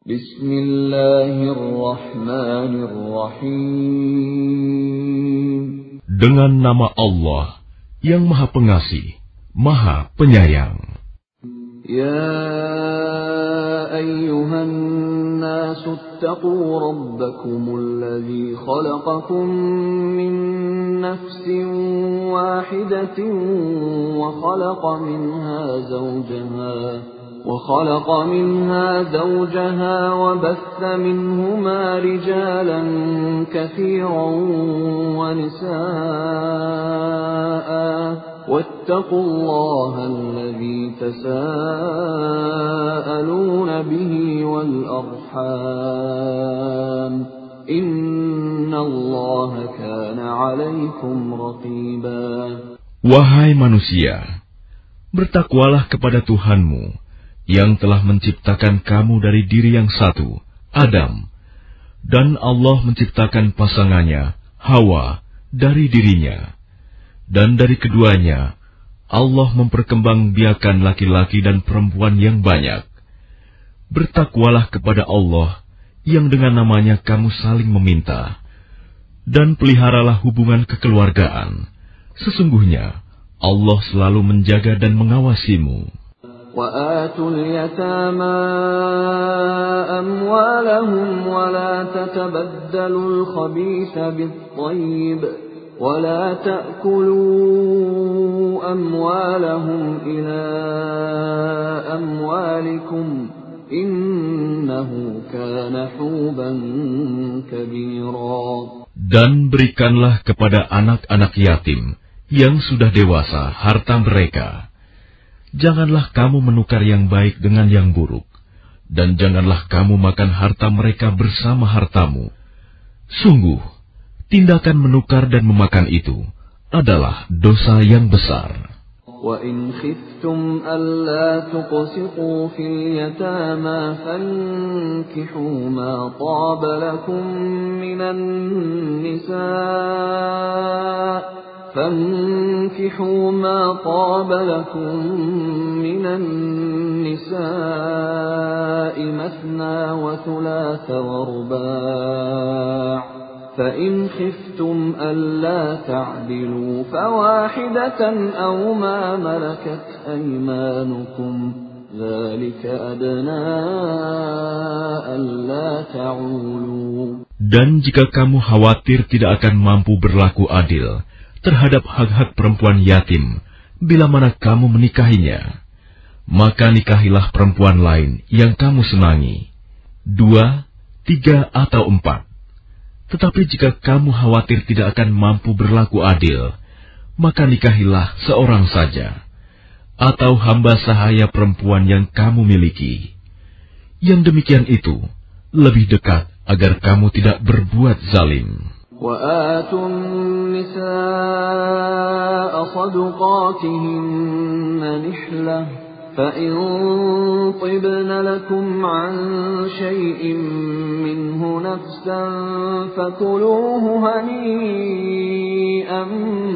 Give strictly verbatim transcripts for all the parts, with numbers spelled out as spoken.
Bismillahirrahmanirrahim. Dengan nama Allah yang Maha Pengasih, Maha Penyayang. Ya ayyuhan nasu attaqu rabbakumul ladzi khalaqakum min nafsin wahidatin wa khalaqa minha zawjaha وخلق منها زوجها وبث منهما رجالا كثيرا ونساء واتقوا الله الذي تساءلون به والأرحام إن الله كان عليكم رقيبا. Wahai manusia, bertakwalah kepada Tuhanmu yang telah menciptakan kamu dari diri yang satu, Adam, dan Allah menciptakan pasangannya, Hawa, dari dirinya. Dan dari keduanya, Allah memperkembangbiakan laki-laki dan perempuan yang banyak. Bertakwalah kepada Allah yang dengan namanya kamu saling meminta, dan peliharalah hubungan kekeluargaan. Sesungguhnya, Allah selalu menjaga dan mengawasimu. وآتوا اليتامى أموالهم ولا تتبدلوا الخبيث بالطيب ولا تأكلوا أموالهم إلى أموالكم إنه كان حوبا كبيرا. Dan berikanlah kepada anak-anak yatim yang sudah dewasa harta mereka. Janganlah kamu menukar yang baik dengan yang buruk, dan janganlah kamu makan harta mereka bersama hartamu. Sungguh, tindakan menukar dan memakan itu adalah dosa yang besar. وَإِنْ خِفْتُمْ أَلَّا تُقْسِطُوا فِي الْيَتَامَى فَانكِحُوا مَا طَابَ لَكُم مِّنَ النِّسَاءِ فانكحوا ما طاب لكم من النساء مثنى وثلاث ورباع فإن خفتم ألا تعدلوا فواحدة أو ما ملكت أيمانكم ذلك أدنى ألا تعولوا. Dan jika kamu khawatir tidak akan mampu berlaku adil terhadap hak-hak perempuan yatim, bila mana kamu menikahinya, maka nikahilah perempuan lain yang kamu senangi, dua, tiga, atau empat. Tetapi jika kamu khawatir tidak akan mampu berlaku adil, maka nikahilah seorang saja, atau hamba sahaya perempuan yang kamu miliki. Yang demikian itu lebih dekat agar kamu tidak berbuat zalim. وآتوا النساء صدقاتهن نحلة فإن طبن لكم عن شيء منه نفسا فكلوه هنيئا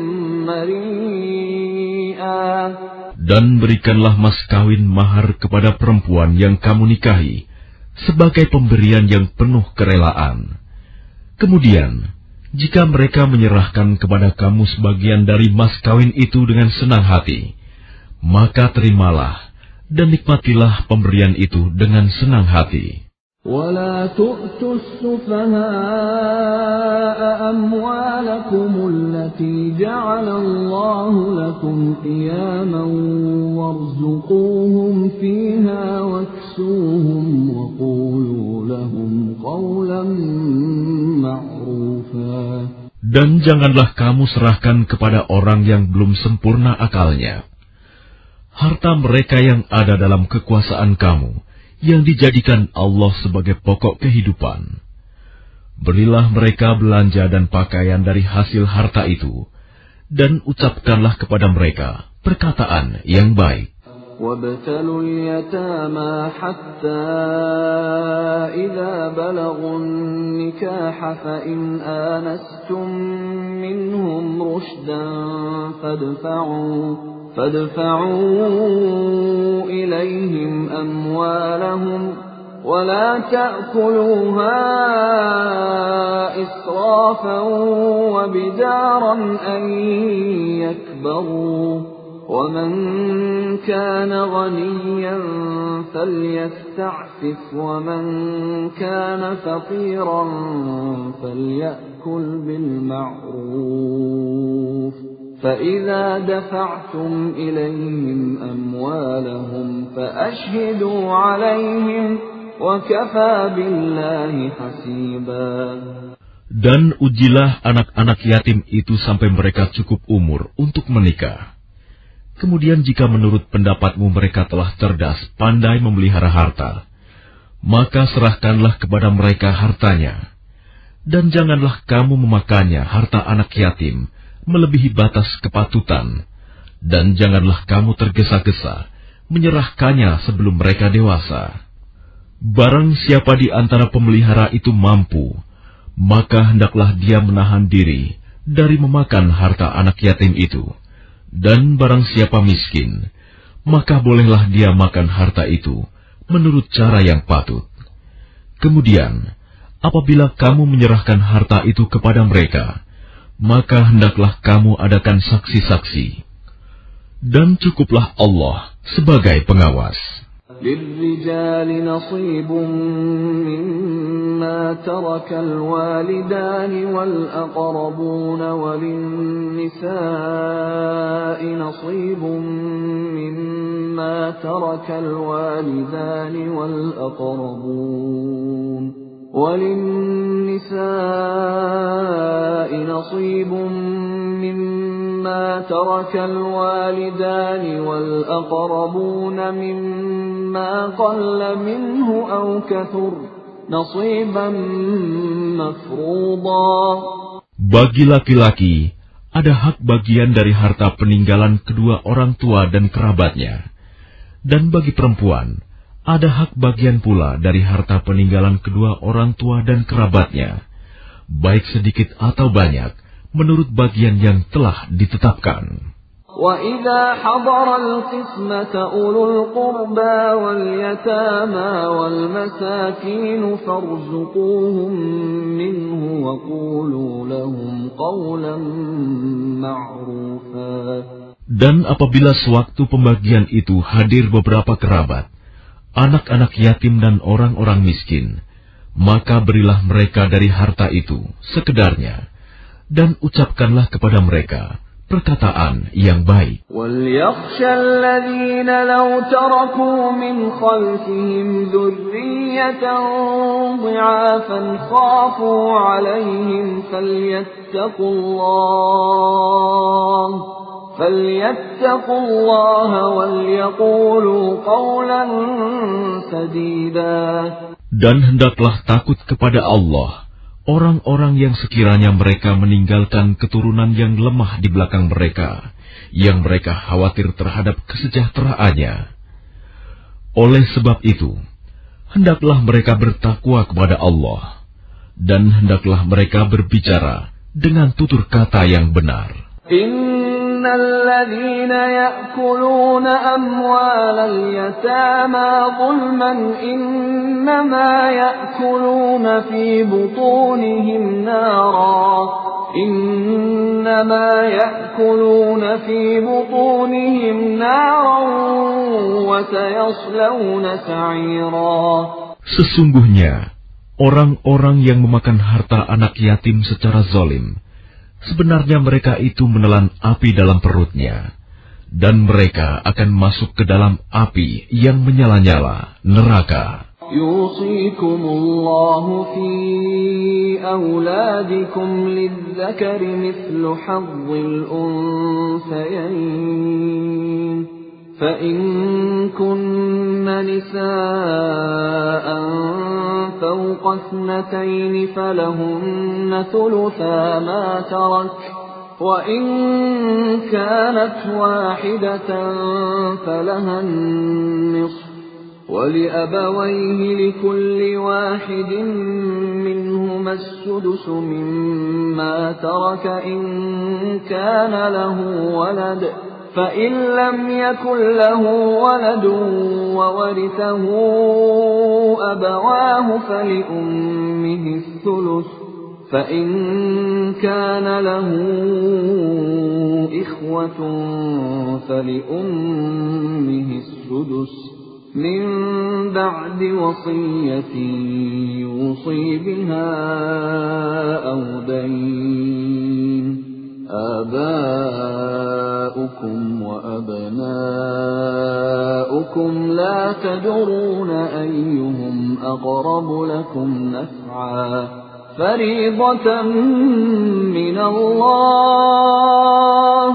مريئا. Dan berikanlah mas kawin mahar kepada perempuan yang kamu nikahi sebagai pemberian yang penuh kerelaan. Kemudian, jika mereka menyerahkan kepada kamu sebagian dari mas kawin itu dengan senang hati, maka terimalah dan nikmatilah pemberian itu dengan senang hati. وَلَا تُؤْتُوا السُّفَهَاءَ أَمْوَالَكُمُ الَّتِي جَعَلَ اللَّهُ لَكُمْ قِيَامًا وَارْزُقُوهُمْ فِيهَا وَاكْسُوهُمْ وَقُولُوا لَهُمْ قَوْلًا مَّعْرُوفًا. Dan janganlah kamu serahkan kepada orang yang belum sempurna akalnya harta mereka yang ada dalam kekuasaan kamu, yang dijadikan Allah sebagai pokok kehidupan. Berilah mereka belanja dan pakaian dari hasil harta itu, dan ucapkanlah kepada mereka perkataan yang baik. وَابْتَلُوا الْيَتَامَى حَتَّى إِذَا بَلَغُوا النِّكَاحَ فَإِنْ آنَسْتُمْ مِنْهُمْ رُشْدًا فَادْفَعُوا فَادْفَعُوا إِلَيْهِمْ أَمْوَالَهُمْ ولا تأكلوها إسرافا وبدارا أن يكبروا ومن كان غنيا فليستعفف ومن كان فقيرا فليأكل بالمعروف فإذا دفعتم إليهم أموالهم فأشهدوا عليهم وكفى بالله حسيبا. Dan ujilah anak-anak yatim itu sampai mereka cukup umur untuk menikah. Kemudian jika menurut pendapatmu mereka telah cerdas, pandai memelihara harta, maka serahkanlah kepada mereka hartanya. Dan janganlah kamu memakannya harta anak yatim melebihi batas kepatutan, dan janganlah kamu tergesa-gesa menyerahkannya sebelum mereka dewasa. Barang siapa di antara pemelihara itu mampu, maka hendaklah dia menahan diri dari memakan harta anak yatim itu. Dan barang siapa miskin, maka bolehlah dia makan harta itu menurut cara yang patut. Kemudian, apabila kamu menyerahkan harta itu kepada mereka, maka hendaklah kamu adakan saksi-saksi. Dan cukuplah Allah sebagai pengawas. للرجال نصيب مما ترك الوالدان والأقربون وللنساء نصيب مما ترك الوالدان والأقربون وللنساء نصيب مما ترك الوالدان والأقربون مما قل منه أو كثر نصيبا مفروضا. Bagi laki-laki ada hak bagian dari harta peninggalan kedua orang tua dan kerabatnya, dan bagi perempuan ada hak bagian pula dari harta peninggalan kedua orang tua dan kerabatnya, baik sedikit atau banyak, menurut bagian yang telah ditetapkan. وَإِذَا حَضَرَ الْقِسْمَةَ أُولُو الْقُرْبَى وَالْيَتَامَى وَالْمَسَاكِينُ فَارْزُقُوهُم مِّنْهُ وَقُولُوا لَهُمْ قَوْلًا مَّعْرُوفًا. Dan apabila sewaktu pembagian itu hadir beberapa kerabat, anak-anak yatim dan orang-orang miskin, maka berilah mereka dari harta itu sekedarnya, dan ucapkanlah kepada mereka perkataan yang baik. وَلْيَخْشَ الَّذِينَ لَوْ تَرَكُوا مِنْ خَلْفِهِمْ ذُرِّيَّةً ضِعَافًا خَافُوا عَلَيْهِمْ فَلْيَتَّقُوا اللَّهَ فَلْيَتَّقُوا اللَّهَ وَلْيَقُولُوا قَوْلًا سَدِيدًا. Dan hendaklah takut kepada Allah orang-orang yang sekiranya mereka meninggalkan keturunan yang lemah di belakang mereka, yang mereka khawatir terhadap kesejahteraannya. Oleh sebab itu, hendaklah mereka bertakwa kepada Allah, dan hendaklah mereka berbicara dengan tutur kata yang benar. إِنَّ الَّذِينَ يَأْكُلُونَ أَمْوَالَ الْيَتَامَى ظُلْمًا إِنَّمَا يَأْكُلُونَ فِي بُطُونِهِمْ نَارًا إِنَّمَا يَأْكُلُونَ فِي بُطُونِهِمْ نَارًا وَسَيَصْلَوْنَ سَعِيرًا. Sesungguhnya orang-orang yang memakan harta anak yatim secara zalim, sebenarnya mereka itu menelan api dalam perutnya, dan mereka akan masuk ke dalam api yang menyala-nyala, neraka. يُوصِيكُمُ اللَّهُ فِي أَوْلَادِكُمْ لِلذَّكَرِ مِثْلُ حَظِّ الْأُنثَيَيْنِ فَإِن كُنَّ نِسَاءً فَوْقَ اثْنَتَيْنِ فَلَهُنَّ ثُلُثَا مَا تَرَكَ وَإِن كَانَتْ وَاحِدَةً فَلَهَا النِّصْفُ وَلِأَبَوَيْهِ لِكُلِّ وَاحِدٍ مِّنْهُمَا السُّدُسُ مِمَّا تَرَكَ إِن كَانَ لَهُ وَلَدٌ فإن لم يكن له ولد وورثه أبواه فلأمه الثلث فإن كان له إخوة فلأمه السدس من بعد وصية يوصي بها أو دين آباؤكم وأبناؤكم لا تدرون أيهم أقرب لكم نفعا فريضة من الله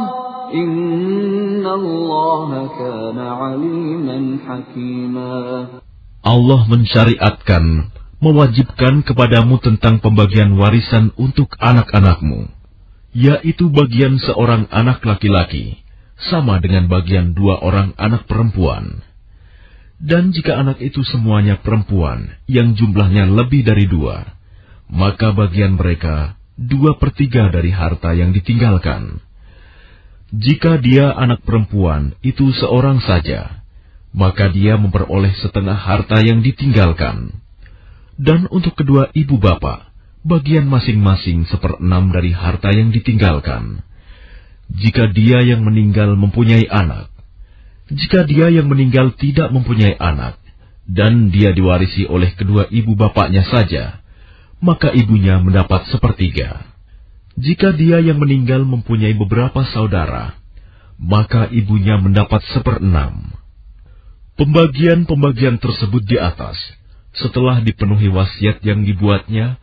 إن الله كان عليما حكيما. Allah mensyariatkan, mewajibkan kepadamu tentang pembagian warisan untuk anak-anakmu, yaitu bagian seorang anak laki-laki, sama dengan bagian dua orang anak perempuan. Dan jika anak itu semuanya perempuan, yang jumlahnya lebih dari dua, maka bagian mereka dua per tiga dari harta yang ditinggalkan. Jika dia anak perempuan itu seorang saja, maka dia memperoleh setengah harta yang ditinggalkan. Dan untuk kedua ibu bapak, bagian masing-masing seperenam dari harta yang ditinggalkan. Jika dia yang meninggal mempunyai anak, jika dia yang meninggal tidak mempunyai anak, dan dia diwarisi oleh kedua ibu bapaknya saja, maka ibunya mendapat sepertiga. Jika dia yang meninggal mempunyai beberapa saudara, maka ibunya mendapat seperenam. Pembagian-pembagian tersebut di atas, setelah dipenuhi wasiat yang dibuatnya,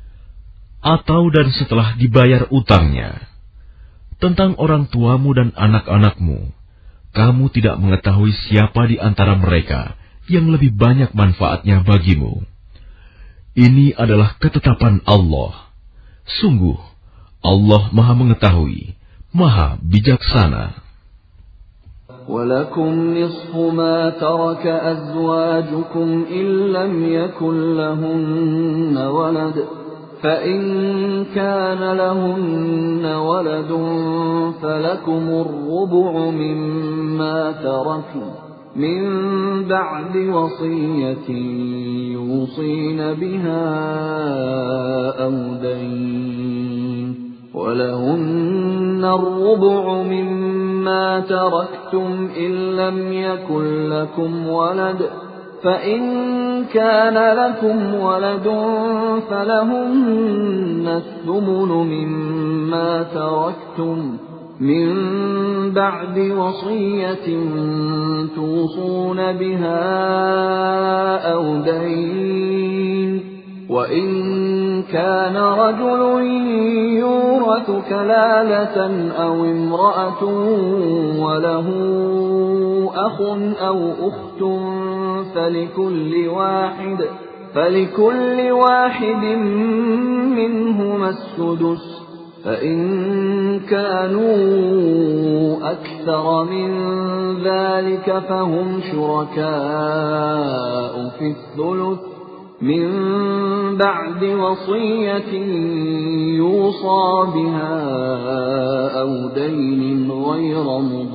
atau dan setelah dibayar utangnya. Tentang orang tuamu dan anak-anakmu, kamu tidak mengetahui siapa di antara mereka yang lebih banyak manfaatnya bagimu. Ini adalah ketetapan Allah. Sungguh, Allah Maha Mengetahui, Maha Bijaksana. وَلَكُمْ نِصْفُ مَا تَرَكَ أَزْوَاجُكُمْ إِن لَّمْ يَكُن لَّهُنَّ وَلَدٌ فَإِن كَانَ لَهُنَّ وَلَدٌ فَلَكُمُ الرُّبُعُ مِمَّا تَرَكْنَ مِن بَعْدِ وَصِيَّةٍ يُوصِينَ بِهَا أَوْ دَيْنٍ وَلَهُنَّ الرُّبُعُ مِمَّا تَرَكْتُمْ إِن لَّمْ يَكُن لَّكُمْ وَلَدٌ فَإِن كَانَ لَكُمْ وَلَدٌ فَلَهُنَّ الثُّمُنُ مِمَّا تَرَكْتُمْ مِن بَعْدِ وَصِيَّةٍ تُوصُونَ بِهَا أَوْ دَيْنٍ وَإِن كَانَ رَجُلٌ يُورَثُ كَلَالَةً أَوْ امْرَأَةٌ وَلَهُ أَخٌ أَوْ أُخْتٌ فَلِكُلِّ واحد فَلِكُلِّ واحد مِّنْهُمَا السُّدُسُ فَإِن كَانُوا أَكْثَرَ مِن ذَلِكَ فَهُمْ شُرَكَاءُ فِي الثُّلُثِ مِن بَعْدِ وَصِيَّةٍ يُوصَى بِهَا أَوْ دَيْنٍ غَيْرَ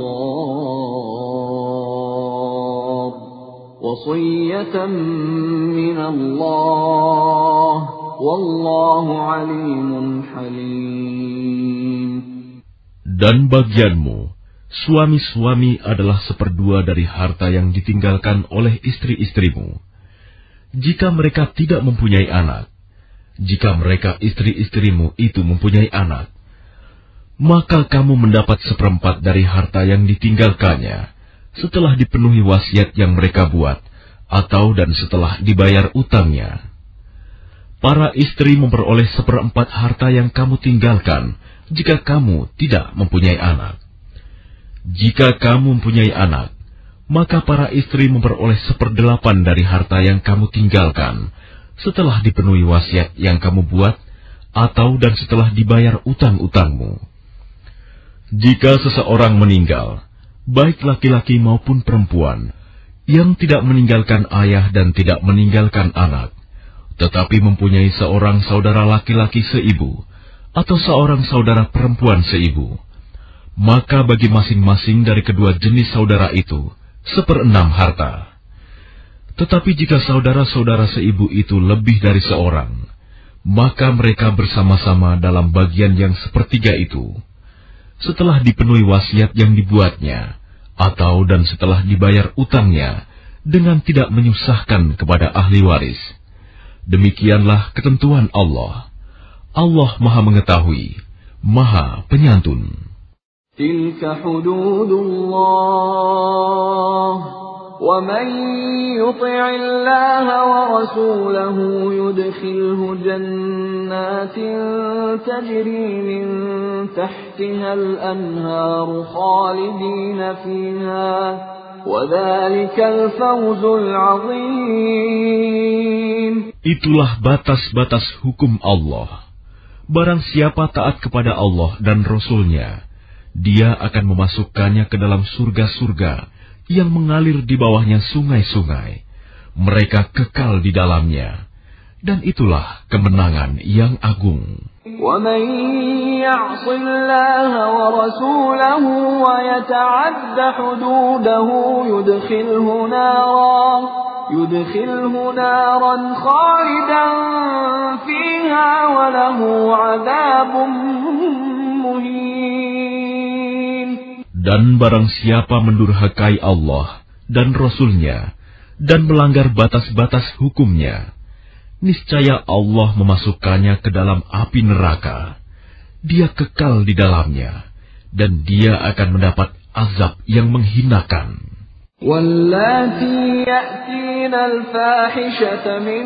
مُضَارٍّ وَصِيَّةً مِّنَ اللَّهِ وَاللَّهُ عَلِيمٌ حَلِيمٌ. Dan bagianmu, suami-suami adalah seperdua dari harta yang ditinggalkan oleh istri-istrimu. Jika mereka tidak mempunyai anak, jika mereka istri-istrimu itu mempunyai anak, maka kamu mendapat seperempat dari harta yang ditinggalkannya, setelah dipenuhi wasiat yang mereka buat, atau dan setelah dibayar utangnya. Para istri memperoleh seperempat harta yang kamu tinggalkan, jika kamu tidak mempunyai anak. Jika kamu mempunyai anak, maka para istri memperoleh seperdelapan dari harta yang kamu tinggalkan, setelah dipenuhi wasiat yang kamu buat, atau dan setelah dibayar utang-utangmu. Jika seseorang meninggal, baik laki-laki maupun perempuan, yang tidak meninggalkan ayah dan tidak meninggalkan anak, tetapi mempunyai seorang saudara laki-laki seibu, atau seorang saudara perempuan seibu, maka bagi masing-masing dari kedua jenis saudara itu seperenam harta. Tetapi jika saudara-saudara seibu itu lebih dari seorang, maka mereka bersama-sama dalam bagian yang sepertiga itu, setelah dipenuhi wasiat yang dibuatnya, atau dan setelah dibayar utangnya, dengan tidak menyusahkan kepada ahli waris. Demikianlah ketentuan Allah. Allah Maha Mengetahui, Maha Penyantun. Tilka hududullah, wa man yuti'illaha wa rasulahu yudkhilhu jannatin tajri min tahtiha al-anharu khalidina fiha, wa dhalikal fawzul 'azim. Itulah batas-batas hukum Allah. Barang siapa taat kepada Allah dan Rasul-Nya, dia akan memasukkannya ke dalam surga-surga yang mengalir di bawahnya sungai-sungai. Mereka kekal di dalamnya. Dan itulah kemenangan yang agung. وَمَنْ يَعْصِ اللَّهَ وَرَسُولَهُ وَيَتَعَدَّ حُدُودَهُ يُدْخِلْهُ نَارًا يُدْخِلْهُ نَارًا خَالِدًا فِيهَا وَلَهُ عَذَابٌ مُهِينٌ. Dan barang siapa mendurhakai Allah dan Rasul-Nya dan melanggar batas-batas hukumnya, niscaya Allah memasukkannya ke dalam api neraka. Dia kekal di dalamnya, dan dia akan mendapat azab yang menghinakan. وَاللَّاتِي يَأْتِينَ الْفَاحِشَةَ مِن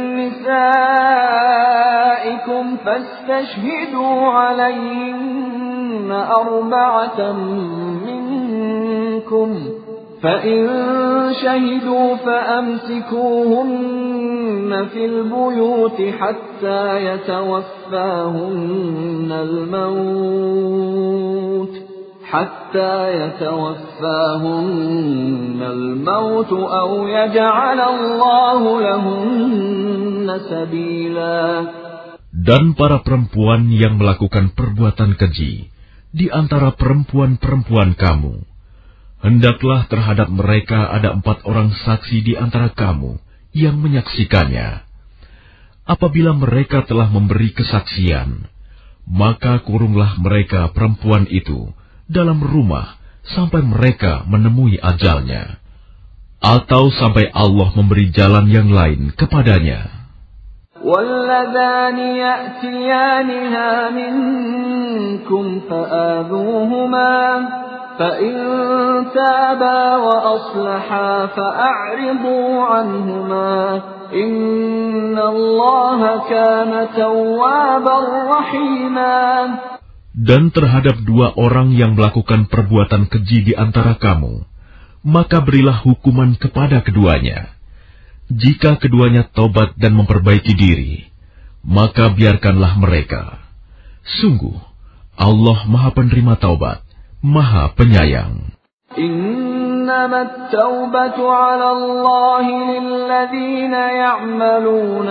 نِّسَائِكُمْ فَاسْتَشْهِدُوا عَلَيْهِنَّ أَرْبَعَةً مِّنكُمْ فَإِن شَهِدُوا فَأَمْسِكُوهُنَّ فِي الْبُيُوتِ حَتَّى يَتَوَفَّاهُنَّ الْمَوْتُ حَتَّى يَتَوَفَّاهُنَّ الْمَوْتُ أَوْ يَجْعَلَ اللَّهُ لَهُنَّ سَبِيلًا. Dan para perempuan yang melakukan perbuatan keji di antara perempuan-perempuan kamu, hendaklah terhadap mereka ada empat orang saksi di antara kamu yang menyaksikannya. Apabila mereka telah memberi kesaksian, maka kurunglah mereka perempuan itu dalam rumah sampai mereka menemui ajalnya, atau sampai Allah memberi jalan yang lain kepadanya. وَاللَّذَانِ يَأْتِيَانِهَا مِنكُمْ فَآذُوهُمَا فَإِن تَابَا وَأَصْلَحَا فَأَعْرِضُوا عَنْهُمَا إِنَّ اللَّهَ كَانَ تَوَّابًا رَحِيمًا. Dan terhadap dua orang yang melakukan perbuatan keji di antara kamu, maka berilah hukuman kepada keduanya. Jika keduanya tobat dan memperbaiki diri, maka biarkanlah mereka. Sungguh, Allah Maha Penerima Taubat, Maha Penyayang. إنما التوبة على الله للذين يعملون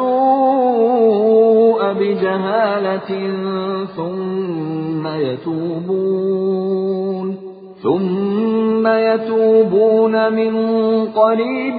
السوء بجهالة ثم يتوبون ثم يتوبون من قريب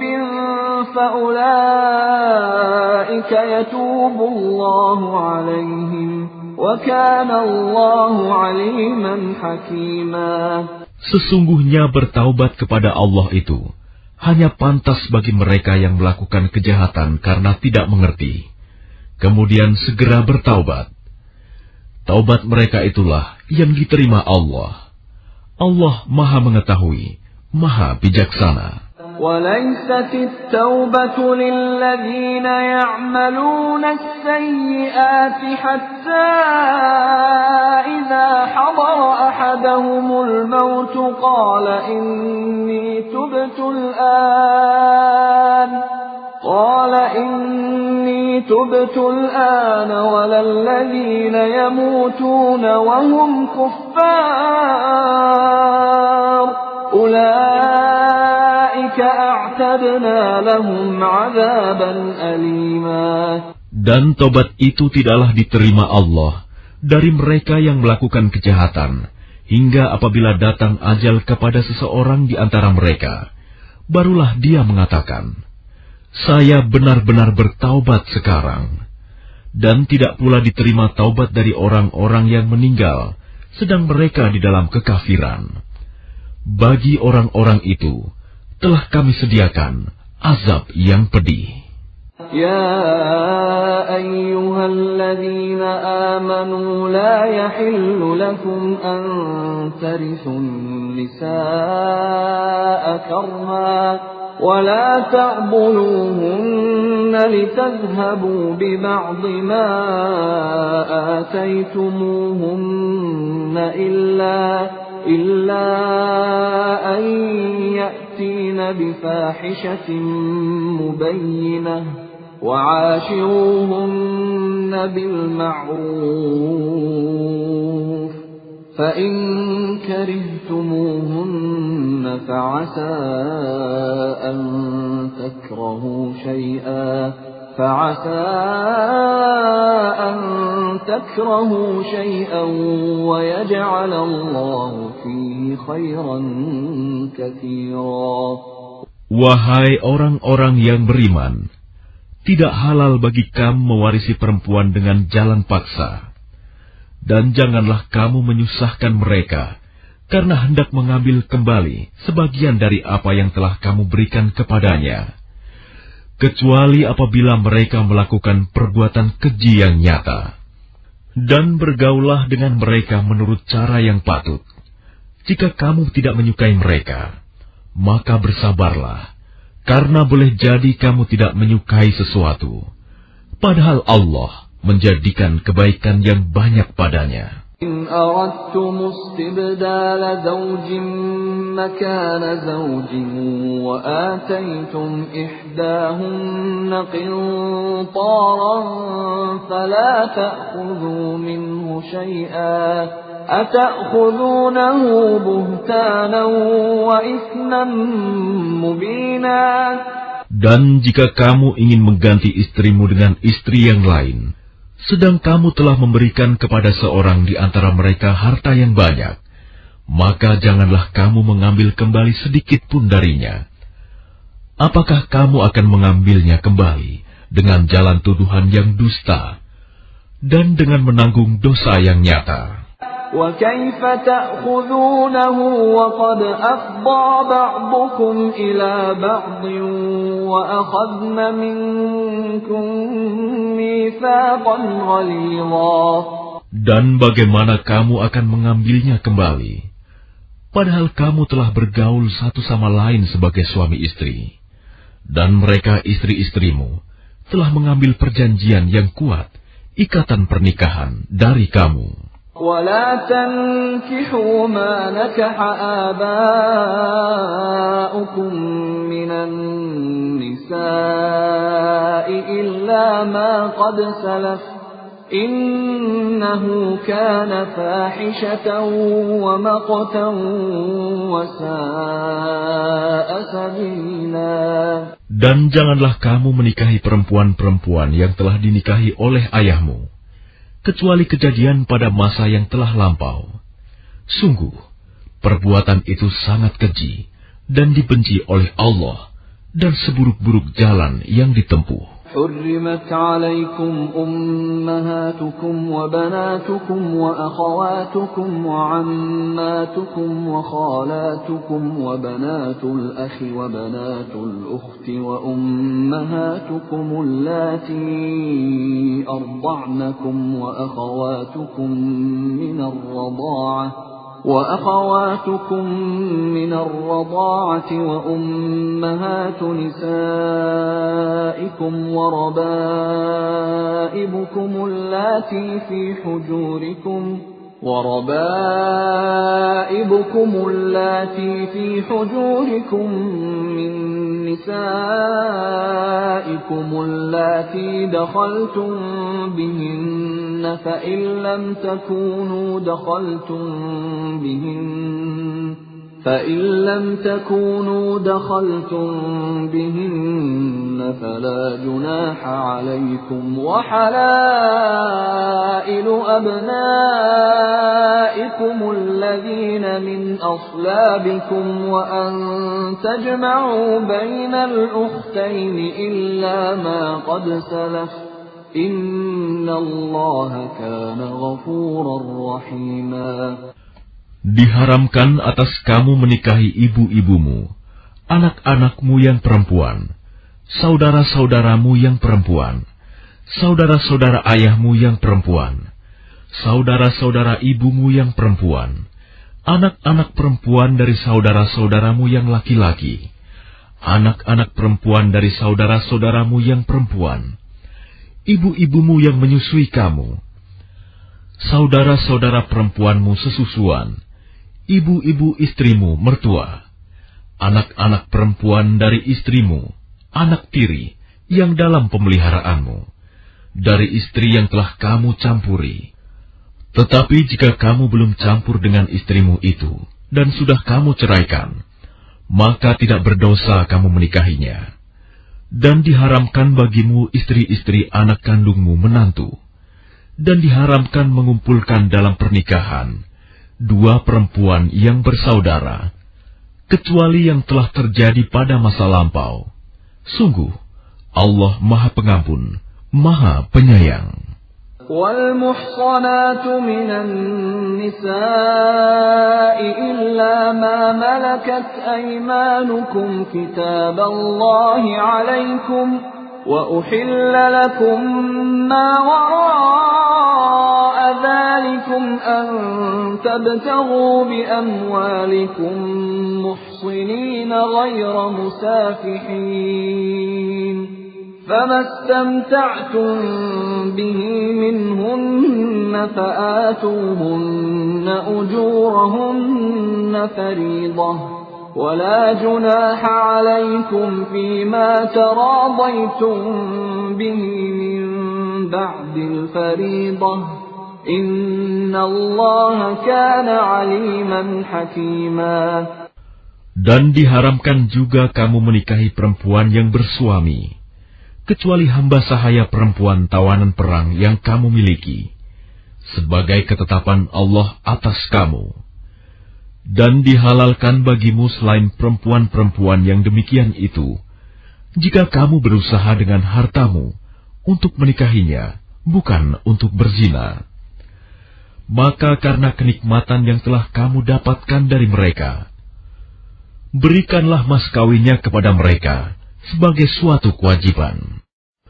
فأولئك يتوب الله عليهم وكان الله عليما حكيما. Sesungguhnya bertaubat kepada Allah itu hanya pantas bagi mereka yang melakukan kejahatan karena tidak mengerti, kemudian segera bertaubat. Taubat mereka itulah yang diterima Allah. Allah Maha Mengetahui, Maha Bijaksana. وَلَيْسَتِ التَّوْبَةُ لِلَّذِينَ يَعْمَلُونَ السَّيِّئَاتِ حَتَّى إِذَا حَضَرَ أَحَدَهُمُ الْمَوْتُ قَالَ إِنِّي تُبْتُ الْآنَ قَالَ إِنِّي تُبْتُ الْآنَ وَلَا الَّذِينَ يَمُوتُونَ وَهُمْ كُفَّارٌ أُولَئِكَ أَعْتَدْنَا لَهُمْ عَذَابًا أَلِيمًا. Dan tobat itu tidaklah diterima Allah dari mereka yang melakukan kejahatan, hingga apabila datang ajal kepada seseorang di antara mereka, barulah dia mengatakan, "Saya benar-benar bertaubat sekarang." Dan tidak pula diterima taubat dari orang-orang yang meninggal, sedang mereka di dalam kekafiran. Bagi orang-orang itu, telah kami sediakan azab yang pedih. يا أيها الذين آمنوا لا يحل لكم أن ترثوا النساء كرها ولا تعضلوهن لتذهبوا ببعض ما آتيتموهن إلا إلا أن يأتين بفاحشة مبينة وعاشروهن بالمعروف فإن كرهتموهن فعسى أن تكرهوا شيئا فعسى أن تكرهوا شيئا ويجعل الله فيه خيرا كثيرا. Wahai orang-orang yang beriman, tidak halal bagi kamu mewarisi perempuan dengan jalan paksa. Dan janganlah kamu menyusahkan mereka, karena hendak mengambil kembali sebagian dari apa yang telah kamu berikan kepadanya. Kecuali apabila mereka melakukan perbuatan keji yang nyata. Dan bergaullah dengan mereka menurut cara yang patut. Jika kamu tidak menyukai mereka, maka bersabarlah, karena boleh jadi kamu tidak menyukai sesuatu, padahal Allah menjadikan kebaikan yang banyak padanya. إن أردتم استبدال زوج مكان زوج وآتيتم إحداهن قنطارا فلا تأخذوا منه شيئا أتأخذونه بهتانا وإثما مبينا. Dan jika kamu ingin mengganti istrimu dengan istri yang lain, sedang kamu telah memberikan kepada seorang di antara mereka harta yang banyak, maka janganlah kamu mengambil kembali sedikit pun darinya. Apakah kamu akan mengambilnya kembali dengan jalan tuduhan yang dusta dan dengan menanggung dosa yang nyata? وَكَيْفَ تَأْخُذُونَهُ وَقَدْ أَفْضَىٰ بَعْضُكُمْ إِلَىٰ بَعْضٍ وَأَخَذْنَ مِنكُم مِّيثَاقًا غَلِيظًا. Dan bagaimana kamu akan mengambilnya kembali, padahal kamu telah bergaul satu sama lain sebagai suami istri, dan mereka istri-istrimu telah mengambil perjanjian yang kuat, ikatan pernikahan dari kamu. ولا تنكحوا ما نكح آباؤكم من النساء إلا ما قد سلف إنه كان فاحشة ومقتا وساء سبيلا. Dan janganlah kamu menikahi perempuan-perempuan yang telah dinikahi oleh ayahmu, kecuali kejadian pada masa yang telah lampau. Sungguh, perbuatan itu sangat keji dan dibenci oleh Allah, dan seburuk-buruk jalan yang ditempuh. حرمت عليكم أمهاتكم وبناتكم وأخواتكم وعماتكم وخالاتكم وبنات الأخ وبنات الأخت وأمهاتكم اللاتي أرضعنكم وأخواتكم من الرضاعة وأخواتكم من الرضاعة وأمهات نسائكم وربائبكم اللاتي في حجوركم وربائبكم اللاتي في حجوركم من نسائكم اللاتي دخلتم بهن فإن لم تكونوا دخلتم بهن فإن لم تكونوا دخلتم بهن فلا جناح عليكم وحلائل أبنائكم الذين من أصلابكم وأن تجمعوا بين الأختين إلا ما قد سلف إن الله كان غفورا رحيما. Diharamkan atas kamu menikahi ibu-ibumu, anak-anakmu yang perempuan, saudara-saudaramu yang perempuan, saudara-saudara ayahmu yang perempuan, saudara-saudara ibumu yang perempuan, anak-anak perempuan dari saudara-saudaramu yang laki-laki, anak-anak perempuan dari saudara-saudaramu yang perempuan, ibu-ibumu yang menyusui kamu, saudara-saudara perempuanmu sesusuan, ibu-ibu istrimu mertua, anak-anak perempuan dari istrimu, anak tiri yang dalam pemeliharaanmu, dari istri yang telah kamu campuri. Tetapi jika kamu belum campur dengan istrimu itu, dan sudah kamu ceraikan, maka tidak berdosa kamu menikahinya. Dan diharamkan bagimu istri-istri anak kandungmu menantu, dan diharamkan mengumpulkan dalam pernikahan dua perempuan yang bersaudara, kecuali yang telah terjadi pada masa lampau. Sungguh, Allah Maha Pengampun, Maha Penyayang. وَالْمُحْصَنَاتُ مِنَ النِّسَاءِ إِلَّا مَا مَلَكَتْ أَيْمَانُكُمْ كِتَابَ اللَّهِ عَلَيْكُمْ وَأُحِلَّ لَكُمْ مَا وَرَاءَ ذَلِكُمْ أَن تَبْتَغُوا بِأَمْوَالِكُمْ مُحْصِنِينَ غَيْرَ مُسَافِحِينَ فَمَا اسْتَمْتَعْتُمْ بِهِ مِنْهُنَّ فَآتُوهُنَّ أُجُورَهُنَّ فَرِيضَةً وَلَا جُنَاحَ عَلَيْكُمْ فِيمَا تَرَاضَيْتُمْ بِهِ مِنْ بَعْدِ الْفَرِيضَةِ إِنَّ اللَّهَ كَانَ عَلِيمًا حَكِيمًا. Dan diharamkan juga kamu menikahi perempuan yang bersuami, kecuali hamba sahaya perempuan tawanan perang yang kamu miliki, sebagai ketetapan Allah atas kamu. Dan dihalalkan bagimu selain perempuan-perempuan yang demikian itu, jika kamu berusaha dengan hartamu untuk menikahinya, bukan untuk berzina. Maka karena kenikmatan yang telah kamu dapatkan dari mereka, berikanlah mas kawinnya kepada mereka sebagai suatu kewajiban.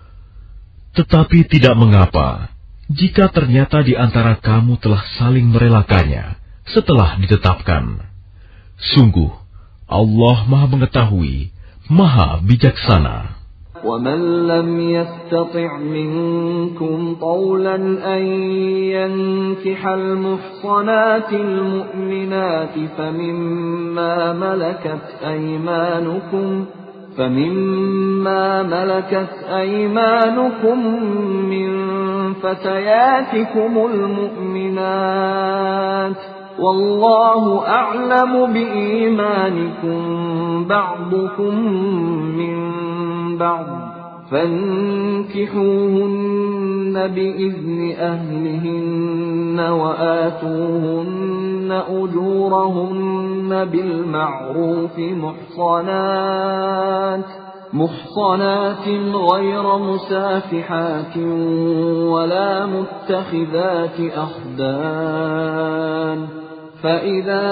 Tetapi tidak mengapa, jika ternyata di antara kamu telah saling merelakannya setelah ditetapkan. Sungguh, Allah Maha Mengetahui, Maha Bijaksana. وَمَنْ لَمْ يَسْتَطِعْ مِنْكُمْ طَوْلًا أَنْ يَنْكِحَ الْمُحْصَنَاتِ الْمُؤْمِنَاتِ فَمِمَّا مَلَكَتْ أَيْمَانُكُمْ فَمِمَّا مَلَكَتْ أَيْمَانُكُمْ مِنْ فَتَيَاتِكُمُ الْمُؤْمِنَاتِ وَاللَّهُ أَعْلَمُ بِإِيمَانِكُمْ بَعْضُكُمْ مِنْ بَعْضٍ فَانكِحُوهُنَّ بِإِذْنِ أَهْلِهِنَّ وَآتُوهُنَّ أُجُورَهُنَّ بِالْمَعْرُوفِ مُحْصَنَاتٍ مُحْصَنَاتٍ غَيْرَ مُسَافِحَاتٍ وَلَا مُتَّخِذَاتِ أَخْدَانٍ فَإِذَا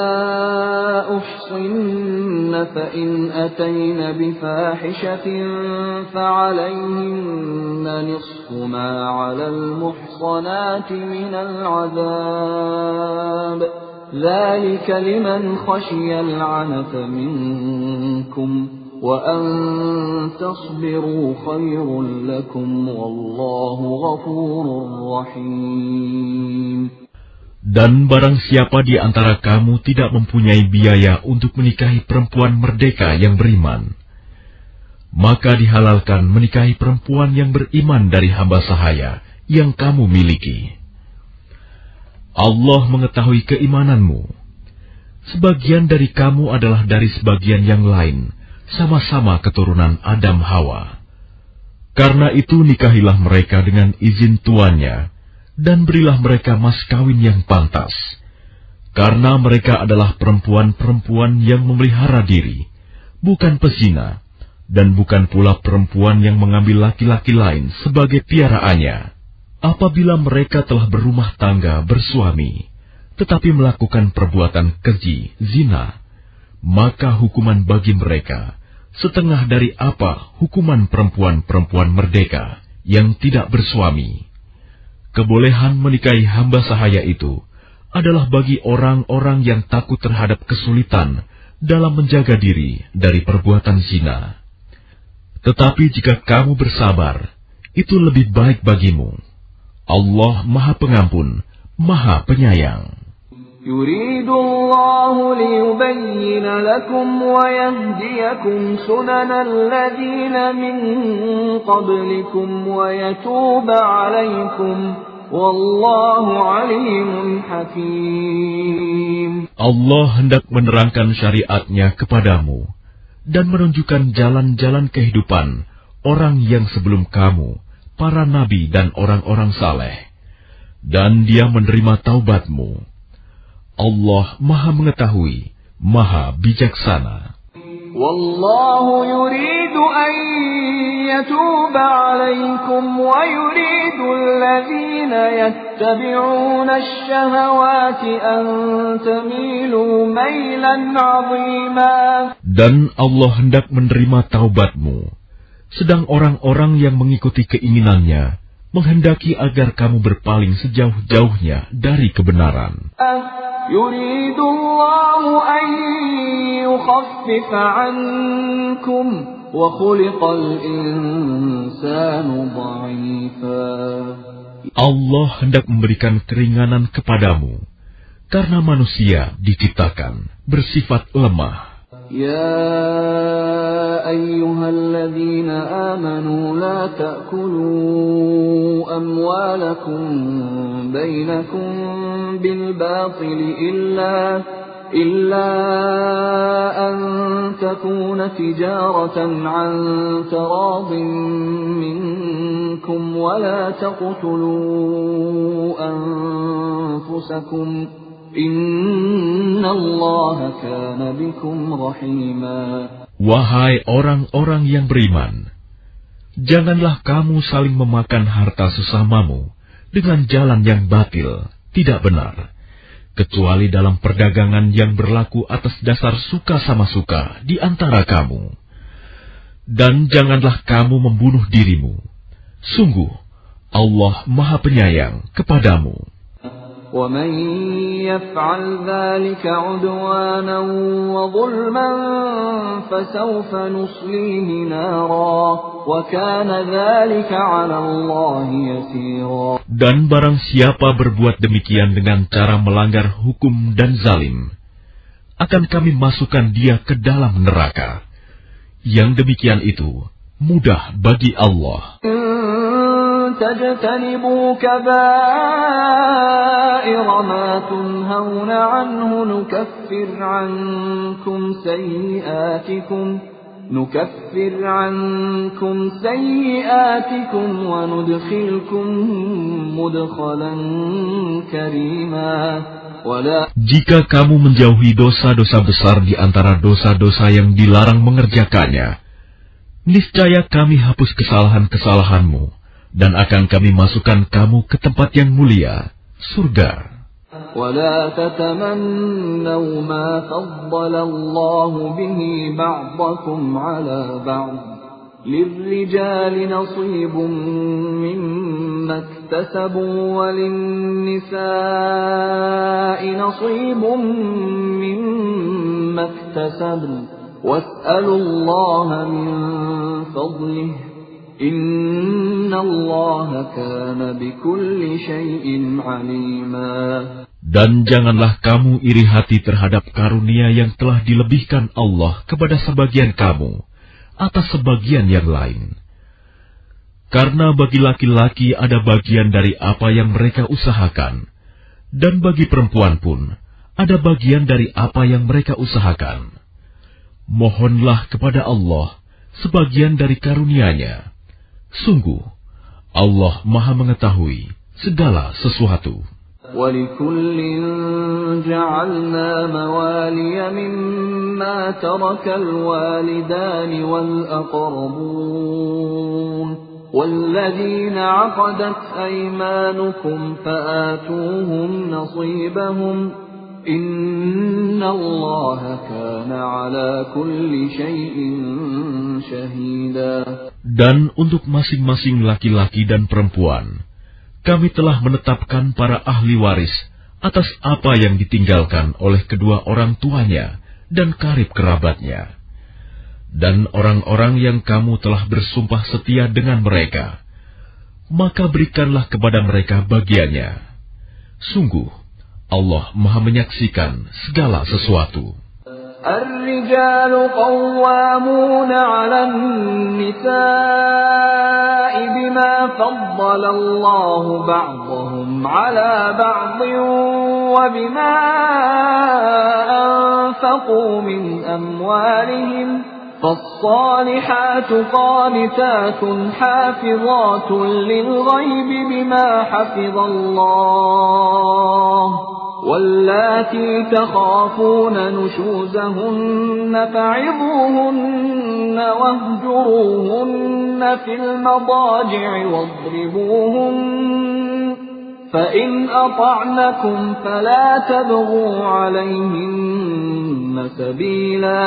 أُحْصِنَّ فَإِنْ أَتَيْنَ بِفَاحِشَةٍ فَعَلَيْهِنَّ نِصْفُ مَا عَلَى الْمُحْصَنَاتِ مِنَ الْعَذَابِ ذَلِكَ لِمَنْ خَشِيَ الْعَنَتَ مِنْكُمْ وَأَنْ تَصْبِرُوا خَيْرٌ لَكُمْ وَاللَّهُ غَفُورٌ رَحِيمٌ. Dan barang siapa di antara kamu tidak mempunyai biaya untuk menikahi perempuan merdeka yang beriman, maka dihalalkan menikahi perempuan yang beriman dari hamba sahaya yang kamu miliki. Allah mengetahui keimananmu. sebagian dari kamu adalah dari sebagian yang lain, sama-sama keturunan Adam Hawa. Karena itu nikahilah mereka dengan izin tuannya, dan berilah mereka mas kawin yang pantas. Karena mereka adalah perempuan-perempuan yang memelihara diri, bukan pezina, dan bukan pula perempuan yang mengambil laki-laki lain sebagai piaraannya. Apabila mereka telah berumah tangga bersuami, tetapi melakukan perbuatan keji, zina, maka hukuman bagi mereka setengah dari apa hukuman perempuan-perempuan merdeka yang tidak bersuami. Kebolehan menikahi hamba sahaya itu adalah bagi orang-orang yang takut terhadap kesulitan dalam menjaga diri dari perbuatan zina. Tetapi jika kamu bersabar, itu lebih baik bagimu. Allah Maha Pengampun, Maha Penyayang. يريد الله ليبين لكم ويهديكم سنن الذين من قبلكم ويتوب عليكم والله عليم حكيم. Allah hendak menerangkan syariatnya kepadamu dan menunjukkan jalan-jalan kehidupan orang yang sebelum kamu, para nabi dan orang-orang saleh, dan Dia menerima taubatmu. Allah Maha Mengetahui, Maha Bijaksana. Wallahu yuridu an yatuba alaikum wa yuridu alladhina yattabi'una ash-shahawati an tamilu mailan 'azima. Dan Allah hendak menerima taubatmu, sedang orang-orang yang mengikuti keinginannya menghendaki agar kamu berpaling sejauh-jauhnya dari kebenaran. Yuridu Allahu an yukhaffifa 'ankum wa khuliqal insanu dha'ifa. Allah hendak memberikan keringanan kepadamu karena manusia diciptakan bersifat lemah. يا أيها الذين آمنوا لا تأكلوا أموالكم بينكم بالباطل إلا إلا أن تكون تجارة عن تراض منكم ولا تقتلوا أنفسكم Inna Allah kana bikum rahima. Wahai orang-orang yang beriman, janganlah kamu saling memakan harta sesamamu dengan jalan yang batil, tidak benar, kecuali dalam perdagangan yang berlaku atas dasar suka sama suka di antara kamu. Dan janganlah kamu membunuh dirimu. Sungguh, Allah Maha Penyayang kepadamu. وَمَنْ يَفْعَلْ ذَلِكَ عُدْوَانًا وَظُلْمًا فَسَوْفَ نُصْلِيهِ نَارًا وَكَانَ ذَلِكَ عَلَى اللَّهِ يَسِيرًا. Dan barang siapa berbuat demikian dengan cara melanggar hukum dan zalim, akan kami masukkan dia ke dalam neraka. Yang demikian itu mudah bagi Allah. تجتنبوا كبائر ما تنهون عنه نكفر عنكم سيئاتكم نكفر عنكم سيئاتكم وندخلكم مدخلا كريما. Jika kamu menjauhi dosa-dosa besar di antara dosa-dosa yang dilarang mengerjakannya, niscaya kami hapus kesalahan-kesalahanmu dan akan kami masukkan kamu ke tempat yang mulia, surga. وَلَا تَتَمَنَّوْا مَا فَضَّلَ اللَّهُ بِهِ بَعْضَكُمْ عَلَى بَعْضٍ لِلرِّجَالِ نَصِيبٌ مِّمَّا اكْتَسَبُوا وَلِلنِّسَاءِ نَصِيبٌ مِّمَّا اكْتَسَبْنَ وَاسْأَلُوا اللَّهَ مِن فَضْلِهِ Inna Allah kana bikulli syai'in 'alima. Dan janganlah kamu iri hati terhadap karunia yang telah dilebihkan Allah kepada sebagian kamu atas sebagian yang lain. Karena bagi laki-laki ada bagian dari apa yang mereka usahakan, dan bagi perempuan pun ada bagian dari apa yang mereka usahakan. Mohonlah kepada Allah sebagian dari karunia-Nya. Sungguh, Allah Maha Mengetahui segala sesuatu. وَلِكُلٍّ جَعَلْنَا مَوَالِيَ مِمَّا تَرَكَ الْوَالِدَانِ وَالْأَقْرَبُونَ وَالَّذِينَ عَقَدَتْ أَيْمَانُكُمْ فَآتُوهُمْ نَصِيبَهُمْ إِنَّ اللَّهَ كَانَ عَلَى كُلِّ شَيْءٍ شَهِيدًا. Dan untuk masing-masing laki-laki dan perempuan, kami telah menetapkan para ahli waris atas apa yang ditinggalkan oleh kedua orang tuanya dan karib kerabatnya. Dan orang-orang yang kamu telah bersumpah setia dengan mereka, maka berikanlah kepada mereka bagiannya. Sungguh, Allah Maha Menyaksikan segala sesuatu. الرجال قوامون على النساء بما فضل الله بعضهم على بعض وبما أنفقوا من أموالهم فالصالحات قانتات حافظات للغيب بما حفظ الله واللاتي تخافون نشوزهن فعظوهن واهجروهن في المضاجع واضربوهن فإن أطعنكم فلا تبغوا عليهن سبيلا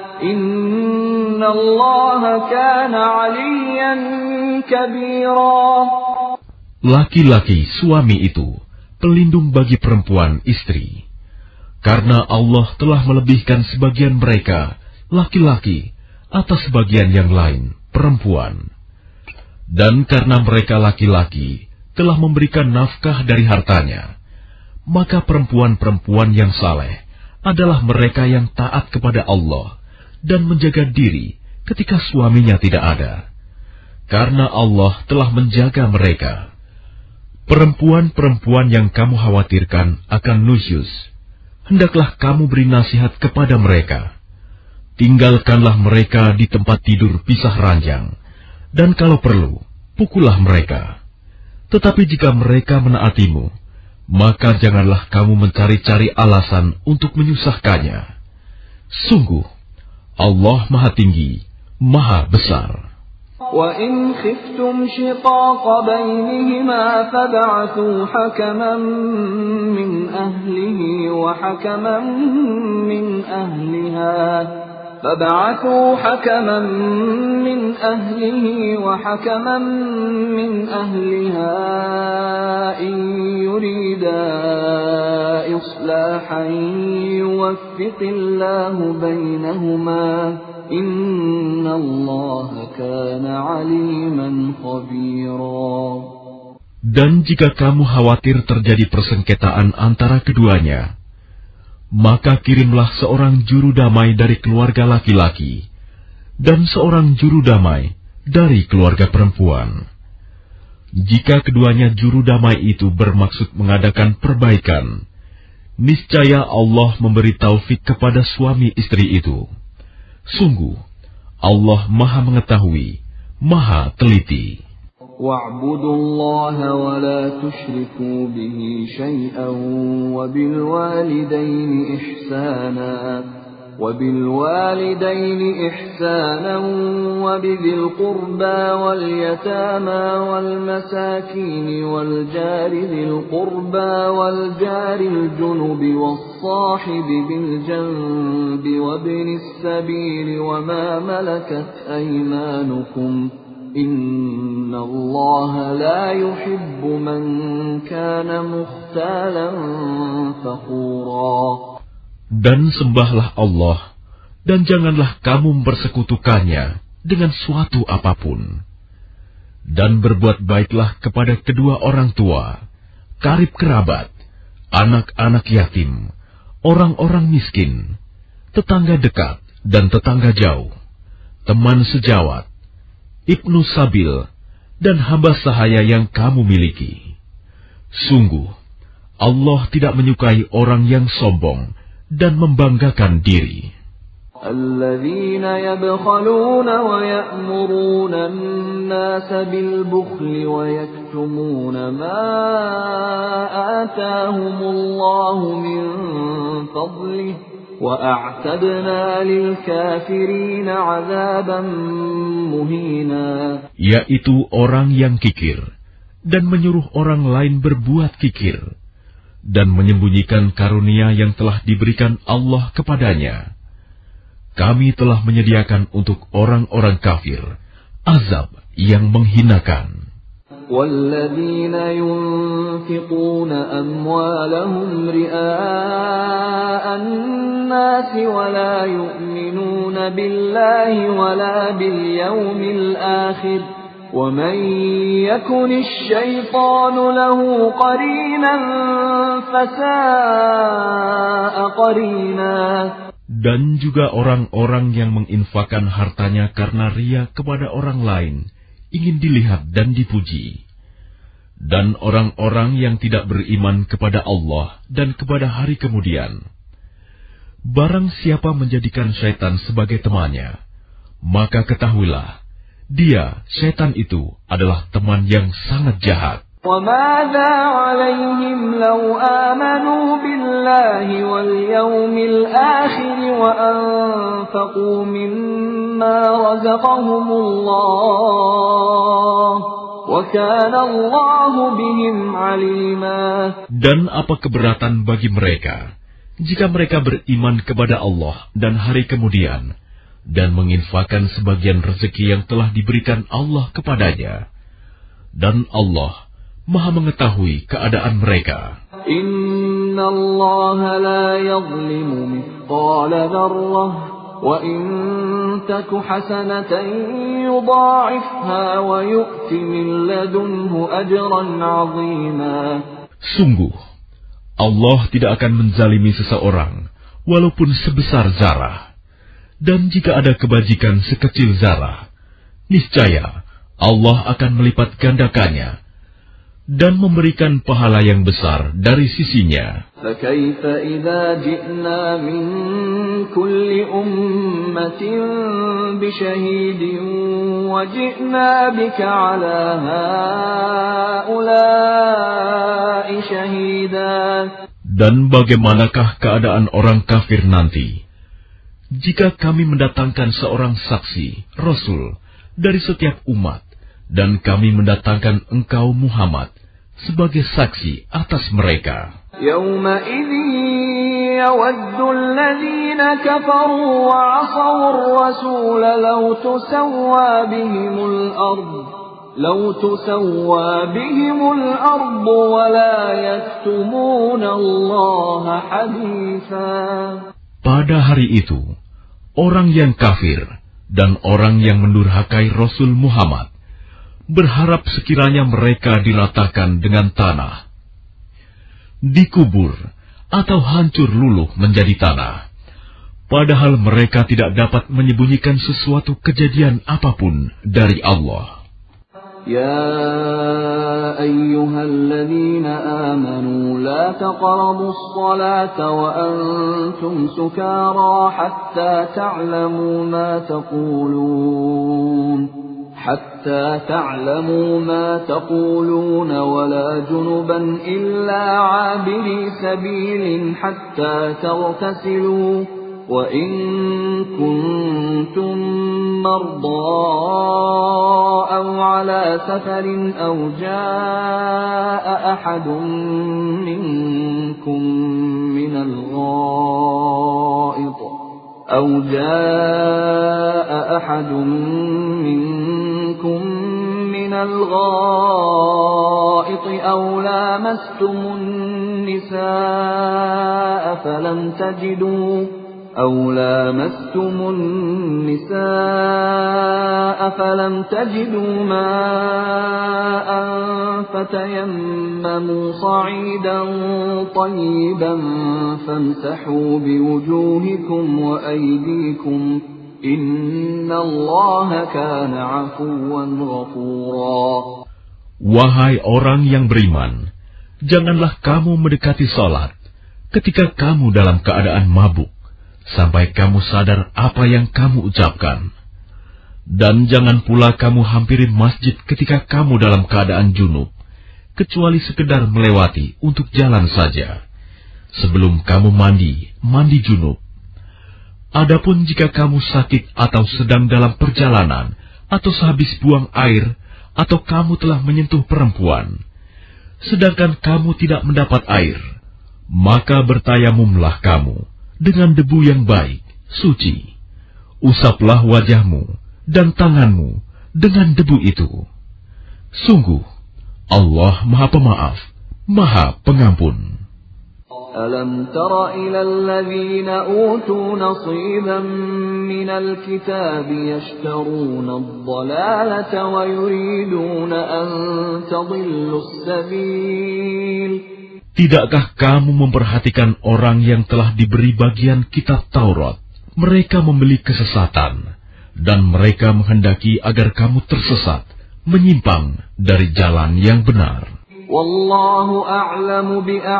إن الله كان عليا كبيرا. Laki-laki suami itu pelindung bagi perempuan istri, karena Allah telah melebihkan sebagian mereka, laki-laki, atas sebagian yang lain, perempuan. Dan karena mereka laki-laki telah memberikan nafkah dari hartanya, maka perempuan-perempuan yang saleh adalah mereka yang taat kepada Allah dan menjaga diri ketika suaminya tidak ada, karena Allah telah menjaga mereka. Perempuan-perempuan yang kamu khawatirkan akan nusyuz, hendaklah kamu beri nasihat kepada mereka. Tinggalkanlah mereka di tempat tidur pisah ranjang, dan kalau perlu, pukullah mereka. Tetapi jika mereka menaatimu, maka janganlah kamu mencari-cari alasan untuk menyusahkannya. Sungguh, Allah Maha Tinggi, Maha Besar. وَإِنْ خِفْتُمْ شِقَاقَ بَيْنِهِمَا فَابْعَثُوا حَكَمًا مِّنْ أَهْلِهِ وَحَكَمًا مِّنْ أَهْلِهَا فَابْعَثُوا حَكَمًا مِّنْ أَهْلِهِ وَحَكَمًا مِّنْ أَهْلِهَا إِنْ يُرِيدَا إِصْلَاحًا يُوَفِّقِ اللَّهُ بَيْنَهُمَا إِنَّ اللَّهَ كَانَ عَلِيمًا خَبِيرًا. Dan jika kamu khawatir terjadi persengketaan antara keduanya, maka kirimlah seorang juru damai dari keluarga laki-laki dan seorang juru damai dari keluarga perempuan. Jika keduanya juru damai itu bermaksud mengadakan perbaikan, niscaya Allah memberi taufik kepada suami istri itu. Sungguh, Allah Maha Mengetahui, Maha Teliti. وَاعْبُدُوا اللَّهَ وَلَا تُشْرِكُوا بِهِ شَيْئًا وَبِالْوَالِدَيْنِ إِحْسَانًا وَبِالْوَالِدَيْنِ إِحْسَانًا وَبِذِي الْقُرْبَى وَالْيَتَامَى وَالْمَسَاكِينِ وَالْجَارِ ذِي الْقُرْبَى وَالْجَارِ الْجُنُبِ وَالصَّاحِبِ بِالْجَنبِ وَابْنِ السَّبِيلِ وَمَا مَلَكَتْ أَيْمَانُكُمْ إِنَّ اللَّهَ لَا يُحِبُّ مَنْ كَانَ مُخْتَالًا فَخُورًا. Dan sembahlah Allah, dan janganlah kamu mempersekutukannya dengan suatu apapun. Dan berbuat baiklah kepada kedua orang tua, karib kerabat, anak-anak yatim, orang-orang miskin, tetangga dekat dan tetangga jauh, teman sejawat, ibnu sabil, dan hamba sahaya yang kamu miliki. Sungguh, Allah tidak menyukai orang yang sombong dan membanggakan diri. الذين يبخلون ويأمرون الناس بالبخل ويكتمون ما آتاهم الله من فضله وأعتدنا للكافرين عذابا مهينا. Yaitu orang yang kikir dan menyuruh orang lain berbuat kikir dan menyembunyikan karunia yang telah diberikan Allah kepadanya. Kami telah menyediakan untuk orang-orang kafir azab yang menghinakan. وَالَّذِينَ يُنْفِقُونَ أَمْوَالَهُمْ رِئَاءَ النَّاسِ وَلَا يُؤْمِنُونَ بِاللَّهِ وَلَا بِالْيَوْمِ الْآخِرِ وَمَنْ يَكُنِ الشَّيْطَانُ لَهُ قَرِينًا فَسَاءَ قَرِينًا. Dan juga orang-orang yang menginfakkan hartanya karena ria kepada orang lain, ingin dilihat dan dipuji. Dan orang-orang yang tidak beriman kepada Allah dan kepada hari kemudian. Barang siapa menjadikan syaitan sebagai temannya, maka ketahuilah, dia, syaitan itu, adalah teman yang sangat jahat. وَمَاذَا عَلَيْهِمْ لَوْ آمَنُوا بِاللَّهِ وَالْيَوْمِ الْآخِرِ وَأَنفَقُوا مِمَّا رَزَقَهُمُ اللَّهُ وَكَانَ اللَّهُ بِهِمْ عَلِيمًا. Dan apa keberatan bagi mereka jika mereka beriman kepada Allah dan hari kemudian dan menginfakkan sebagian rezeki yang telah diberikan Allah kepadanya, dan Allah Maha mengetahui keadaan mereka. Inna Allah la yazlimu mithqala dzarrah wa in taku hasanatan yudha'ifha wa yu'ti min ladunhu ajran 'azima. Sungguh, Allah tidak akan menzalimi seseorang walaupun sebesar zarah. Dan jika ada kebajikan sekecil zarah, niscaya Allah akan melipat gandakannya dan memberikan pahala yang besar dari sisinya. فَكَيْفَ إِذَا جِئْنَا مِنْ كُلِّ أُمَّةٍ بِشَهِيدٍ وَجِئْنَا بِكَ عَلَى هَؤُلَاءِ شَهِيدًا. Dan bagaimanakah keadaan orang kafir nanti jika kami mendatangkan seorang saksi, Rasul, dari setiap umat, dan kami mendatangkan engkau Muhammad sebagai saksi atas mereka. Yawma'idhin yawaddu alladhina kafaru wa 'asaw ar-rasul law tusawwa bihimul ard law tusawwa bihimul ard wa la yaktumuna Allah haditha. Pada hari itu, orang yang kafir dan orang yang mendurhakai Rasul Muhammad berharap sekiranya mereka diratakan dengan tanah, dikubur atau hancur luluh menjadi tanah, padahal mereka tidak dapat menyembunyikan sesuatu kejadian apapun dari Allah. Ya ayyuhalladzina amanu la taqrabus salata wa antum sukara hatta ta'lamu ma taqulun حتى تعلموا ما تقولون ولا جنبا إلا عابري سبيل حتى تغتسلوا وإن كنتم مرضى أو على سفر أو جاء أحد منكم من الغائط أو جاء أحد منكم من الغائط أو لامستم النساء فلم تجدوا أو لامستم النساء فلم تجدوا ماء فتيمموا صعيدا طيبا فامسحوا بوجوهكم وأيديكم إن الله كان عفوا غفورا. Wahai orang yang beriman, janganlah kamu mendekati sholat ketika kamu dalam keadaan mabuk, sampai kamu sadar apa yang kamu ucapkan. Dan jangan pula kamu hampiri masjid ketika kamu dalam keadaan junub, kecuali sekedar melewati untuk jalan saja. Sebelum kamu mandi, mandi junub. Adapun jika kamu sakit atau sedang dalam perjalanan, atau sehabis buang air, atau kamu telah menyentuh perempuan, sedangkan kamu tidak mendapat air, maka bertayamumlah kamu dengan debu yang baik, suci. Usaplah wajahmu dan tanganmu dengan debu itu. Sungguh, Allah Maha Pemaaf, Maha Pengampun. Alam tara ila alladhina utu nasiban minal kitab yashtaruna ad-dalalata wa yuriduna an tadillu as-sabil. Tidakkah kamu memperhatikan orang yang telah diberi bagian kitab Taurat? Mereka membeli kesesatan, dan mereka menghendaki agar kamu tersesat, menyimpang dari jalan yang benar. Wallahu a'lamu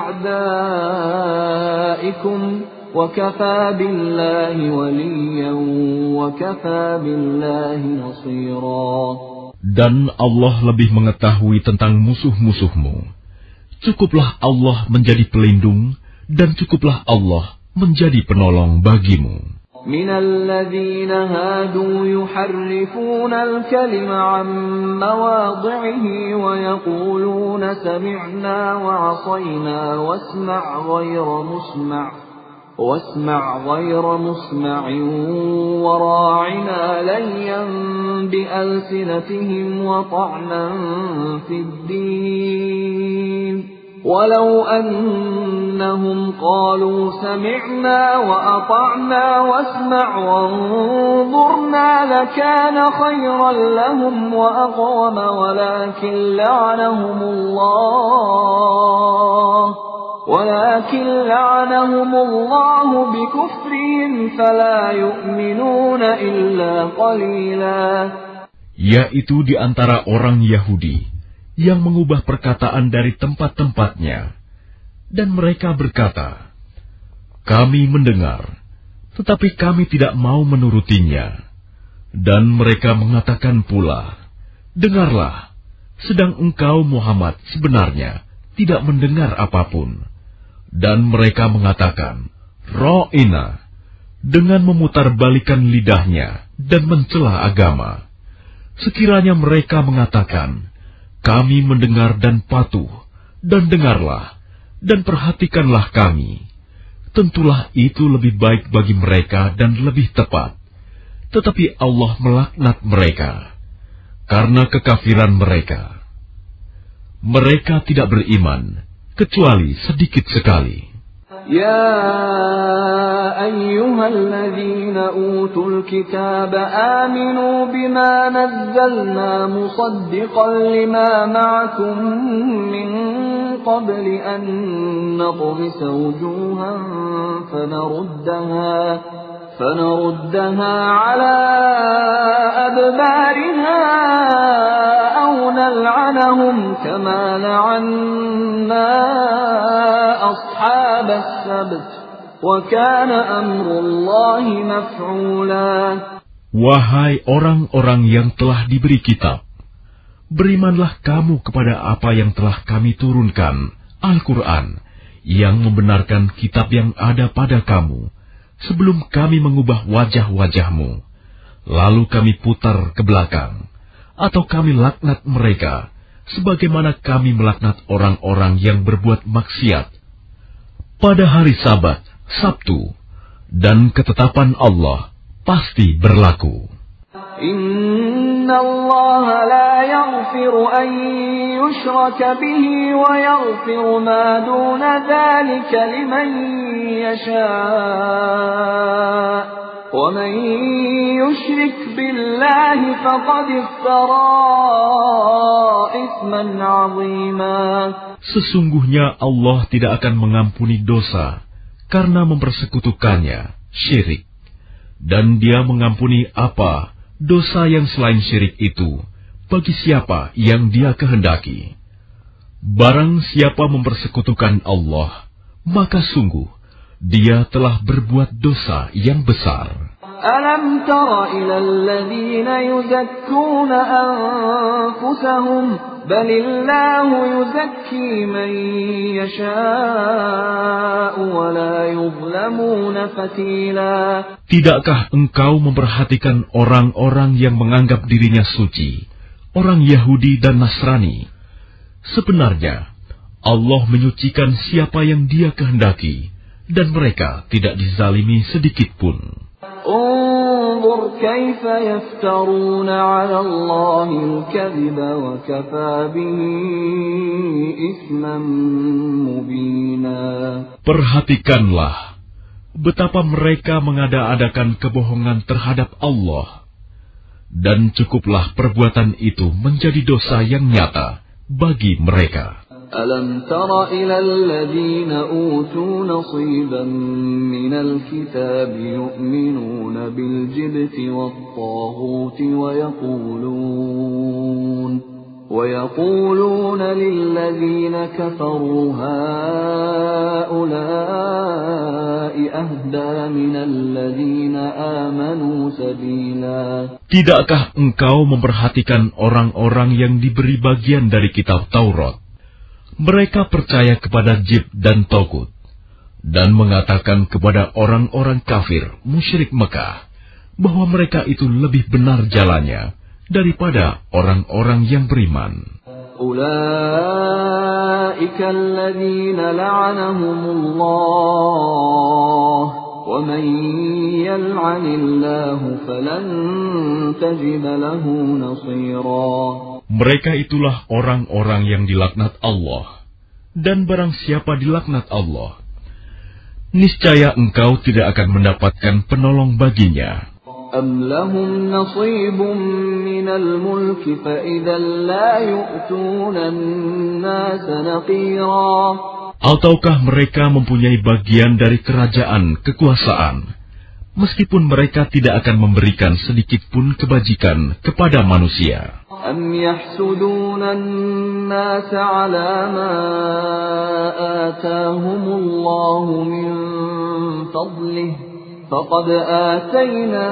bi'a'daikum wa kafa billahi waliyan wa kafa billahi nasira. Dan Allah lebih mengetahui tentang musuh-musuhmu. Cukuplah Allah menjadi pelindung, dan cukuplah Allah menjadi penolong bagimu. من الذين هادوا يحرفون الكلم عن مواضعه ويقولون سمعنا وعصينا واسمع غير مسمع واسمع غير مسمع وراعنا ليا بألسنتهم وطعنا في الدين ولو أنهم قالوا سمعنا وأطعنا واسمع وانظرنا لكان خيرا لهم وأقوم ولكن لعنهم الله ولكن لعنهم الله بكفرهم فلا يؤمنون إلا قليلا. Yaitu di antara orang Yahudi yang mengubah perkataan dari tempat-tempatnya, dan mereka berkata, kami mendengar, tetapi kami tidak mau menurutinya. Dan mereka mengatakan pula, dengarlah, sedang engkau Muhammad sebenarnya tidak mendengar apapun. Dan mereka mengatakan, Ra'ina, dengan memutarbalikan lidahnya dan mencela agama. Sekiranya mereka mengatakan, kami mendengar dan patuh, dan dengarlah, dan perhatikanlah kami. Tentulah itu lebih baik bagi mereka dan lebih tepat. Tetapi Allah melaknat mereka, karena kekafiran mereka. Mereka tidak beriman, kecuali sedikit sekali. يا أيها الذين أوتوا الكتاب آمنوا بما نزلنا مصدقا لما معكم من قبل أن نطمس وجوها فنردها فنردها على أدبارها أو نلعنهم كما لعنا أصحاب السبت وكان أمر الله مفعولا. Wahai orang-orang yang telah diberi kitab, berimanlah kamu kepada apa yang telah kami turunkan, Al-Quran, yang membenarkan kitab yang ada pada kamu, sebelum kami mengubah wajah-wajahmu, lalu kami putar ke belakang, atau kami laknat mereka, sebagaimana kami melaknat orang-orang yang berbuat maksiat. Pada hari Sabat, Sabtu, dan ketetapan Allah pasti berlaku. Inna Allah la yaghfiru an yushraka bihi wa yaghfiru ma duna dhalika liman yasha' wa man yushrik billahi faqad iftara ithman 'azima. Sesungguhnya Allah tidak akan mengampuni dosa karena mempersekutukannya, syirik. Dan Dia mengampuni apa dosa yang selain syirik itu bagi siapa yang Dia kehendaki. Barang siapa mempersekutukan Allah, maka sungguh dia telah berbuat dosa yang besar. Alam tara ila alladhina yuzakkuna anfusahum balillahu yuzakki man yasha'u wa la yuzlamuna fatila. Tidakkah engkau memperhatikan orang-orang yang menganggap dirinya suci, orang Yahudi dan Nasrani? Sebenarnya Allah menyucikan siapa yang Dia kehendaki, dan mereka tidak dizalimi sedikit pun. Unzur kaifa yaftaruna 'ala Allahi al-kadhiba wa kafa bihi itsman mubina. Perhatikanlah betapa mereka mengada-adakan kebohongan terhadap Allah, dan cukuplah perbuatan itu menjadi dosa yang nyata bagi mereka. Alam tara ila alladhina utu nasiban minal kitab yu'minuna bil jibti wat taghuti wa yaqulun wa yaquluna lil ladzina kafaru haula'i ahda minal ladzina amanu sabila. Tidakkah engkau memperhatikan orang-orang yang diberi bagian dari kitab Taurat? Mereka percaya kepada Jib dan Togut, dan mengatakan kepada orang-orang kafir musyrik Mekah bahwa mereka itu lebih benar jalannya daripada orang-orang yang beriman. Ulaika alladzina la'anahumullah wa man yal'anillahu falan tajida lahu nasira. Mereka itulah orang-orang yang dilaknat Allah, dan barang siapa dilaknat Allah, niscaya engkau tidak akan mendapatkan penolong baginya. Am lahum nasibun minal mulki fa idzan la yu'tuna an-nasa naqira. Ataukah mereka mempunyai bagian dari kerajaan kekuasaan, meskipun mereka tidak akan memberikan sedikit pun kebajikan kepada manusia. Am yahsuduna an-nasa 'ala ma atahumullahu min fadlihi faqad atayna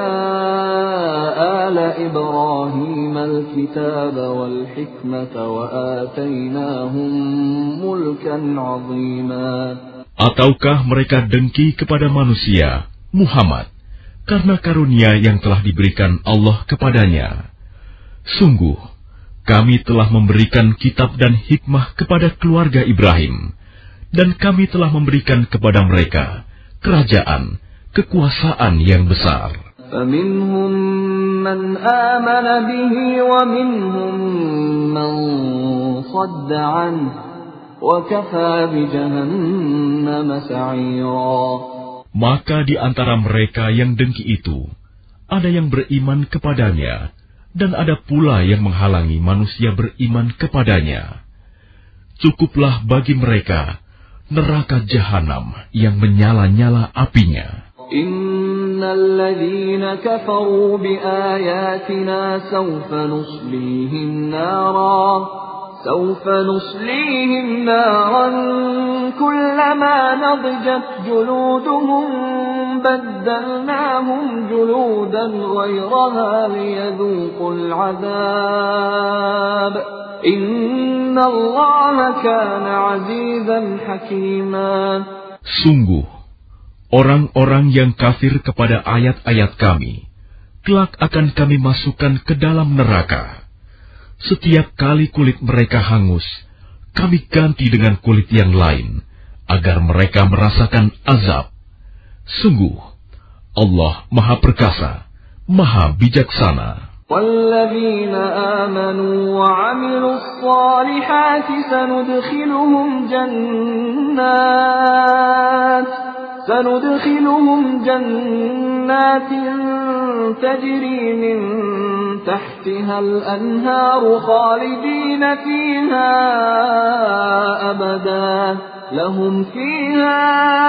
ala Ibrahim al-kitaba wal hikmata wa atainahum mulkan 'azima. Ataukah mereka dengki kepada manusia, Muhammad, karena karunia yang telah diberikan Allah kepadanya? Sungguh, kami telah memberikan kitab dan hikmah kepada keluarga Ibrahim, dan kami telah memberikan kepada mereka kerajaan, kekuasaan yang besar. فَمِنْهُمْ مَنْ آمَنَ بِهِ وَمِنْهُمْ مَنْ صَدَّ عَنْهُ وَكَفَى بِجَهَنَّمَ سَعِيرًا. Maka di antara mereka yang dengki itu, ada yang beriman kepadanya, dan ada pula yang menghalangi manusia beriman kepadanya. Cukuplah bagi mereka neraka jahanam yang menyala-nyala apinya. Innal ladzina kafaru biayatina sawfa nuslihim nara سوف نصليهم نارا كلما نضجت جلودهم بدلناهم جلودا غيرها ليذوقوا العذاب إن الله كان عزيزا حكيما. Sungguh, orang-orang yang kafir kepada ayat-ayat kami, kelak akan kami masukkan ke dalam neraka. Setiap kali kulit mereka hangus, kami ganti dengan kulit yang lain, agar mereka merasakan azab. Sungguh, Allah Maha Perkasa, Maha Bijaksana. وَالَّذِينَ آمَنُوا وَعَمِلُوا الصَّالِحَاتِ سَنُدْخِلُهُمْ جَنَّاتٍ سندخلهم جنات تجري من تحتها الأنهار خالدين فيها أبدا لهم فيها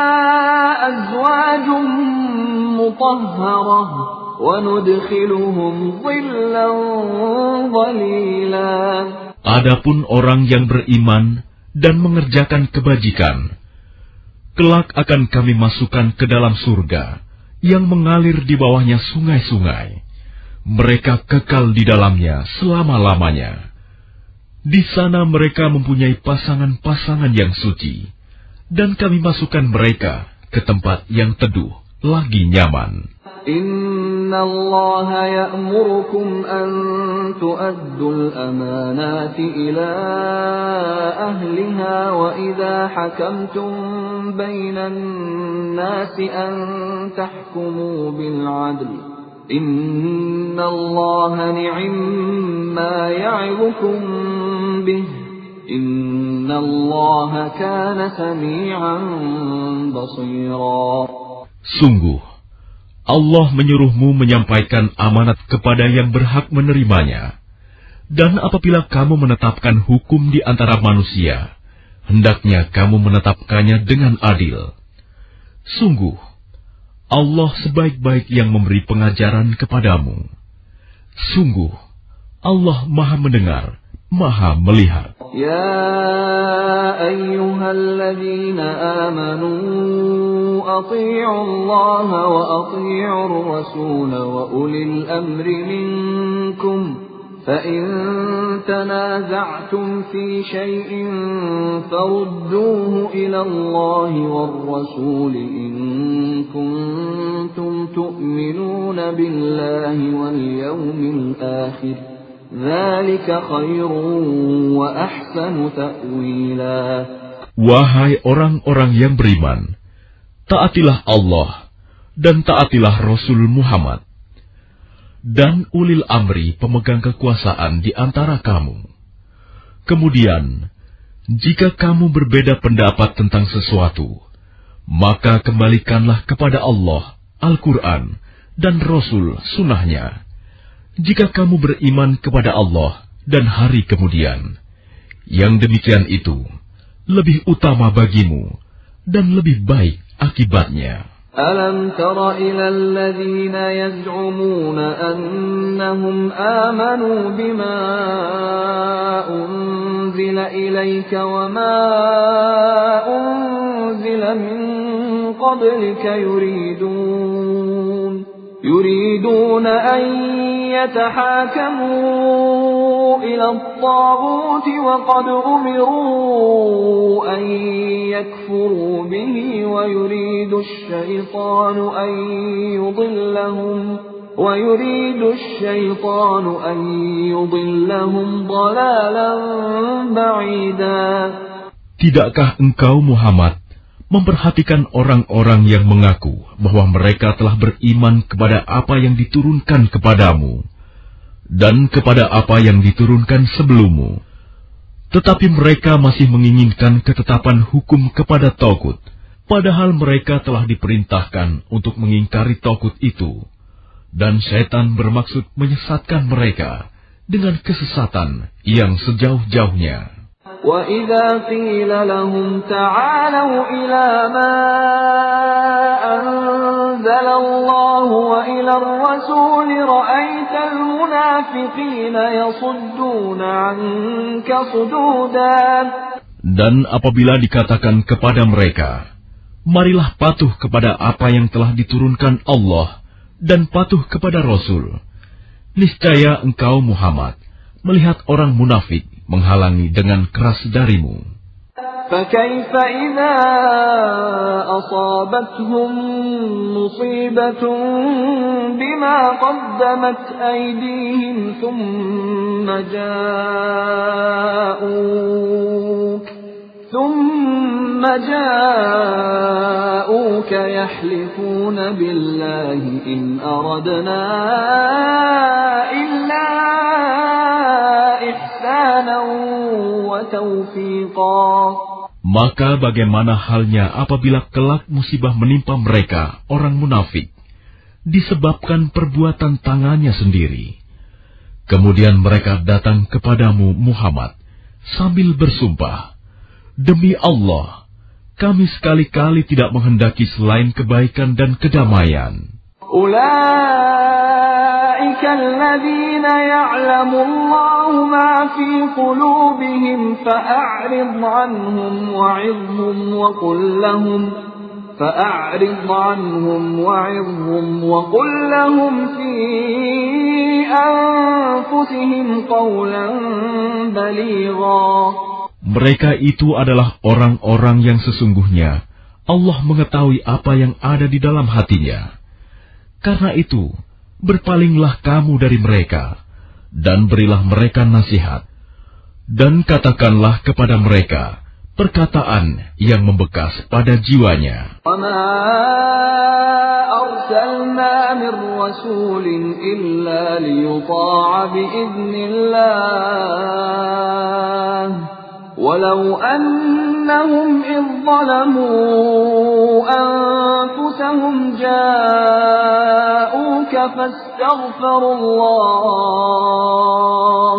أزواج مطهرة وندخلهم ظلا ظليلا. Adapun orang yang beriman dan mengerjakan kebajikan, kelak akan kami masukkan ke dalam surga yang mengalir di bawahnya sungai-sungai. Mereka kekal di dalamnya selama-lamanya. Di sana mereka mempunyai pasangan-pasangan yang suci, dan kami masukkan mereka ke tempat yang teduh lagi nyaman. Inna Allah ya'murukum an tu'addul amanati ila ahliha wa idha hakamtum bainan nasi an tahkumu bil adl. Inna Allah ni'imma ya'idukum bih. Inna Allah kana sami'an basira. Sungguh, Allah menyuruhmu menyampaikan amanat kepada yang berhak menerimanya. Dan apabila kamu menetapkan hukum di antara manusia, hendaknya kamu menetapkannya dengan adil. Sungguh, Allah sebaik-baik yang memberi pengajaran kepadamu. Sungguh, Allah Maha mendengar, Maha melihat. Ya ayyuhalladzina amanu ati'u Allah wa ati'u ar-rasul wa ulil amri minkum. فَإِن تَنَازَعْتُمْ فِي شَيْءٍ فَرُدُّوهُ إِلَى اللَّهِ وَالرَّسُولِ إِن كُنتُمْ تُؤْمِنُونَ بِاللَّهِ وَالْيَوْمِ الْآخِرِ ذَلِكَ خَيْرٌ وَأَحْسَنُ تَأْوِيلًا. Wahai orang-orang yang beriman, taatilah Allah dan taatilah Rasul Muhammad dan ulil amri pemegang kekuasaan di antara kamu. Kemudian, jika kamu berbeda pendapat tentang sesuatu, maka kembalikanlah kepada Allah, Al-Quran, dan Rasul Sunnahnya. Jika kamu beriman kepada Allah dan hari kemudian, yang demikian itu lebih utama bagimu dan lebih baik akibatnya. أَلَمْ تَرَ إِلَى الَّذِينَ يَزْعُمُونَ أَنَّهُمْ آمَنُوا بِمَا أُنزِلَ إِلَيْكَ وَمَا أُنزِلَ مِن قَبْلِكَ يُرِيدُونَ يُرِيدُونَ أَن يَتَحَاكَمُوا إِلَى الطَّاغُوتِ وَقَدْ أُمِرُوا أَن يَكْفُرُوا بِهِ وَيُرِيدُ الشَّيْطَانُ أَن يُضِلَّهُمْ وَيُرِيدُ الشَّيْطَانُ أَن يُضِلَّهُمْ ضَلَالًا بَعِيدًا. Tidakkah engkau Muhammad memperhatikan orang-orang yang mengaku bahwa mereka telah beriman kepada apa yang diturunkan kepadamu dan kepada apa yang diturunkan sebelummu, tetapi mereka masih menginginkan ketetapan hukum kepada Tagut, padahal mereka telah diperintahkan untuk mengingkari Tagut itu, dan setan bermaksud menyesatkan mereka dengan kesesatan yang sejauh-jauhnya. وَإِذَا قِيلَ لَهُمْ تَعَالَوْا إِلَى مَا أَنزَلَ اللَّهُ وَإِلَى الرَّسُولِ رَأَيْتَ الْمُنَافِقِينَ يَصُدُّونَ عَنكَ صُدُودًا. Dan apabila dikatakan kepada mereka, marilah patuh kepada apa yang telah diturunkan Allah dan patuh kepada Rasul, niscaya engkau Muhammad melihat orang munafik menghalangi dengan keras darimu. فَكَيْفَ إِذَا أَصَابَتْهُم مُّصِيبَةٌ بِمَا قَدَّمَتْ أَيْدِيهِمْ ثُمَّ جَاءُوكَ ثُمَّ جَاءُوكَ يَحْلِفُونَ بِاللَّهِ إِنْ أَرَدْنَا إِلَّا إِحْسَانًا وَتَوْفِيقًا. Maka bagaimana halnya apabila kelak musibah menimpa mereka, orang munafik, disebabkan perbuatan tangannya sendiri. Kemudian mereka datang kepadamu Muhammad sambil bersumpah, demi Allah, kami sekali-kali tidak menghendaki selain kebaikan dan kedamaian. أولئك الذين يعلم الله ما في قلوبهم فأعرض عنهم وعظهم وقل لهم فأعرض عنهم وعظهم وقل لهم في أنفسهم قولا بليغا. Mereka itu adalah orang-orang yang sesungguhnya Allah mengetahui apa yang ada di dalam hatinya. Karena itu, berpalinglah kamu dari mereka, dan berilah mereka nasihat. Dan katakanlah kepada mereka perkataan yang membekas pada jiwanya. وَمَا أَرْسَلْنَا مِن رَّسُولٍ إِلَّا لِيُطَاعَ بِإِذْنِ اللَّهِ وَلَوْ أَنَّهُمْ إِذ ظَّلَمُوا أَنفُسَهُمْ جَاءُوكَ فَاسْتَغْفَرُوا اللَّهَ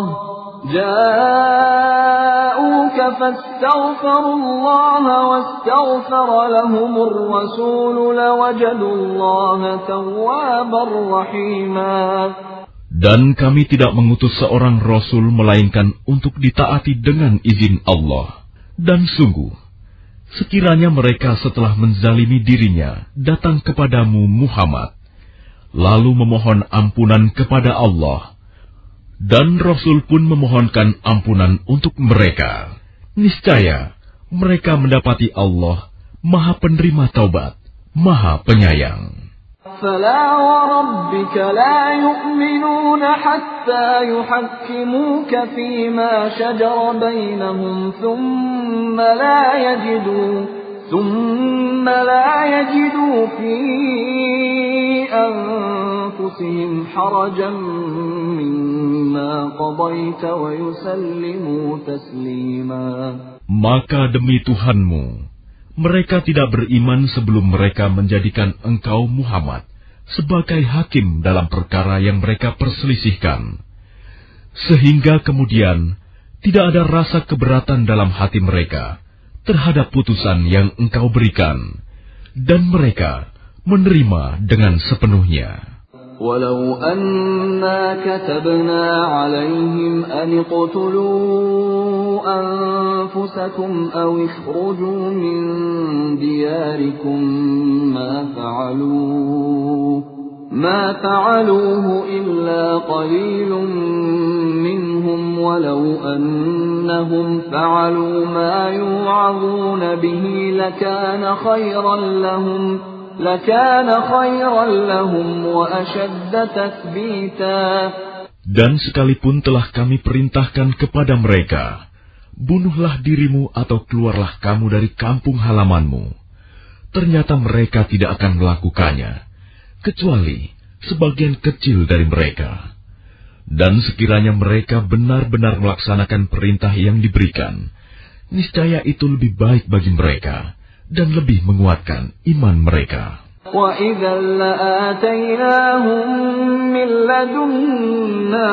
جاءوك فاستغفروا الله واستغفر لهم الرسول لوجدوا الله توابا رحيما. Dan kami tidak mengutus seorang Rasul melainkan untuk ditaati dengan izin Allah. Dan sungguh, sekiranya mereka setelah menzalimi dirinya datang kepadamu Muhammad, lalu memohon ampunan kepada Allah, dan Rasul pun memohonkan ampunan untuk mereka, niscaya mereka mendapati Allah Maha Penerima Taubat, Maha Penyayang. فَلَا وَرَبِّكَ لَا يُؤْمِنُونَ حَتَّى يُحَكِّمُوكَ فِيمَا شَجَرَ بَيْنَهُمْ ثُمَّ لَا يَجِدُوا ثُمَّ لَا يَجِدُوا فِي أَنفُسِهِمْ حَرَجًا مِّمَّا قَضَيْتَ وَيُسَلِّمُوا تَسْلِيمًا. Maka demi Tuhanmu, mereka tidak beriman sebelum mereka menjadikan engkau Muhammad sebagai hakim dalam perkara yang mereka perselisihkan. Sehingga kemudian tidak ada rasa keberatan dalam hati mereka terhadap putusan yang engkau berikan, dan mereka menerima dengan sepenuhnya. ولو أنا كتبنا عليهم أن اقتلوا أنفسكم أو اخرجوا من دياركم ما فعلوه ما فعلوه إلا قليل منهم ولو أنهم فعلوا ما يوعظون به لكان خيرا لهم لَكَانَ خَيْرًا لَهُمْ وَأَشَدَّ تَثْبِيتًا. Dan sekalipun telah kami perintahkan kepada mereka, bunuhlah dirimu atau keluarlah kamu dari kampung halamanmu, ternyata mereka tidak akan melakukannya, kecuali sebagian kecil dari mereka. Dan sekiranya mereka benar-benar melaksanakan perintah yang diberikan, niscaya itu lebih baik bagi mereka dan lebih menguatkan iman mereka. وَإِذًا لَآتَيْنَاهُم مِّن لَّدُنَّا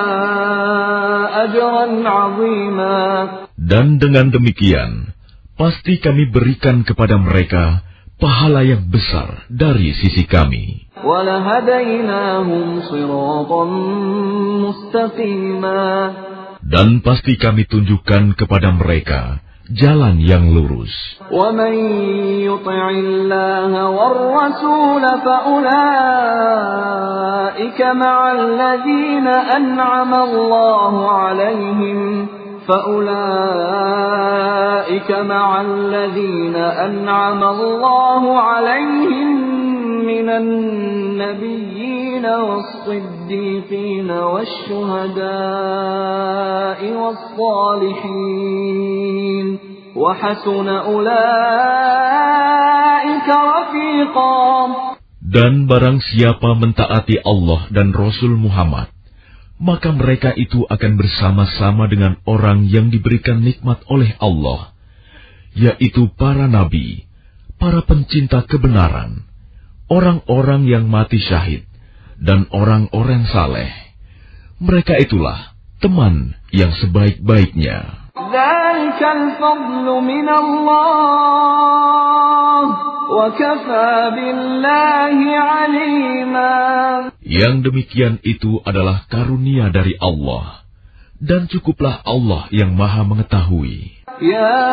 أَجْرًا عَظِيمًا. Dan dengan demikian, pasti kami berikan kepada mereka pahala yang besar dari sisi kami. وَلَهَدَيْنَاهُمْ صِرَاطًا مُّسْتَقِيمًا. Dan pasti kami tunjukkan kepada mereka jalan yang lurus. وَمَن يُطِعِ اللَّهَ وَالرَّسُولَ فَأُولَٰئِكَ مَعَ الَّذِينَ أَنْعَمَ اللَّهُ عَلَيْهِمْ فَأُولَٰئِكَ مَعَ الَّذِينَ أَنْعَمَ اللَّهُ عَلَيْهِمْ مِنَ النَّبِيِّينَ وَالصِّدِّيقِينَ وَالشُّهَدَاءِ وَالصَّالِحِينَ وَحَسُنَ أُولَٰئِكَ رَفِيقًا. Dan barang siapa mentaati Allah dan Rasul Muhammad, maka mereka itu akan bersama-sama dengan orang yang diberikan nikmat oleh Allah, yaitu para nabi, para pencinta kebenaran, orang-orang yang mati syahid, dan orang-orang saleh. Mereka itulah teman yang sebaik-baiknya. Dzalikal fadlu minallah wa kafa billahi alima. Yang demikian itu adalah karunia dari Allah, dan cukuplah Allah yang Maha mengetahui. Ya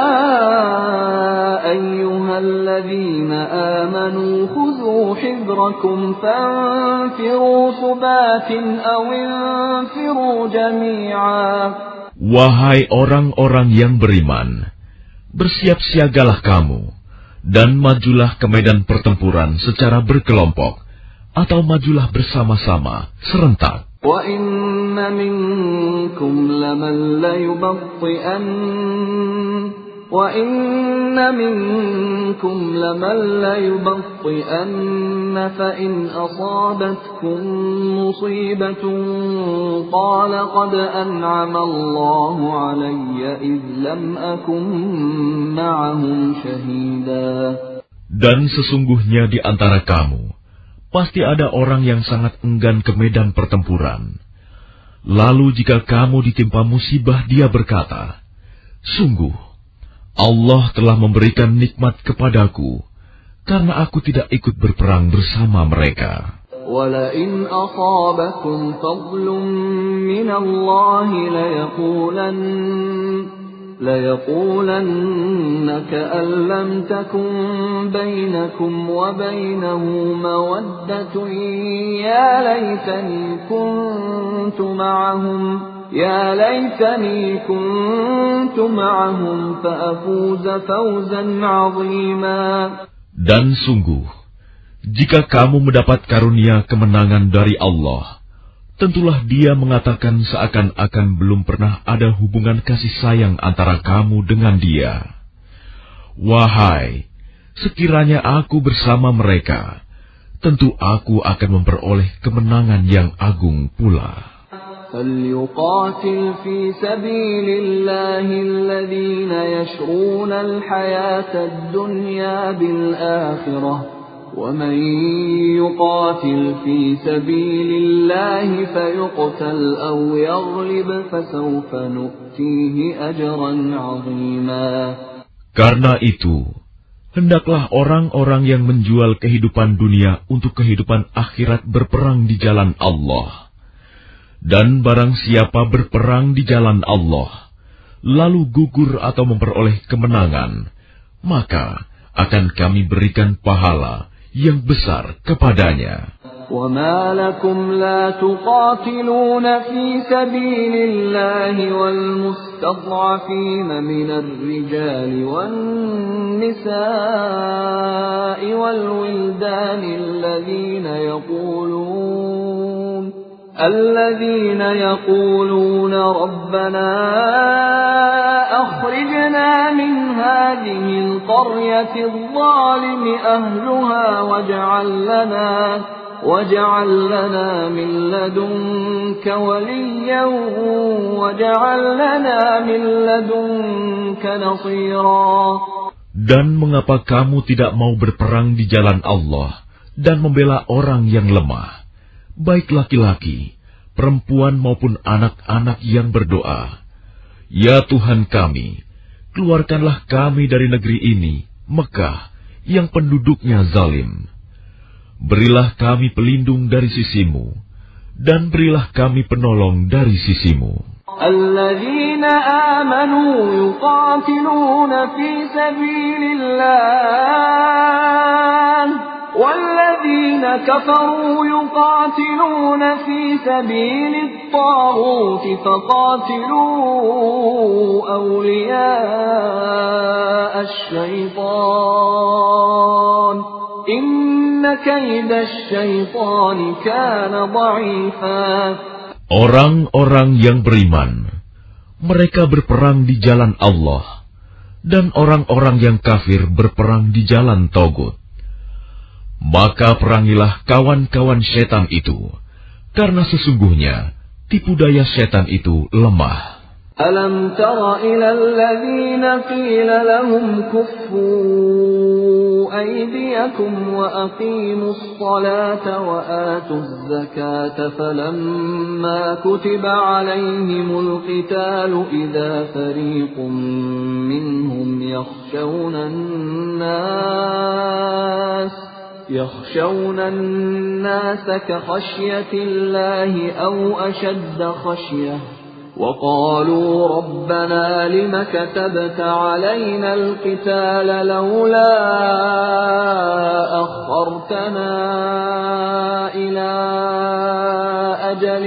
ayyuhalladzina amanu khudhu hidrakum fanfiru thubatin aw infiru jami'a. Wahai orang-orang yang beriman, bersiap-siagalah kamu, dan majulah ke medan pertempuran secara berkelompok, atau majulah bersama-sama, serentak. وَإِنَّ مِنكُمْ لَمَن لَّيُبَطِّئَنَّ وَإِنَّ مِنكُمْ لَمَن لَّيُبَطِّئَنَّ فَإِنْ أَصَابَتْكُم مُّصِيبَةٌ قَالَ قَدْ أَنْعَمَ اللَّهُ عَلَيَّ إِذْ لَمْ أَكُن مَّعَهُمْ شَهِيدًا. Dan sesungguhnya di antara kamu pasti ada orang yang sangat enggan ke medan pertempuran. Lalu jika kamu ditimpa musibah, dia berkata, "Sungguh, Allah telah memberikan nikmat kepadaku, karena aku tidak ikut berperang bersama mereka." وَلَئِنْ أَصَابَكُمْ فَضْلٌ مِّنَ اللَّهِ لَيَقُولَنَّ لَيَقُولَنَّ كَأَن لَّمْ تَكُن بَيْنَكُمْ وَبَيْنَهُ مَوَدَّةٌ يَا لَيْتَنِي كُنتُ مَعَهُمْ يَا لَيْتَنِي كُنتُ مَعَهُمْ فَأَفُوزَ فَوْزًا عَظِيمًا. Dan sungguh, jika kamu mendapat karunia kemenangan dari Allah, tentulah Dia mengatakan seakan-akan belum pernah ada hubungan kasih sayang antara kamu dengan Dia. Wahai, sekiranya aku bersama mereka, tentu aku akan memperoleh kemenangan yang agung pula. فَلْيُقَاتِلْ فِي سَبِيلِ اللَّهِ الَّذِينَ يَشْرُونَ الْحَيَاةَ الدُّنْيَا بِالْآخِرَةِ وَمَن يُقَاتِلْ فِي سَبِيلِ اللَّهِ فَيُقْتَلْ أَوْ يَغْلِبْ فَسَوْفَ نُؤْتِيهِ أَجْرًا عَظِيمًا. Karena itu, hendaklah orang-orang yang menjual kehidupan dunia untuk kehidupan akhirat berperang di jalan Allah. Dan barang siapa berperang di jalan Allah, lalu gugur atau memperoleh kemenangan, maka akan kami berikan pahala yang besar kepadanya. وَمَا لَكُمْ لَا تُقَاتِلُونَ فِي سَبِيلِ اللَّهِ وَالْمُسْتَضْعَفِينَ مِنَ الرِّجَالِ وَالنِّسَاءِ وَالْوِلْدَانِ الَّذِينَ يَقُولُونَ الَّذِينَ يَقُولُونَ رَبَّنَا أَخْرِجْنَا مِنْ هَذِهِ الْقَرْيَةِ الظَّالِمِ أَهْلُهَا وَاجْعَل لَّنَا وَاجْعَل لَّنَا مِن لَّدُنكَ وَلِيًّا وَاجْعَل لَّنَا مِن لَّدُنكَ نَصِيرًا. Dan mengapa kamu tidak mau berperang di jalan Allah dan membela orang yang lemah, baik laki-laki, perempuan maupun anak-anak yang berdoa, "Ya Tuhan kami, keluarkanlah kami dari negeri ini, Mekah, yang penduduknya zalim. Berilah kami pelindung dari sisimu, dan berilah kami penolong dari sisimu." Alladzina amanu yuqatiluna fi sabilillah وَالَّذِينَ كَفَرُوا يُقَاتِلُونَ فِي سَبِيلِ الطَّاغُوتِ فَقَاتِلُوا أَوْلِيَاءَ الشَّيْطَانِ إِنَّ كَيْدَ الشَّيْطَانِ كَانَ ضَعِيفًا. Orang-orang yang beriman, mereka berperang di jalan Allah, dan orang-orang yang kafir berperang di jalan Togut. Maka perangilah kawan-kawan setan itu, karena sesungguhnya tipu daya setan itu lemah. Alam tara ila alladhina qila lahum kuffu أيديكم وأقيموا الصلاة وآتوا الزكاة فلما كتب عليهم القتال إذا فريق منهم يخشون الناس يخشون الناس كخشية الله أو أشد خشية وقالوا ربنا لم كتبت علينا القتال لولا أخرتنا إلى أجل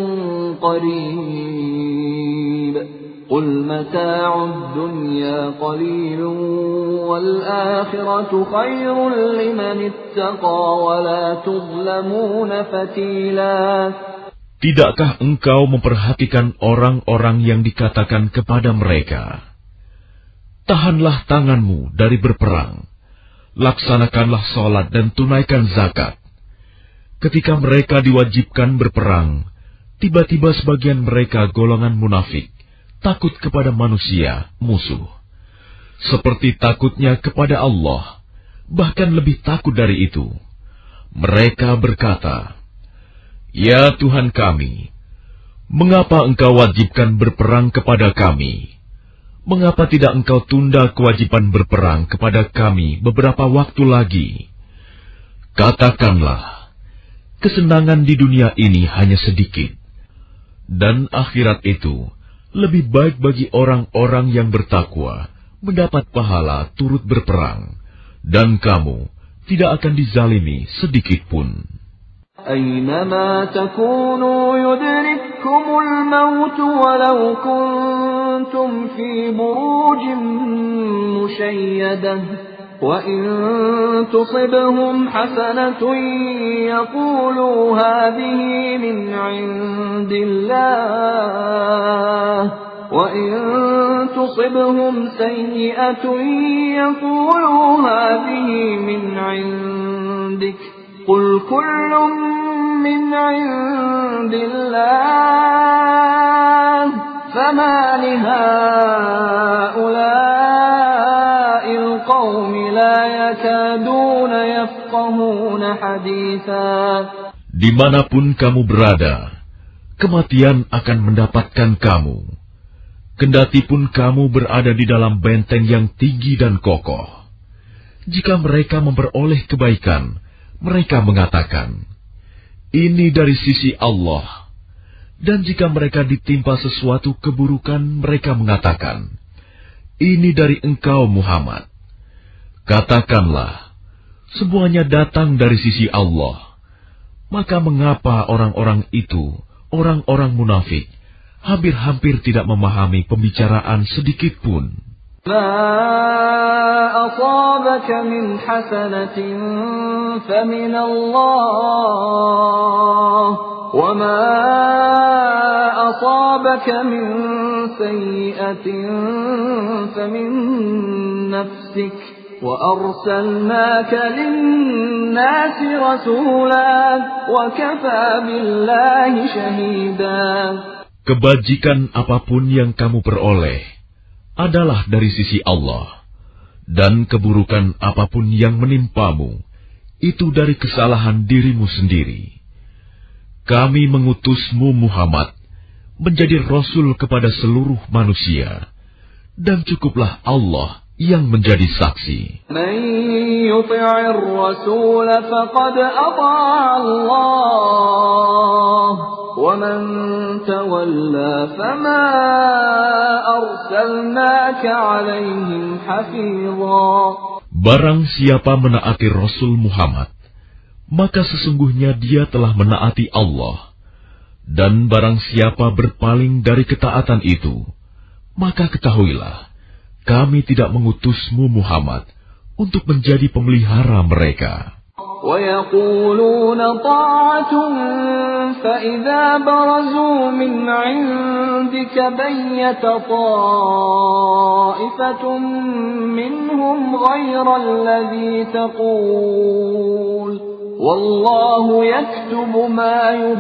قريب قل متاع الدنيا قليل والآخرة خير لمن اتقى ولا تظلمون فتيلا. Tidakkah engkau memperhatikan orang-orang yang dikatakan kepada mereka, tahanlah tanganmu dari berperang, laksanakanlah sholat dan tunaikan zakat. Ketika mereka diwajibkan berperang, tiba-tiba sebagian mereka golongan munafik, takut kepada manusia, musuh. Seperti takutnya kepada Allah, bahkan lebih takut dari itu. Mereka berkata, Ya Tuhan kami, mengapa Engkau wajibkan berperang kepada kami? Mengapa tidak Engkau tunda kewajiban berperang kepada kami beberapa waktu lagi? Katakanlah, kesenangan di dunia ini hanya sedikit, dan akhirat itu lebih baik bagi orang-orang yang bertakwa, mendapat pahala turut berperang, dan kamu tidak akan dizalimi sedikit pun. أينما تكونوا يدرككم الموت ولو كنتم في بروج مشيدة وإن تصبهم حسنة يقولوا هذه من عند الله وإن تصبهم سيئة يقولوا هذه من عندك قل كل من عند الله فما لهؤلاء القوم لا يكادون يفقهون حديثا. Dimanapun kamu berada, kematian akan mendapatkan kamu. Kendatipun kamu berada di dalam benteng yang tinggi dan kokoh. Jika mereka memperoleh kebaikan, mereka mengatakan, ini dari sisi Allah. Dan jika mereka ditimpa sesuatu keburukan, mereka mengatakan, ini dari engkau Muhammad. Katakanlah, semuanya datang dari sisi Allah. Maka mengapa orang-orang itu, orang-orang munafik, hampir-hampir tidak memahami pembicaraan sedikit pun? ما أصابك من حسنة فمن الله وما أصابك من سيئة فمن نفسك وأرسلناك للناس رسولا وكفى بالله شهيدا. Kebajikan apapun yang kamu peroleh adalah dari sisi Allah, dan keburukan apapun yang menimpamu, itu dari kesalahan dirimu sendiri. Kami mengutusmu Muhammad, menjadi Rasul kepada seluruh manusia, dan cukuplah Allah yang menjadi saksi. Man yuti'ir rasul faqad ata'a Allah. وَمَنْ تَوَلَّى فَمَا أَرْسَلْنَاكَ عَلَيْهِمْ حَفِيظًا. Barang siapa menaati Rasul Muhammad, maka sesungguhnya dia telah menaati Allah. Dan barang siapa berpaling dari ketaatan itu, maka ketahuilah, kami tidak mengutusmu Muhammad untuk menjadi pemelihara mereka. وَيَقُولُونَ طَاعَةٌ فَإِذَا بَرَزُوا مِنْ عِنْدِكَ بَيَّتَ طَائِفَةٌ مِّنْهُمْ غَيْرَ الَّذِي تَقُولُ وَاللَّهُ يَكْتُبُ مَا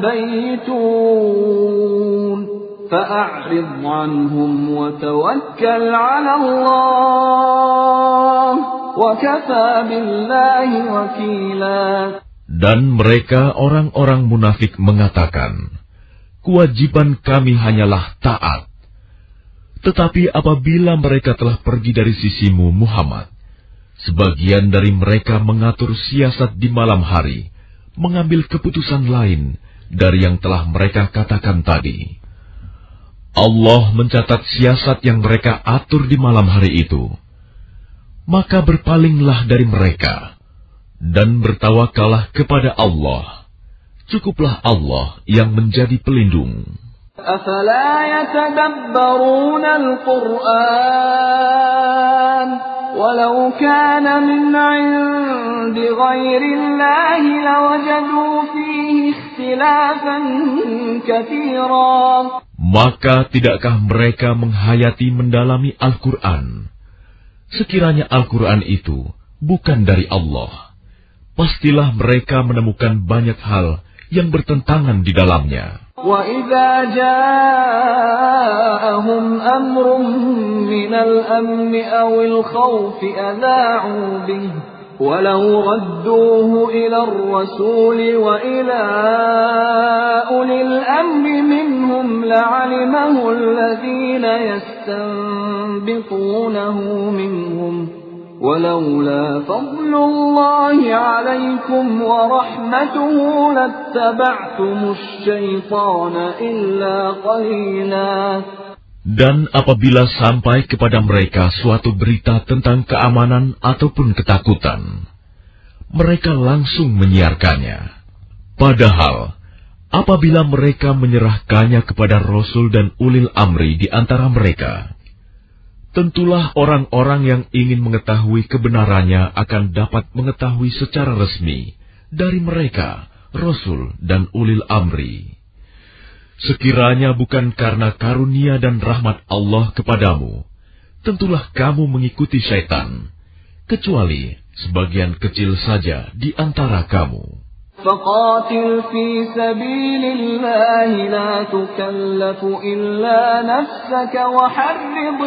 يُبَيِّتُونَ فَأَعْرِضْ عَنْهُمْ وَتَوَكَّلْ عَلَى اللَّهِ وكفى بالله وكيلا. Dan mereka orang-orang munafik mengatakan, kewajiban kami hanyalah taat. Tetapi apabila mereka telah pergi dari sisimu, Muhammad, sebagian dari mereka mengatur siasat di malam hari, mengambil keputusan lain dari yang telah mereka katakan tadi. Allah mencatat siasat yang mereka atur di malam hari itu. Maka berpalinglah dari mereka, dan bertawakallah kepada Allah. Cukuplah Allah yang menjadi pelindung. أفلا يتدبرون القرآن ولو كان من عند غير الله لوجدوا فيه اختلافا كثيرا. Maka tidakkah mereka menghayati mendalami Al-Quran? Sekiranya Al-Quran itu bukan dari Allah, pastilah mereka menemukan banyak hal yang bertentangan di dalamnya. وَإِذَا جَاءَهُمْ أَمْرٌ مِّنَ الْأَمْنِ أَوِ الْخَوْفِ أَذَاعُوا بِهِ وَلَوْ رَدُّوهُ إِلَى الرَّسُولِ وَإِلَى أُولِي الْأَمْرِ مِنْهُمْ لَعَلِمَهُ الَّذِينَ يَسْتَنبِطُونَهُ مِنْهُمْ وَلَوْلَا فَضْلُ اللَّهِ عَلَيْكُمْ وَرَحْمَتُهُ لَاتَّبَعْتُمُ الشَّيْطَانَ إِلَّا قَلِيلًا. Dan apabila sampai kepada mereka suatu berita tentang keamanan ataupun ketakutan, mereka langsung menyiarkannya. Padahal, apabila mereka menyerahkannya kepada Rasul dan ulil amri di antara mereka, tentulah orang-orang yang ingin mengetahui kebenarannya akan dapat mengetahui secara resmi dari mereka, Rasul dan ulil amri. Sekiranya bukan karena karunia dan rahmat Allah kepadamu, tentulah kamu mengikuti syaitan, kecuali sebagian kecil saja di antara kamu. فَقَاتِلْ فِي سَبِيلِ اللَّهِ لَا تُكَلَّفُ إِلَّا نَفْسَكَ وَحَرِّضِ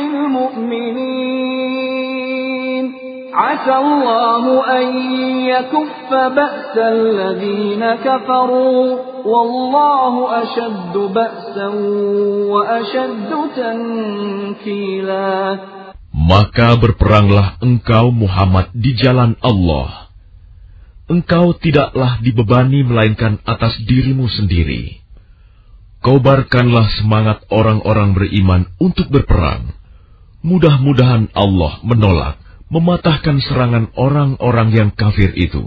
الْمُؤْمِنِينَ عَسَى اللَّهُ أَن يَكُفَّ بَأْسَ الَّذِينَ كَفَرُوا وَاللَّهُ أَشَدُّ بَأْسًا وَأَشَدُّ تَنكِيلًا. Maka berperanglah engkau Muhammad di jalan Allah. Engkau tidaklah dibebani melainkan atas dirimu sendiri. Kobarkanlah semangat orang-orang beriman untuk berperang. Mudah-mudahan Allah menolak, mematahkan serangan orang-orang yang kafir itu.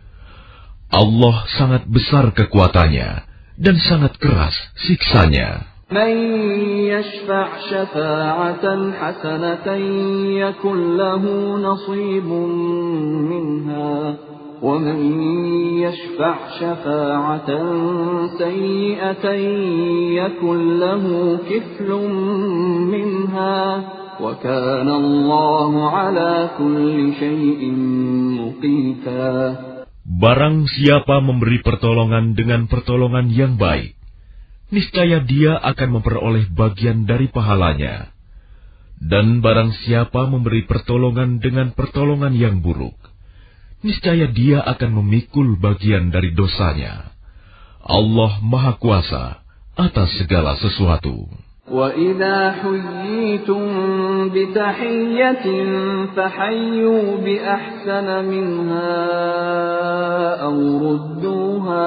Allah sangat besar kekuatannya dan sangat keras siksanya. مَن يَشْفَعْ شَفَاعَةً حَسَنَةً يَكُنْ لَهُ نَصِيبٌ مِّنْهَا وَمَن يَشْفَعْ شَفَاعَةً سَيِّئَةً يَكُنْ لَهُ كِفْلٌ مِّنْهَا وَكَانَ اللَّهُ عَلَى كُلِّ شَيْءٍ مُقِيتًا. Barang siapa memberi pertolongan dengan pertolongan yang baik, niscaya dia akan memperoleh bagian dari pahalanya. Dan barang siapa memberi pertolongan dengan pertolongan yang buruk, niscaya dia akan memikul bagian dari dosanya. Allah Maha Kuasa atas segala sesuatu. وَإِذَا حُيِّيتُم بِتَحِيَّةٍ فَحَيُّوا بِأَحْسَنَ مِنْهَا أَوْ رُدُّوهَا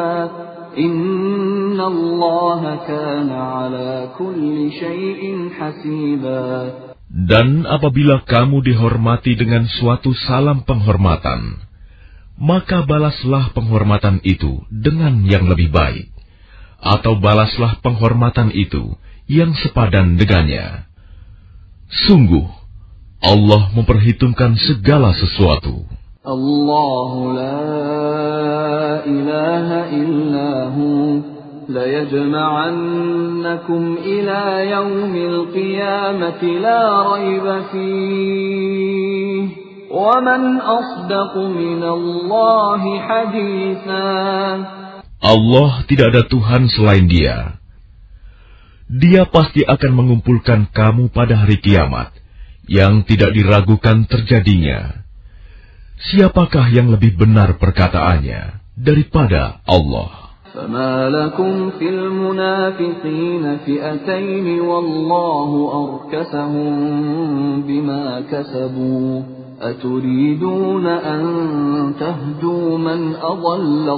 إِنَّ اللَّهَ كَانَ عَلَى كُلِّ شَيْءٍ حَسِيبًا. Dan apabila kamu dihormati dengan suatu salam penghormatan, maka balaslah penghormatan itu dengan yang lebih baik, atau balaslah penghormatan itu yang sepadan dengannya. Sungguh, Allah memperhitungkan segala sesuatu. Allahu la ilaha illa hu la yajma'annakum ila yaumil qiyamati la raiba fihi. وَمَنْ أَصْدَقُ مِنَ اللَّهِ حَدِيثًا. Allah tidak ada Tuhan selain Dia. Dia pasti akan mengumpulkan kamu pada hari kiamat, yang tidak diragukan terjadinya. siapakah yang lebih benar perkataannya daripada Allah? فما لكم في المنافقين فئتين والله أركسهم بما كسبوا أتريدون أن تهدوا من أضل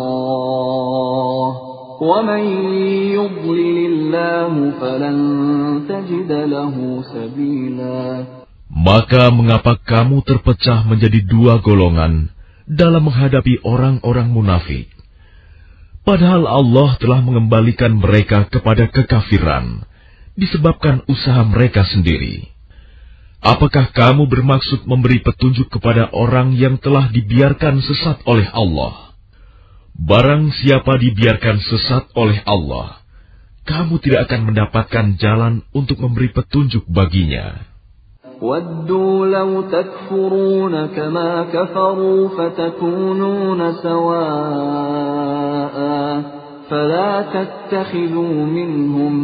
الله ومن يضلل الله فلن تجد له سبيلا. Maka mengapa kamu terpecah menjadi dua golongan dalam menghadapi orang-orang munafik? Padahal Allah telah mengembalikan mereka kepada kekafiran disebabkan usaha mereka sendiri. Apakah kamu bermaksud memberi petunjuk kepada orang yang telah dibiarkan sesat oleh Allah? Barang siapa dibiarkan sesat oleh Allah, kamu tidak akan mendapatkan jalan untuk memberi petunjuk baginya. وَدُّوا لَوْ تَكْفُرُونَ كَمَا كَفَرُوا فَتَكُونُونَ سَوَاءً فَلَا تَتَّخِذُوا مِنْهُمْ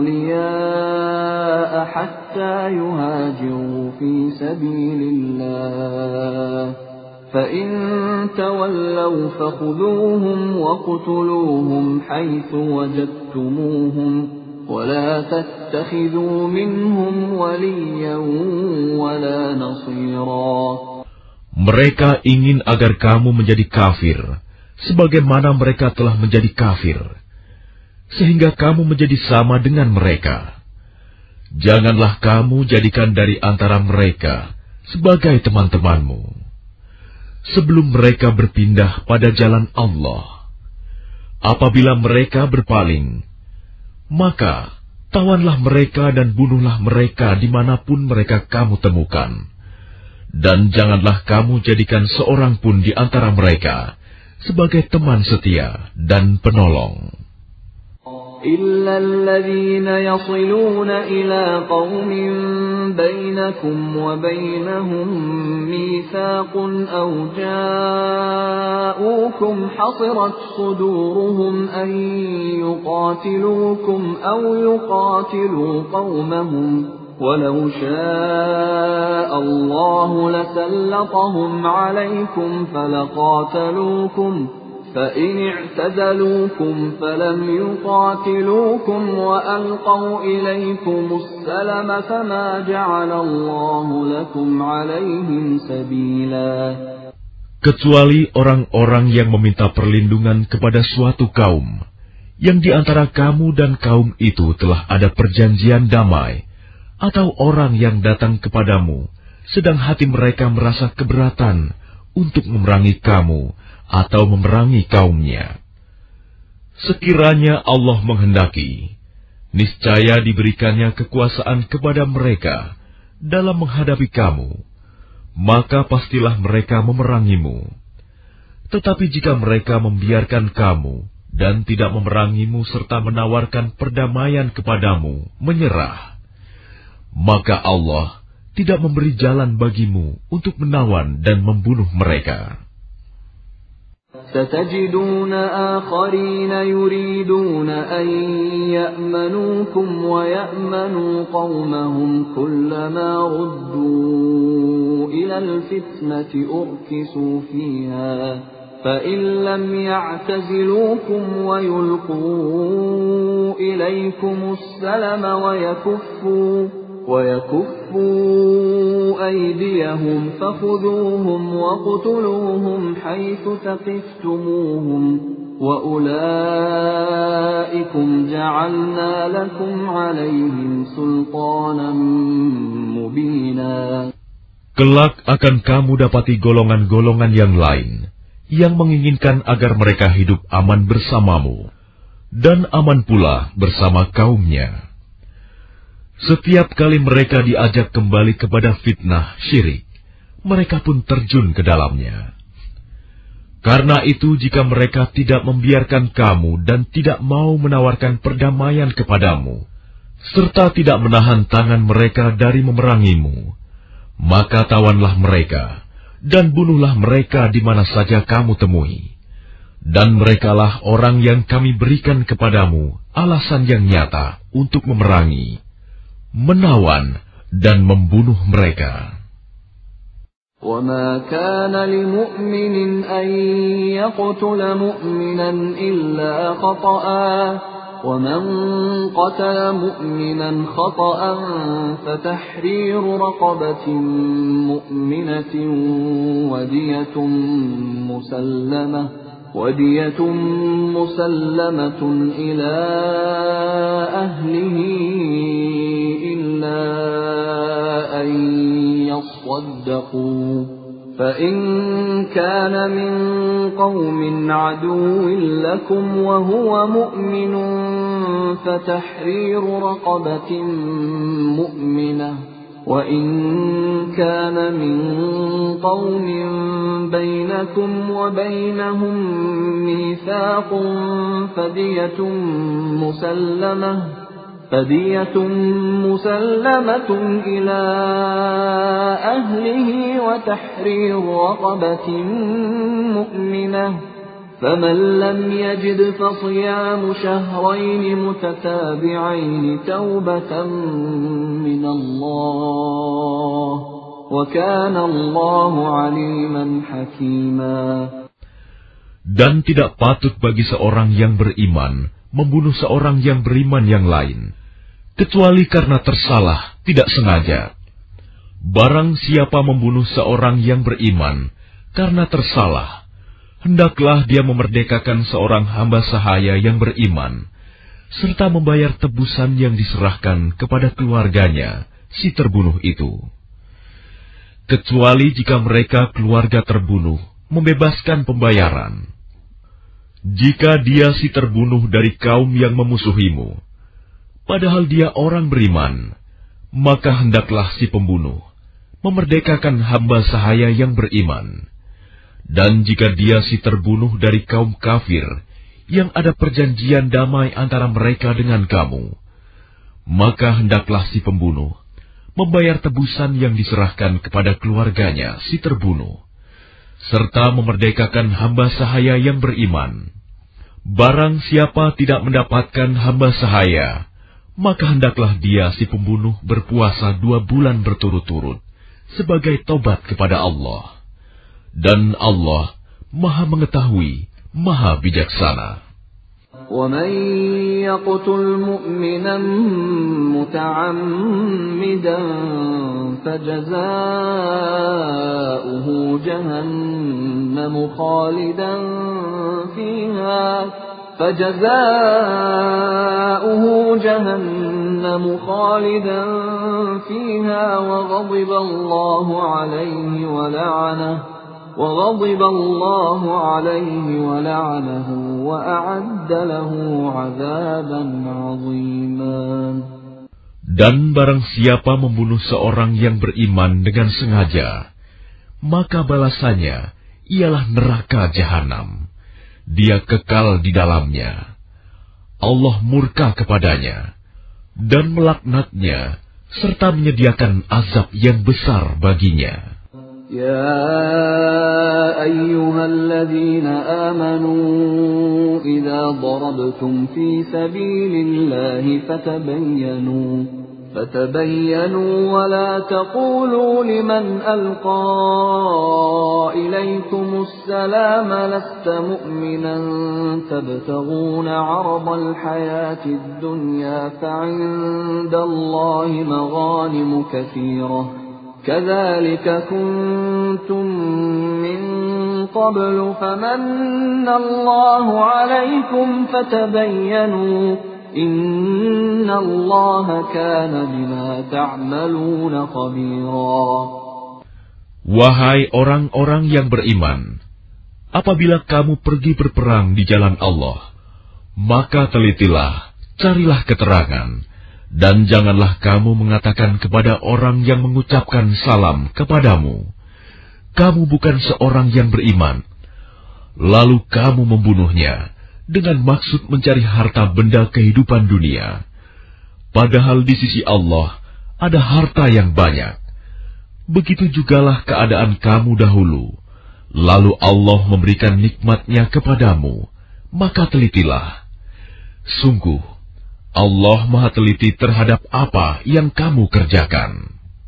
أَوْلِيَاءَ حَتَّى يُهَاجِرُوا فِي سَبِيلِ اللَّهِ فَإِنْ تَوَلَّوْا فَخُذُوهُمْ وَاقْتُلُوهُمْ حَيْثُ وَجَدتُّمُوهُمْ ولا تتخذوا منهم وليا ولا نصيرا. Mereka ingin agar kamu menjadi kafir, sebagaimana mereka telah menjadi kafir, sehingga kamu menjadi sama dengan mereka. Janganlah kamu jadikan dari antara mereka sebagai teman-temanmu, sebelum mereka berpindah pada jalan Allah. Apabila mereka berpaling, maka tawanlah mereka dan bunuhlah mereka dimanapun mereka kamu temukan. Dan janganlah kamu jadikan seorang pun di antara mereka sebagai teman setia dan penolong. إِلَّا الَّذِينَ يَصِلُونَ إِلَى قَوْمٍ بَيْنَكُمْ وَبَيْنَهُم مِّيثَاقٌ أَوْ جَاءُوكُمْ حَصِرَتْ صُدُورُهُمْ أَن يُقَاتِلُوكُمْ أَوْ يُقَاتِلُوا قَوْمَهُمْ وَلَوْ شَاءَ اللَّهُ لَسَلَّطَهُمْ عَلَيْكُمْ فَلَقَاتَلُوكُمْ فَإِنِ اعْتَزَلُوكُمْ فَلَمْ يُقَاتِلُوكُمْ وَأَلْقَوْا إِلَيْكُمُ السَّلَمَ فَمَا جَعَلَ اللَّهُ لَكُمْ عَلَيْهِمْ سَبِيلًا. Kecuali orang-orang yang meminta perlindungan kepada suatu kaum, yang di antara kamu dan kaum itu telah ada perjanjian damai, atau orang yang datang kepadamu, sedang hati mereka merasa keberatan untuk memerangi kamu, atau memerangi kaumnya. Sekiranya Allah menghendaki, niscaya diberikannya kekuasaan kepada mereka dalam menghadapi kamu, maka pastilah mereka memerangimu. Tetapi jika mereka membiarkan kamu dan tidak memerangimu serta menawarkan perdamaian kepadamu, menyerah, maka Allah tidak memberi jalan bagimu untuk menawan dan membunuh mereka. ستجدون آخرين يريدون أن يأمنوكم ويأمنوا قومهم كلما ردوا إلى الفتنة أركسوا فيها فإن لم يعتزلوكم ويلقوا إليكم السلم ويكفوا وَيَكُفُّوا أَيْدِيَهُمْ فَخُذُوهُمْ وَاقْتُلُوهُمْ حَيْثُ ثَقِفْتُمُوهُمْ وَأُولَئِكُمْ جَعَلْنَا لَكُمْ عَلَيْهِمْ سُلْطَانًا مُبِينًا. Kelak akan kamu dapati golongan-golongan yang lain yang menginginkan agar mereka hidup aman bersamamu dan aman pula bersama kaumnya. Setiap kali mereka diajak kembali kepada fitnah syirik, mereka pun terjun ke dalamnya. Karena itu, jika mereka tidak membiarkan kamu dan tidak mau menawarkan perdamaian kepadamu, serta tidak menahan tangan mereka dari memerangimu, maka tawanlah mereka dan bunuhlah mereka di mana saja kamu temui. Dan merekalah orang yang kami berikan kepadamu alasan yang nyata untuk memerangi, menawan, dan membunuh mereka. وَمَا كَانَ لِمُؤْمِنٍ أَن يَقْتُلَ مُؤْمِنًا إِلَّا خَطَأً وَمَنْ قَتَلَ مُؤْمِنًا خَطَأً فَتَحْرِيرُ رَقَبَةٍ مُؤْمِنَةٍ وَدِيَةٌ مُسَلَّمَةٌ وَدِيَةٌ مُسَلَّمَةٌ إِلَى أَهْلِهِ إِلَّا أَن يَصَّدَّقُوا فَإِن كَانَ مِن قَوْمٍ عَدُوٍّ لَكُمْ وَهُوَ مُؤْمِنٌ فَتَحْرِيرُ رَقَبَةٍ مُؤْمِنَةٍ وَإِن كَانَ مِن قَوْمٍ بَيْنَكُمْ وَبَيْنَهُم مِّيثَاقٌ فَدِيَةٌ مُسَلَّمَةٌ فَدِيَةٌ مُسَلَّمَةٌ إِلَى أَهْلِهِ وَتَحْرِيرُ رَقَبَةٍ مُؤْمِنَةٍ فَمَن لَّمْ يَجِدْ فَصِيَامُ شَهْرَيْنِ مُتَتَابِعَيْنِ تَوْبَةً مِّنَ اللَّهِ وَكَانَ اللَّهُ عَلِيمًا حَكِيمًا. Dan tidak patut bagi seorang yang beriman membunuh seorang yang beriman yang lain, kecuali karena tersalah, tidak sengaja. Barang siapa membunuh seorang yang beriman karena tersalah, hendaklah dia memerdekakan seorang hamba sahaya yang beriman, serta membayar tebusan yang diserahkan kepada keluarganya, si terbunuh itu. Kecuali jika mereka keluarga terbunuh membebaskan pembayaran. Jika dia si terbunuh dari kaum yang memusuhimu, padahal dia orang beriman, maka hendaklah si pembunuh memerdekakan hamba sahaya yang beriman. Dan jika dia si terbunuh dari kaum kafir, yang ada perjanjian damai antara mereka dengan kamu, maka hendaklah si pembunuh membayar tebusan yang diserahkan kepada keluarganya si terbunuh, serta memerdekakan hamba sahaya yang beriman. Barang siapa tidak mendapatkan hamba sahaya, maka hendaklah dia si pembunuh berpuasa dua bulan berturut-turut sebagai tobat kepada Allah. Dan Allah Maha Mengetahui, Maha Bijaksana. وَمَن يَقْتُلْ مُؤْمِنًا مُتَعَمِّدًا فَجَزَاؤُهُ جَهَنَّمُ خَالِدًا فِيهَا فَجَزَاؤُهُ جَهَنَّمُ خَالِدًا فِيهَا وَغَضِبَ اللَّهُ عَلَيْهِ وَلَعَنَهُ وَغَضِبَ اللَّهُ عَلَيْهِ وَلَعَنَهُ وَأَعَدَّ لَهُ عَذَابًا عَظِيمًا. Dan barang siapa membunuh seorang yang beriman dengan sengaja, maka balasannya ialah neraka jahanam. Dia kekal di dalamnya. Allah murka kepadanya dan melaknatnya serta menyediakan azab yang besar baginya. يا أيها الذين آمنوا إذا ضربتم في سبيل الله فتبينوا فتبينوا ولا تقولوا لمن ألقى إليكم السلام لست مؤمنا تبتغون عرض الحياة الدنيا فعند الله مغانم كثيرة كذلك كنتم من قبل فمن الله عليكم فتبينوا إن الله كان بما تعملون خبيرا. Wahai orang-orang yang beriman, apabila kamu pergi berperang di jalan Allah, maka telitilah, carilah keterangan. Dan janganlah kamu mengatakan kepada orang yang mengucapkan salam kepadamu, kamu bukan seorang yang beriman, lalu kamu membunuhnya dengan maksud mencari harta benda kehidupan dunia. Padahal di sisi Allah ada harta yang banyak. Begitu jugalah keadaan kamu dahulu, lalu Allah memberikan nikmat-Nya kepadamu, maka telitilah. Sungguh, Allah Maha Teliti terhadap apa yang kamu kerjakan.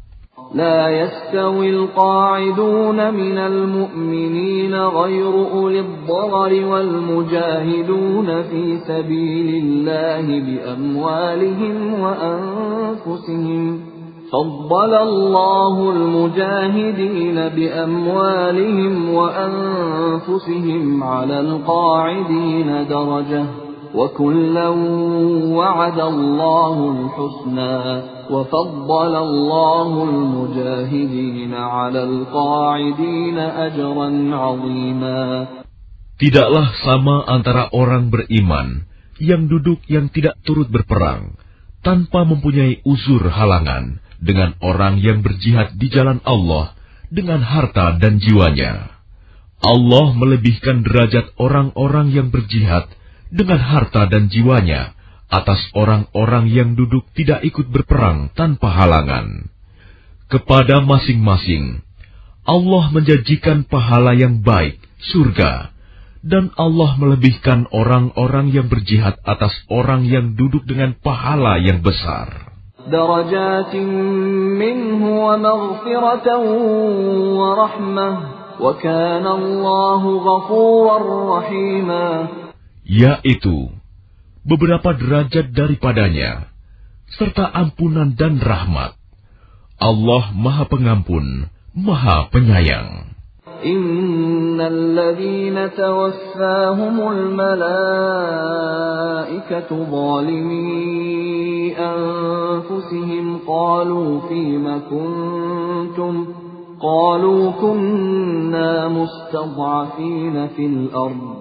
لا يستوي القاعدون من المؤمنين غير أولي الضرر والمجاهدون في سبيل الله بأموالهم وأنفسهم فضل الله المجاهدين بأموالهم وأنفسهم على القاعدين درجة وكلا وعد الله الحسنى وفضل الله المجاهدين على القاعدين أجرا عظيما. Tidaklah sama antara orang beriman yang duduk yang tidak turut berperang tanpa mempunyai uzur halangan dengan orang yang berjihad di jalan Allah dengan harta dan jiwanya. Allah melebihkan derajat orang-orang yang berjihad dengan harta dan jiwanya atas orang-orang yang duduk tidak ikut berperang tanpa halangan. Kepada masing-masing, Allah menjanjikan pahala yang baik, surga, dan Allah melebihkan orang-orang yang berjihad atas orang yang duduk dengan pahala yang besar. Darajatin minhu wa maghfiratan wa rahmah, wa kana Allahu ghafurar rahima. Yaitu beberapa derajat daripadanya, serta ampunan dan rahmat. Allah Maha Pengampun, Maha Penyayang. Innal ladzina tawaffahumul malaikatu zalimi anfusihim qalu fima kuntum qalu kunna mustad'afina fil ardh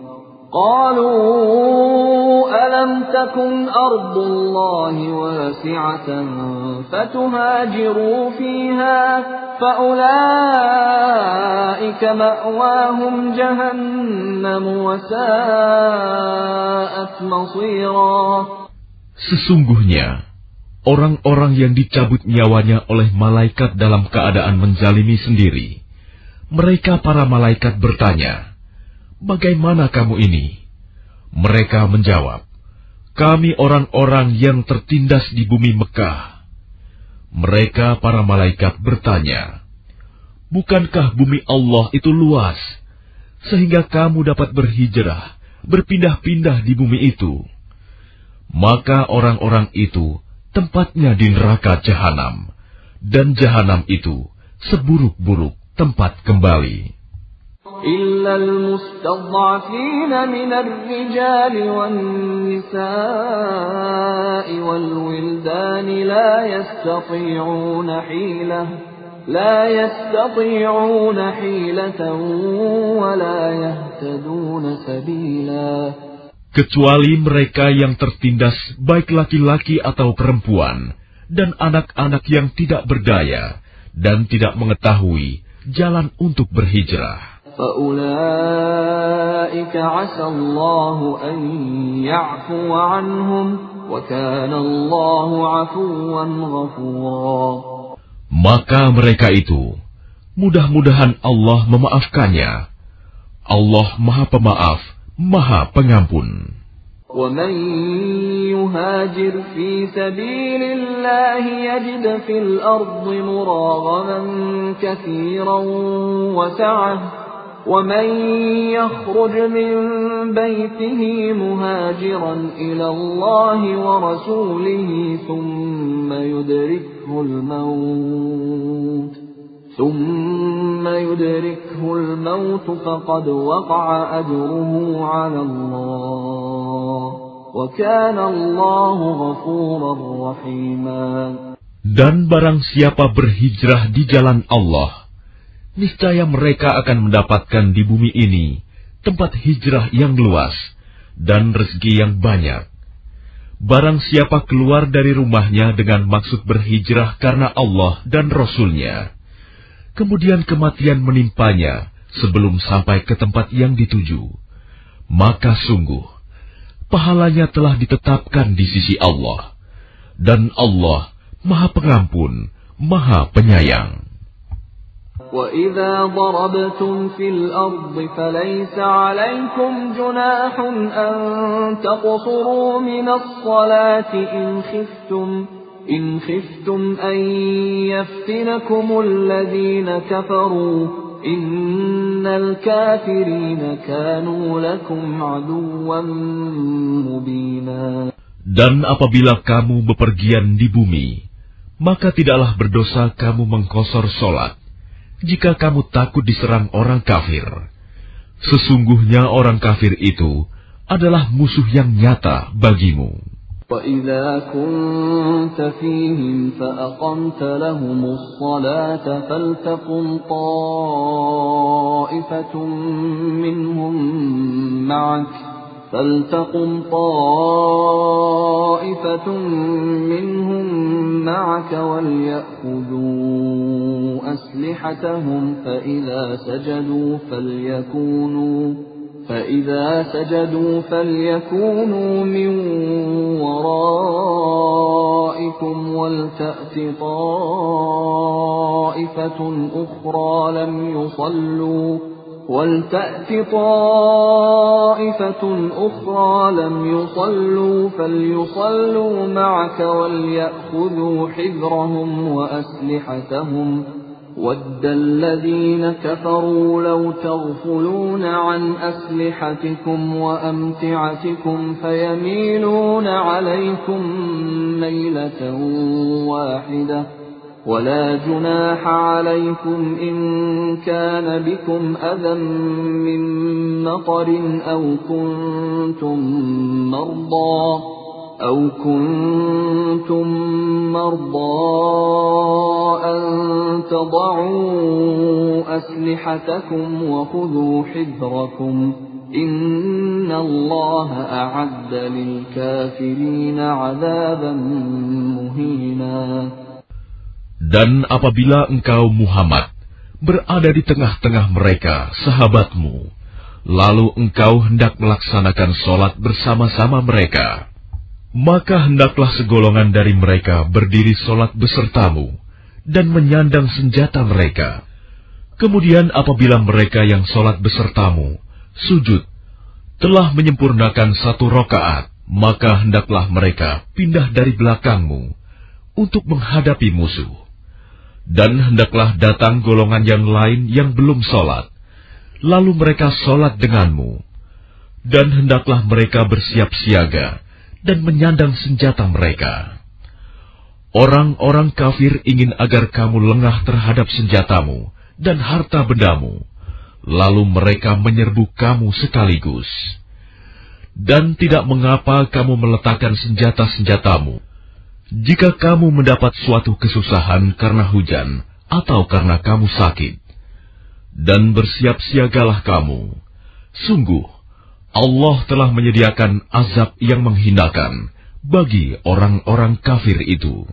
قالوا ألم تكن أرض الله واسعة فتهاجروا فيها فأولئك مأواهم جهنم وساءت مصيرا. Sesungguhnya orang-orang yang dicabut nyawanya oleh malaikat dalam keadaan menzalimi sendiri, mereka para malaikat bertanya, "Bagaimana kamu ini?" Mereka menjawab, "Kami orang-orang yang tertindas di bumi Mekah." Mereka para malaikat bertanya, "Bukankah bumi Allah itu luas, sehingga kamu dapat berhijrah, berpindah-pindah di bumi itu?" Maka orang-orang itu tempatnya di neraka Jahanam, dan Jahanam itu seburuk-buruk tempat kembali. إلا المستضعفين من الرجال والنساء والولدان لا يستطيعون حيلة لا يستطيعون حيلة ولا يهتدون سبيلا. Kecuali mereka yang tertindas baik laki-laki atau perempuan dan anak-anak yang tidak berdaya dan tidak mengetahui jalan untuk berhijrah. فَأُولَئِكَ عَسَى اللَّهُ أَن يَعْفُوَ عَنْهُمْ وَكَانَ اللَّهُ عَفُوًّا غَفُورًا. Maka mereka itu, mudah-mudahan Allah memaafkannya. Allah Maha Pemaaf, Maha Pengampun. وَمَن يُهَاجِرْ فِي سَبِيلِ اللَّهِ يَجِدْ فِي الْأَرْضِ مُرَاغَمًا كَثِيرًا وَسَعَةً وَمَن يَخْرُجْ مِن بَيْتِهِ مُهَاجِرًا إِلَى اللَّهِ وَرَسُولِهِ ثُمَّ يُدْرِكْهُ الْمَوْتُ ثُمَّ يُدْرِكْهُ الْمَوْتُ فَقَدْ وَقَعَ أَجْرُهُ عَلَى اللَّهِ وَكَانَ اللَّهُ غَفُورًا رَّحِيمًا. Dan barang siapa berhijrah di jalan Allah, niscaya mereka akan mendapatkan di bumi ini tempat hijrah yang luas dan rezeki yang banyak. Barang siapa keluar dari rumahnya dengan maksud berhijrah karena Allah dan Rasul-Nya, kemudian kematian menimpanya sebelum sampai ke tempat yang dituju, maka sungguh pahalanya telah ditetapkan di sisi Allah, dan Allah Maha Pengampun, Maha Penyayang. وَإِذَا ضَرَبْتُمْ فِي الْأَرْضِ فَلَيْسَ عَلَيْكُمْ جُنَاحٌ أَن تَقْصُرُوا مِنَ الصَّلَاةِ إِنْ خِفْتُمْ إن خفتم أن يفتنكم الذين كفروا إن الكافرين كانوا لكم عدوا مبينا. Dan apabila kamu bepergian di bumi, maka tidaklah berdosa kamu mengkosor solat, jika kamu takut diserang orang kafir. Sesungguhnya orang kafir itu adalah musuh yang nyata bagimu. وَإِذَا كُنْتَ فِيهِمْ فَأَقَمْتَ لَهُمُ الصَّلَاةَ فَلْتَقُمْ طَائِفَةٌ مِّنْهُمْ مَعَكَ فَلْتَقُمْ طَائِفَةٌ مِّنْهُمْ مَعَكَ وَلْيَأْخُذُوا أَسْلِحَتَهُمْ فَإِذَا سَجَدُوا فَلْيَكُونُوا فَإِذَا سَجَدُوا فَلْيَكُونُوا مِنْ وَرَائِكُمْ وَلْتَأْتِ طَائِفَةٌ أُخْرَى لَمْ يُصَلُّوا وَلْتَأْتِ طَائِفَةٌ أُخْرَى لَمْ يُصَلُّوا فَلْيُصَلُّوا مَعَكَ وَلْيَأْخُذُوا حِذْرَهُمْ وَأَسْلِحَتَهُمْ وَدَّ الَّذِينَ كَفَرُوا لَوْ تَغْفُلُونَ عَنْ أَسْلِحَتِكُمْ وَأَمْتِعَتِكُمْ فَيَمِيلُونَ عَلَيْكُمْ مَيْلَةً وَاحِدَةً وَلَا جُنَاحَ عَلَيْكُمْ إِن كَانَ بِكُمْ أَذًى مِّن مَّطَرٍ أَوْ كُنتُم مَّرْضَىٰ أَوْ كُنتُم مَّرْضَىٰ أَن تَضَعُوا أَسْلِحَتَكُمْ وَخُذُوا حِذْرَكُمْ إِنَّ اللَّهَ أَعَدَّ لِلْكَافِرِينَ عَذَابًا مُّهِينًا. Dan apabila engkau Muhammad berada di tengah-tengah mereka, sahabatmu, lalu engkau hendak melaksanakan sholat bersama-sama mereka, maka hendaklah segolongan dari mereka berdiri sholat besertamu dan menyandang senjata mereka. Kemudian apabila mereka yang sholat besertamu sujud telah menyempurnakan satu rakaat, maka hendaklah mereka pindah dari belakangmu untuk menghadapi musuh. Dan hendaklah datang golongan yang lain yang belum sholat, lalu mereka sholat denganmu. Dan hendaklah mereka bersiap siaga dan menyandang senjata mereka. Orang-orang kafir ingin agar kamu lengah terhadap senjatamu dan harta bendamu, lalu mereka menyerbu kamu sekaligus. Dan tidak mengapa kamu meletakkan senjata-senjatamu jika kamu mendapat suatu kesusahan karena hujan atau karena kamu sakit. Dan bersiap siagalah kamu. Sungguh, Allah telah menyediakan azab yang menghinakan bagi orang-orang kafir itu.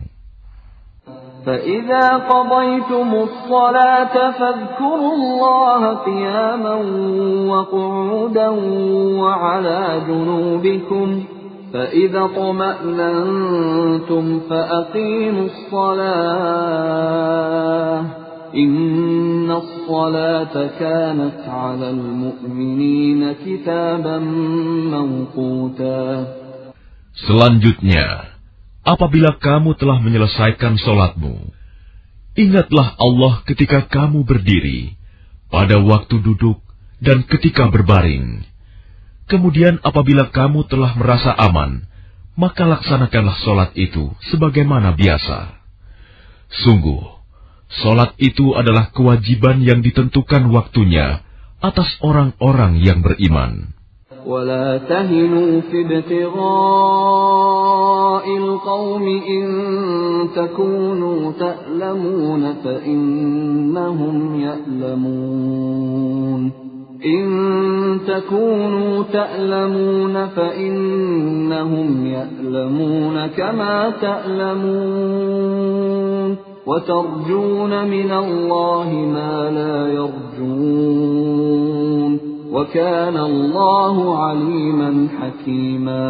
فَإِذَا قَضَيْتُمُ الصَّلَاةَ فَاذْكُرُوا اللَّهَ قِيَامًا وَقُعُودًا وَعَلَى جُنُوبِكُمْ فَإِذَا اطْمَأْنَنْتُمْ فَأَقِيمُوا الصَّلَاةَ إِنَّ الصَّلَاةَ كَانَتْ عَلَى الْمُؤْمِنِينَ كِتَابًا مَّوْقُوتًا. Selanjutnya, apabila kamu telah menyelesaikan sholatmu, ingatlah Allah ketika kamu berdiri, pada waktu duduk, dan ketika berbaring. Kemudian apabila kamu telah merasa aman, maka laksanakanlah sholat itu sebagaimana biasa. Sungguh, sholat itu adalah kewajiban yang ditentukan waktunya atas orang-orang yang beriman. وَلَا تَهِنُوا فِي ابْتِغَاءِ الْقَوْمِ إِن تَكُونُوا تَأْلَمُونَ فَإِنَّهُمْ يَأْلَمُونَ إِن تَكُونُوا تَأْلَمُونَ فَإِنَّهُمْ يَأْلَمُونَ كَمَا تَأْلَمُونَ وَتَرْجُونَ مِنَ اللَّهِ مَا لَا يَرْجُونَ وَكَانَ اللَّهُ عَلِيمًا حَكِيمًا.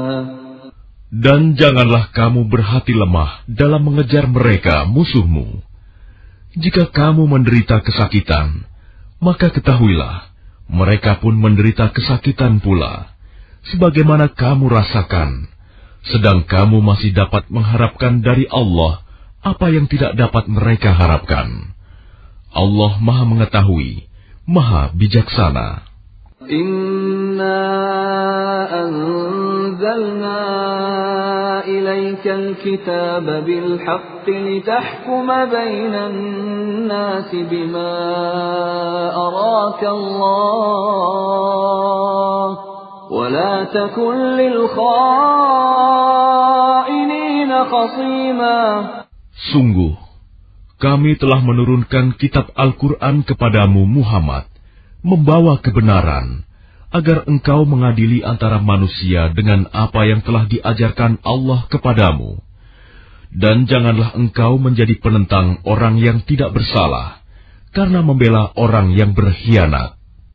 Dan janganlah kamu berhati lemah dalam mengejar mereka musuhmu. Jika kamu menderita kesakitan, maka ketahuilah, mereka pun menderita kesakitan pula, sebagaimana kamu rasakan. sedang kamu masih dapat mengharapkan dari Allah apa yang tidak dapat mereka harapkan. Allah Maha Mengetahui, Maha Bijaksana. Inna anzalna ilaikal kitaba bil haqqi litahkuma bainan nasi bima araka Allah wa la takun lil kha'inina khasima. Sungguh, kami telah menurunkan kitab Al-Quran kepadamu Muhammad, membawa kebenaran, agar engkau mengadili antara manusia dengan apa yang telah diajarkan Allah kepadamu. Dan janganlah engkau menjadi penentang orang yang tidak bersalah, karena membela orang yang berkhianat.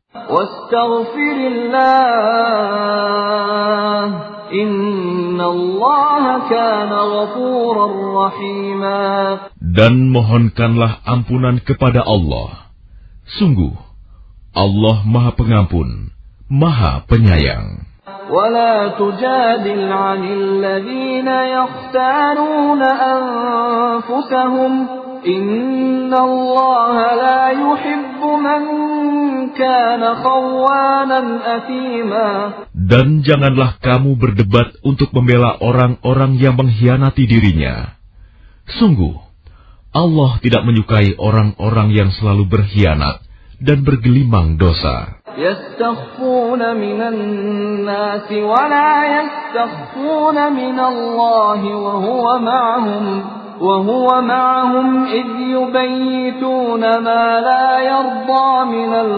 Wastaghfirillah, innallaha kana ghafurar rahima. Dan mohonkanlah ampunan kepada Allah. Sungguh, Allah Maha Pengampun, Maha Penyayang. ولا تجادل عن الذين يختارون أنفسهم إن الله لا يحب من كان خوانا أثيما. Dan janganlah kamu berdebat untuk membela orang-orang yang mengkhianati dirinya. Sungguh, Allah tidak menyukai orang-orang yang selalu berkhianat dan bergelimang dosa. Yastakhfuna minan nasi wa la yastakhfuna minallahi wa huwa ma'ahum wa huwa ma'ahum idh yubayyituna ma la yarda minal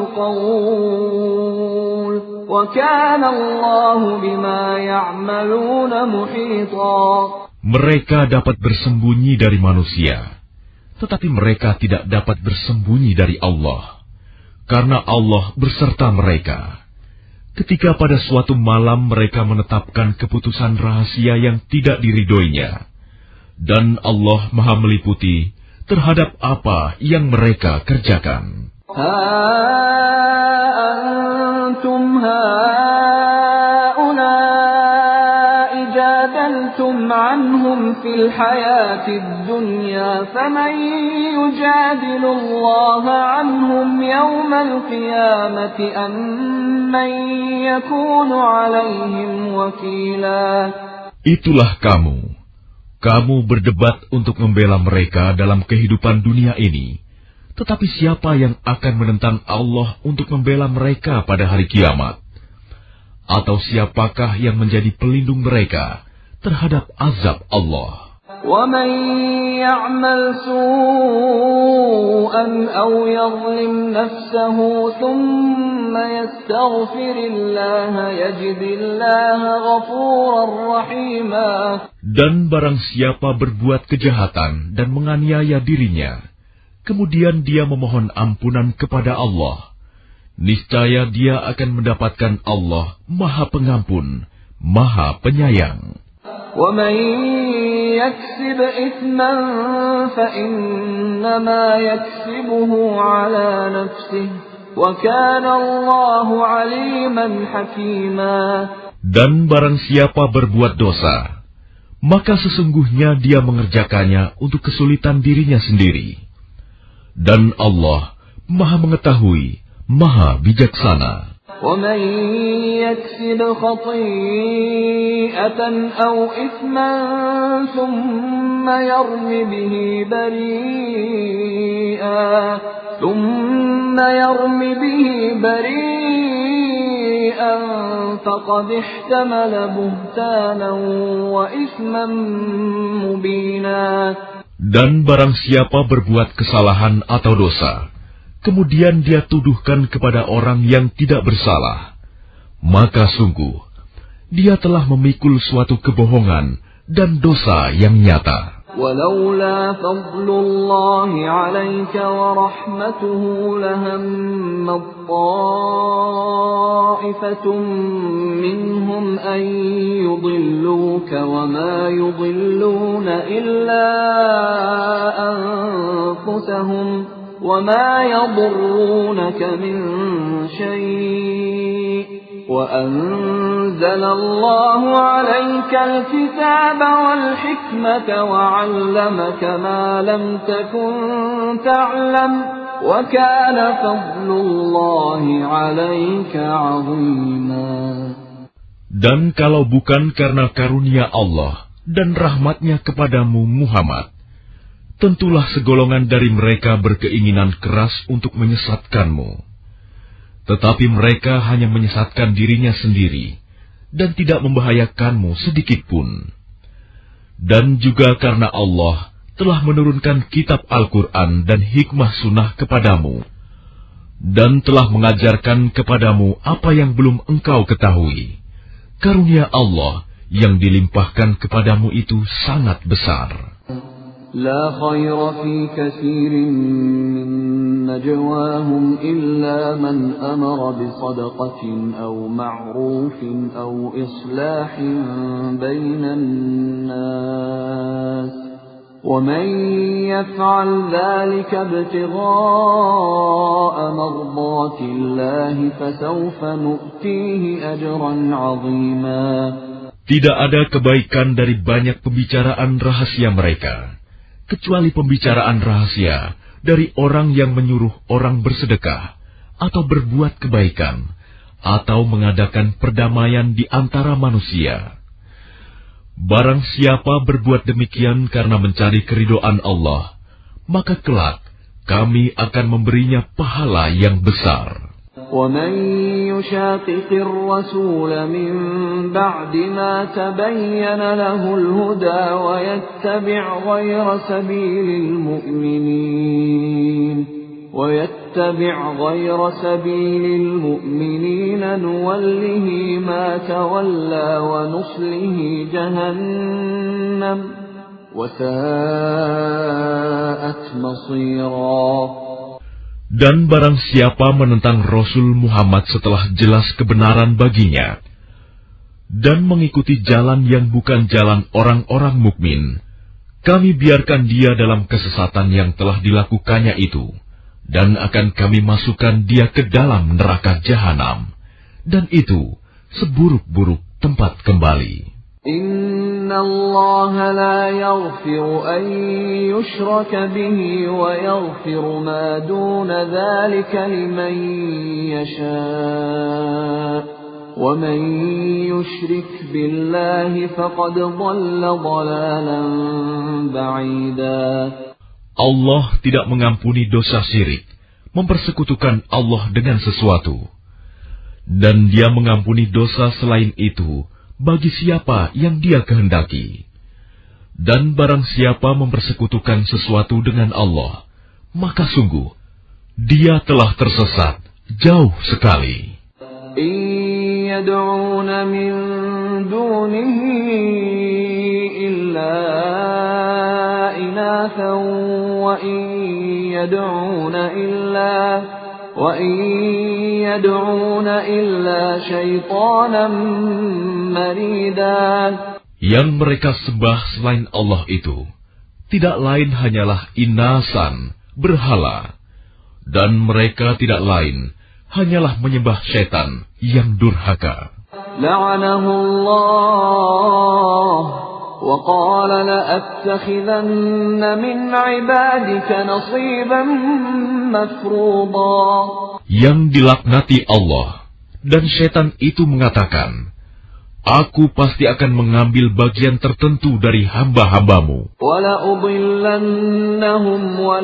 qawl wa kana Allahu bima ya'maluna muhita. Mereka dapat bersembunyi dari manusia, tetapi mereka tidak dapat bersembunyi dari Allah, karena Allah berserta mereka. Ketika pada suatu malam mereka menetapkan keputusan rahasia yang tidak diridhoinya, dan Allah Maha meliputi terhadap apa yang mereka kerjakan. Ha antum haula'i jadaltum anhum fil hayatid dunya faman yujadilu Allah anhum yawmal qiyamati amman yakunu alaihim wakila. Itulah kamu. Kamu berdebat untuk membela mereka dalam kehidupan dunia ini. Tetapi siapa yang akan menentang Allah untuk membela mereka pada hari kiamat? Atau siapakah yang menjadi pelindung mereka terhadap azab Allah? وَمَنْ يَعْمَلْ سُوءًا أَوْ يَظْلِمْ نَفْسَهُ ثُمَّ يَسْتَغْفِرِ اللَّهَ يَجِدِ اللَّهَ غَفُورًا رَحِيمًا. Dan barang siapa berbuat kejahatan dan menganiaya dirinya, kemudian dia memohon ampunan kepada Allah, niscaya dia akan mendapatkan Allah Maha Pengampun, Maha Penyayang. وَمَنْ يَكْسِبْ إِثْمًا فَإِنَّمَا يَكْسِبُهُ عَلَى نَفْسِهِ وَكَانَ اللَّهُ عَلِيمًا حَكِيمًا. Dan barang siapa berbuat dosa, maka sesungguhnya dia mengerjakannya untuk kesulitan dirinya sendiri. Dan Allah Maha Mengetahui, Maha Bijaksana. وَمَنْ يَكْسِبْ خَطِيئَةً أَوْ إِثْمًا ثُمَّ يَرْمِ بِهِ بَرِيئًا ثُمَّ يَرْمِ بِهِ بَرِيئًا فَقَدِ احْتَمَلَ بُهْتَانًا وَإِثْمًا مُبِينًا. Dan barang siapa berbuat kesalahan atau dosa, kemudian dia tuduhkan kepada orang yang tidak bersalah, maka sungguh, dia telah memikul suatu kebohongan dan dosa yang nyata. وَلَوْلَا فَضْلُ اللَّهِ عَلَيْكَ وَرَحْمَتُهُ لَهَمَّتْ طَائِفَةٌ مِّنْهُمْ أَن يُضِلُّوكَ وَمَا يُضِلُّونَ إِلَّا أَنفُسَهُمْ وَمَا يَضُرُّونَكَ مِنْ شَيْءٍ وأنزل الله عليك الكتاب والحكمة وعلمك ما لم تكن تعلم وكان فضل الله عليك عظيما. Dan kalau bukan karena karunia Allah dan rahmatnya kepadamu Muhammad, tentulah segolongan dari mereka berkeinginan keras untuk menyesatkanmu. Tetapi mereka hanya menyesatkan dirinya sendiri dan tidak membahayakanmu sedikit pun. Dan juga karena Allah telah menurunkan kitab Al-Quran dan hikmah sunnah kepadamu, dan telah mengajarkan kepadamu apa yang belum engkau ketahui. Karunia Allah yang dilimpahkan kepadamu itu sangat besar. لا خير في كثير من نجواهم إلا من أمر بصدقة أو معروف أو إصلاح بين الناس ومن يفعل ذلك ابتغاء مرضات الله فسوف نؤتيه أجرا عظيما. Tidak ada kebaikan dari banyak pembicaraan rahasia mereka, kecuali pembicaraan rahasia dari orang yang menyuruh orang bersedekah, atau berbuat kebaikan, atau mengadakan perdamaian di antara manusia. Barang siapa berbuat demikian karena mencari keridhaan Allah, maka kelak kami akan memberinya pahala yang besar. وَمَنْ يُشَاقِقِ الرَّسُولَ مِنْ بَعْدِ مَا تَبَيَّنَ لَهُ الْهُدَى وَيَتَّبِعْ غَيْرَ سَبِيلِ الْمُؤْمِنِينَ وَيَتَّبِعْ غَيْرَ سَبِيلِ الْمُؤْمِنِينَ نُوَلِّهِ مَا تَوَلَّى وَنُصْلِهِ جَهَنَّمَ وَسَاءَتْ مَصِيرًا. Dan barang siapa menentang Rasul Muhammad setelah jelas kebenaran baginya, dan mengikuti jalan yang bukan jalan orang-orang mukmin, kami biarkan dia dalam kesesatan yang telah dilakukannya itu, dan akan kami masukkan dia ke dalam neraka jahanam, dan itu seburuk-buruk tempat kembali. Inna Allah la yaghfiru an yushraka bihi wa yaghfiru ma duna dhalika liman yasha' wa man yushrik billahi faqad dhalla dhalalan ba'ida. Allah tidak mengampuni dosa syirik, mempersekutukan Allah dengan sesuatu, dan Dia mengampuni dosa selain itu bagi siapa yang Dia kehendaki. Dan barang siapa mempersekutukan sesuatu dengan Allah, maka sungguh dia telah tersesat jauh sekali. In yad'una min dunihi illa inathan wa in yad'una illa وَإِن يَدْعُونَ إِلَّا شَيْطَانًا مَرِيدًا. Yang mereka sembah selain Allah itu tidak lain hanyalah inasan, berhala, dan mereka tidak lain hanyalah menyembah syaitan yang durhaka. لَعَنَهُ اللَّهُ وَقَالَ لَأَتَّخِذَنَّ مِنْ عِبَادِكَ نَصِيبًا مَفْرُوضًا. Yang dilaknati Allah, dan syaitan itu mengatakan, Aku pasti akan mengambil bagian tertentu dari hamba-hambamu. وَلَأُضِلَّنَّهُمْ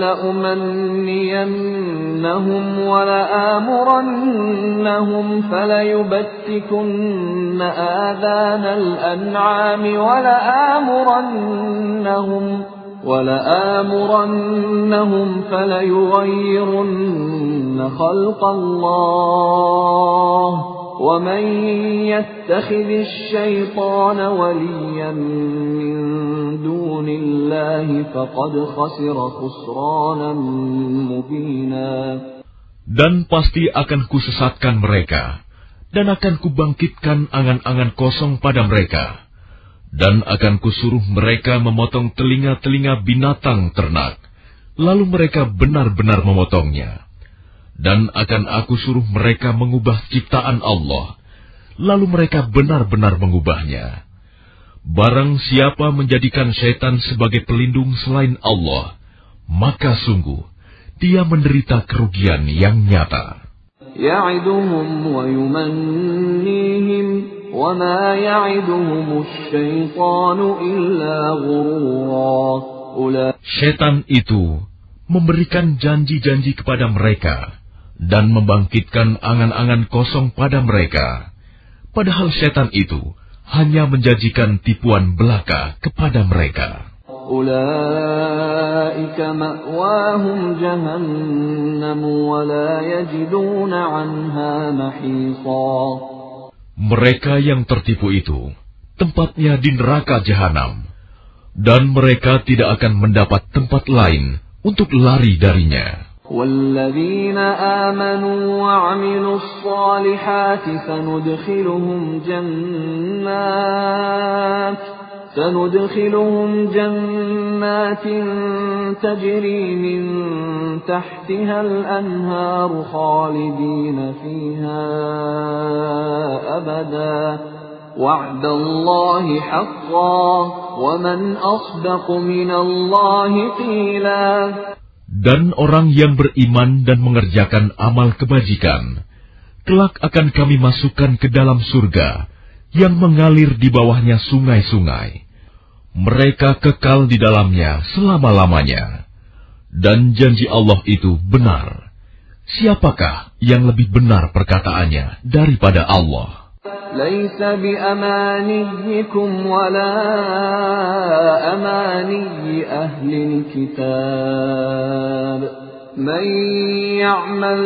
وَلَأُمَنِّيَنَّهُمْ وَلَآمُرَنَّهُمْ فَلَيُبَتِّكُنَّ آذَانَ الْأَنْعَامِ وَلَآمُرَنَّهُمْ وَلَآمُرَنَّهُمْ فَلَيُغَيِّرُنَّ خَلْقَ اللَّهِ وَمَنْ يَتَّخِذِ الشَّيْطَانَ وَلِيًّا مِنْ دُونِ اللَّهِ فَقَدْ خَسِرَ خُسْرَانًا مُبِينًا. Dan pasti akan kusesatkan mereka, dan akan kubangkitkan angan-angan kosong pada mereka, dan akan kusuruh mereka memotong telinga-telinga binatang ternak, lalu mereka benar-benar memotongnya. Dan akan aku suruh mereka mengubah ciptaan Allah, lalu mereka benar-benar mengubahnya. Barang siapa menjadikan syaitan sebagai pelindung selain Allah, maka sungguh dia menderita kerugian yang nyata. Ya'iduhum wa yumannihim wa ma ya'iduhumus syaitanu illa ghurura. Syaitan itu memberikan janji-janji kepada mereka dan membangkitkan angan-angan kosong pada mereka. Padahal syaitan itu hanya menjanjikan tipuan belaka kepada mereka. Ulaika ma'wahum jahannam wa la yajiduna 'anha mahisa. Mereka yang tertipu itu tempatnya di neraka jahanam, dan mereka tidak akan mendapat tempat lain untuk lari darinya. وَالَّذِينَ آمَنُوا وَعَمِلُوا الصَّالِحَاتِ سَنُدْخِلُهُمْ جَنَّاتٍ سَنُدْخِلُهُمْ جَنَّاتٍ تَجْرِي مِنْ تَحْتِهَا الْأَنْهَارُ خَالِدِينَ فِيهَا أَبَدًا وَعْدَ اللَّهِ حَقًّا وَمَنْ أَصْدَقُ مِنَ اللَّهِ قِيلًا. Dan orang yang beriman dan mengerjakan amal kebajikan, kelak akan kami masukkan ke dalam surga yang mengalir di bawahnya sungai-sungai. Mereka kekal di dalamnya selama-lamanya. Dan janji Allah itu benar. Siapakah yang lebih benar perkataannya daripada Allah? ليس بأمانيكم ولا أماني أهل الكتاب من يعمل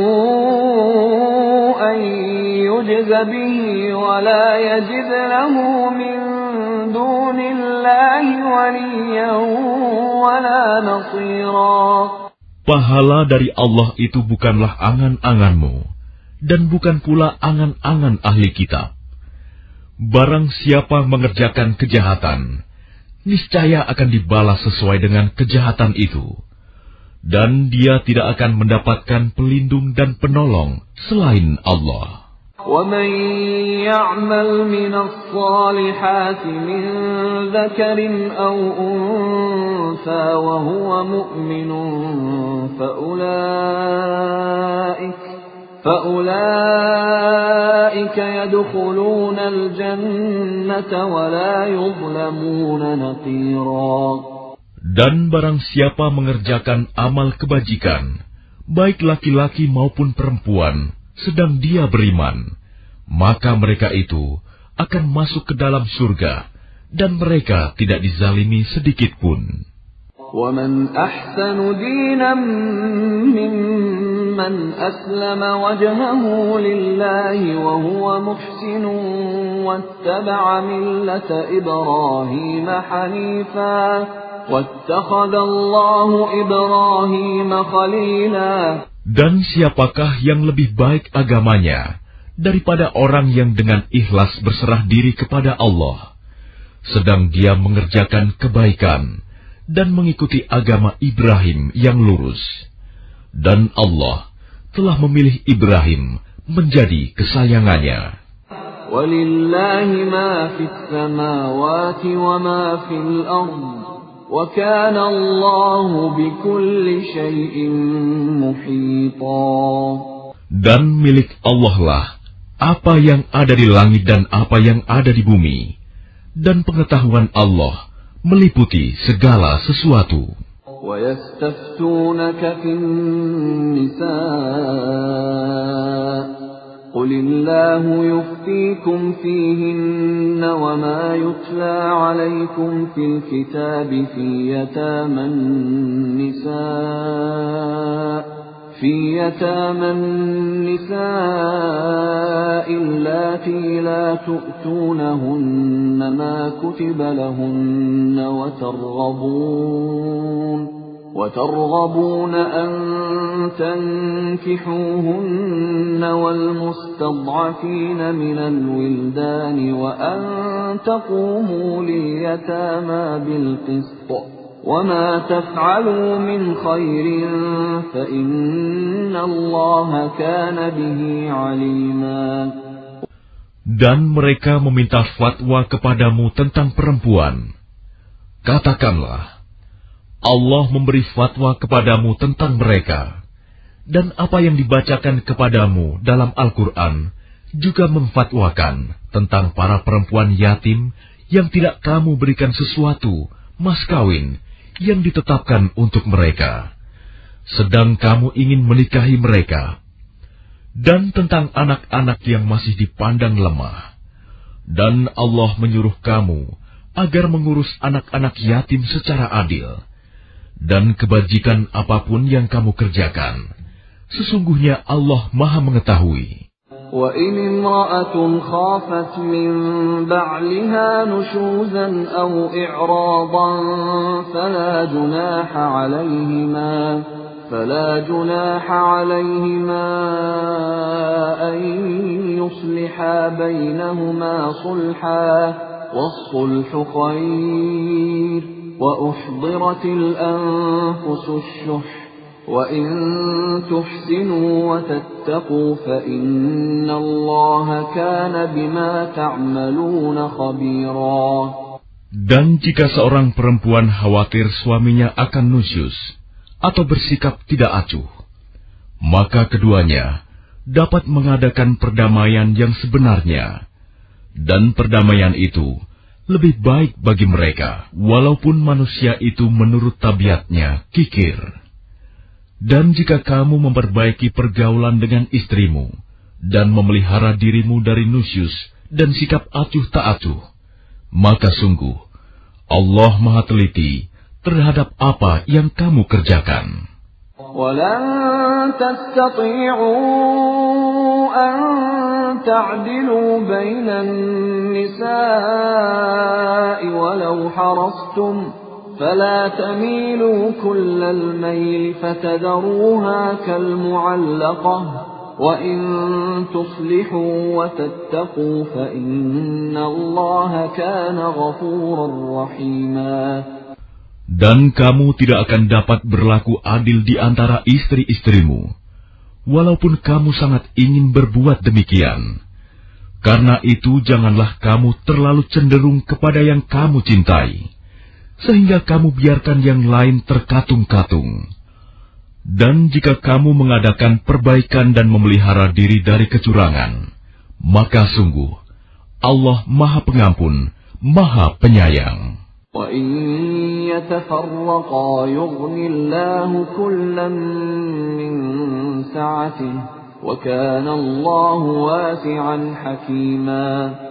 سوءا يجز به ولا يجد له من دون الله وليا ولا نصيرا. Pahala dari Allah itu bukanlah angan-anganmu, dan bukan pula angan-angan ahli kitab. Barang siapa mengerjakan kejahatan, niscaya akan dibalas sesuai dengan kejahatan itu. Dan dia tidak akan mendapatkan pelindung dan penolong selain Allah. وَمَنْ يَعْمَلْ مِنَ الصَّالِحَاتِ مِنْ ذَكَرٍ أَوْ أُنْثَى وَهُوَ مُؤْمِنٌ فَأُولَئِكَ فَأُولَئِكَ يَدْخُلُونَ الْجَنَّةَ وَلَا يُظْلَمُونَ نَقِيرًا. Dan barang siapa mengerjakan amal kebajikan, baik laki-laki maupun perempuan, sedang dia beriman, maka mereka itu akan masuk ke dalam surga, dan mereka tidak dizalimi sedikit pun. وَمَنْ أَحْسَنُ دِينًا مِّمَّنْ أَسْلَمَ وَجْهَهُ لِلَّهِ وَهُوَ مُحْسِنٌ وَاتَّبَعَ مِلَّةَ إِبْرَاهِيمَ حَنِيفًا وَاتَّخَذَ اللَّهُ إِبْرَاهِيمَ خَلِيلًا. Dan siapakah yang lebih baik agamanya daripada orang yang dengan ikhlas berserah diri kepada Allah, sedang dia mengerjakan kebaikan dan mengikuti agama Ibrahim yang lurus. Dan Allah telah memilih Ibrahim menjadi kesayangannya. وَلِلَّهِ مَا فِي السَّمَاوَاتِ وَمَا فِي الْأَرْضِ وَكَانَ اللَّهُ بِكُلِّ شَيْءٍ مُحِيطًا. Dan milik Allah lah apa yang ada di langit dan apa yang ada di bumi, dan pengetahuan Allah meliputi segala sesuatu. وَيَسْتَفْتُونَكَ فِي النِّسَاءِ قُلِ اللَّهُ يُفْتِيكُمْ فِيهِنَّ وَمَا يُتْلَى عَلَيْكُمْ فِي الْكِتَابِ فِي يَتَامَى النِّسَاءِ في يتامى النساء اللاتي لا تؤتونهن ما كتب لهن وترغبون وترغبون أن تنكحوهن والمستضعفين من الولدان وأن تقوموا لليتامى بالقسط وما تفعلوا من خير فإن الله كان به عليما. Dan mereka meminta fatwa kepadamu tentang perempuan. Katakanlah, Allah memberi fatwa kepadamu tentang mereka, dan apa yang dibacakan kepadamu dalam Al-Quran juga memfatwakan tentang para perempuan yatim yang tidak kamu berikan sesuatu, mas kawin, yang ditetapkan untuk mereka, sedang kamu ingin menikahi mereka. Dan tentang anak-anak yang masih dipandang lemah. Dan Allah menyuruh kamu agar mengurus anak-anak yatim secara adil. Dan kebajikan apapun yang kamu kerjakan, sesungguhnya Allah Maha mengetahui. وَإِنِ امْرَأَةٌ خَافَتْ مِنْ بَعْلِهَا نُشُوزًا أَوْ إِعْرَاضًا فَلَا جُنَاحَ عَلَيْهِمَا فلا جناح عليهما أن يصلحا بينهما صلحا والصلح خير وأحضرت الأنفس الشح وإن تحسنوا وتتقوا فإن الله كان بما تعملون خبيرا. Dan jika seorang perempuan khawatir suaminya akan nusyus atau bersikap tidak acuh, maka keduanya dapat mengadakan perdamaian yang sebenarnya, dan perdamaian itu lebih baik bagi mereka, walaupun manusia itu menurut tabiatnya kikir. Dan jika kamu memperbaiki pergaulan dengan istrimu, dan memelihara dirimu dari nusyus dan sikap acuh tak acuh, maka sungguh Allah Maha Teliti terhadap apa yang kamu kerjakan. وَلَن تَسْتَطِيعُوا أَن تَعْدِلُوا بَيْنَ النِّسَاءِ وَلَوْ حَرَصْتُمْ فَلَا تَمِيلُوا كُلَّ الْمَيْلِ فَتَذَرُوهَا كَالْمُعَلَّقَةِ وَإِن تُصْلِحُوا وَتَتَّقُوا فَإِنَّ اللَّهَ كَانَ غَفُورًا رَّحِيمًا. Dan kamu tidak akan dapat berlaku adil di antara istri-istrimu, walaupun kamu sangat ingin berbuat demikian. Karena itu janganlah kamu terlalu cenderung kepada yang kamu cintai, sehingga kamu biarkan yang lain terkatung-katung. Dan jika kamu mengadakan perbaikan dan memelihara diri dari kecurangan, maka sungguh Allah Maha Pengampun, Maha Penyayang. وَإِن يَتَفَرَّقَا يُغْنِ اللَّهُ كُلًّا مِّن سَعَتِهِ وَكَانَ اللَّهُ وَاسِعًا حَكِيمًا.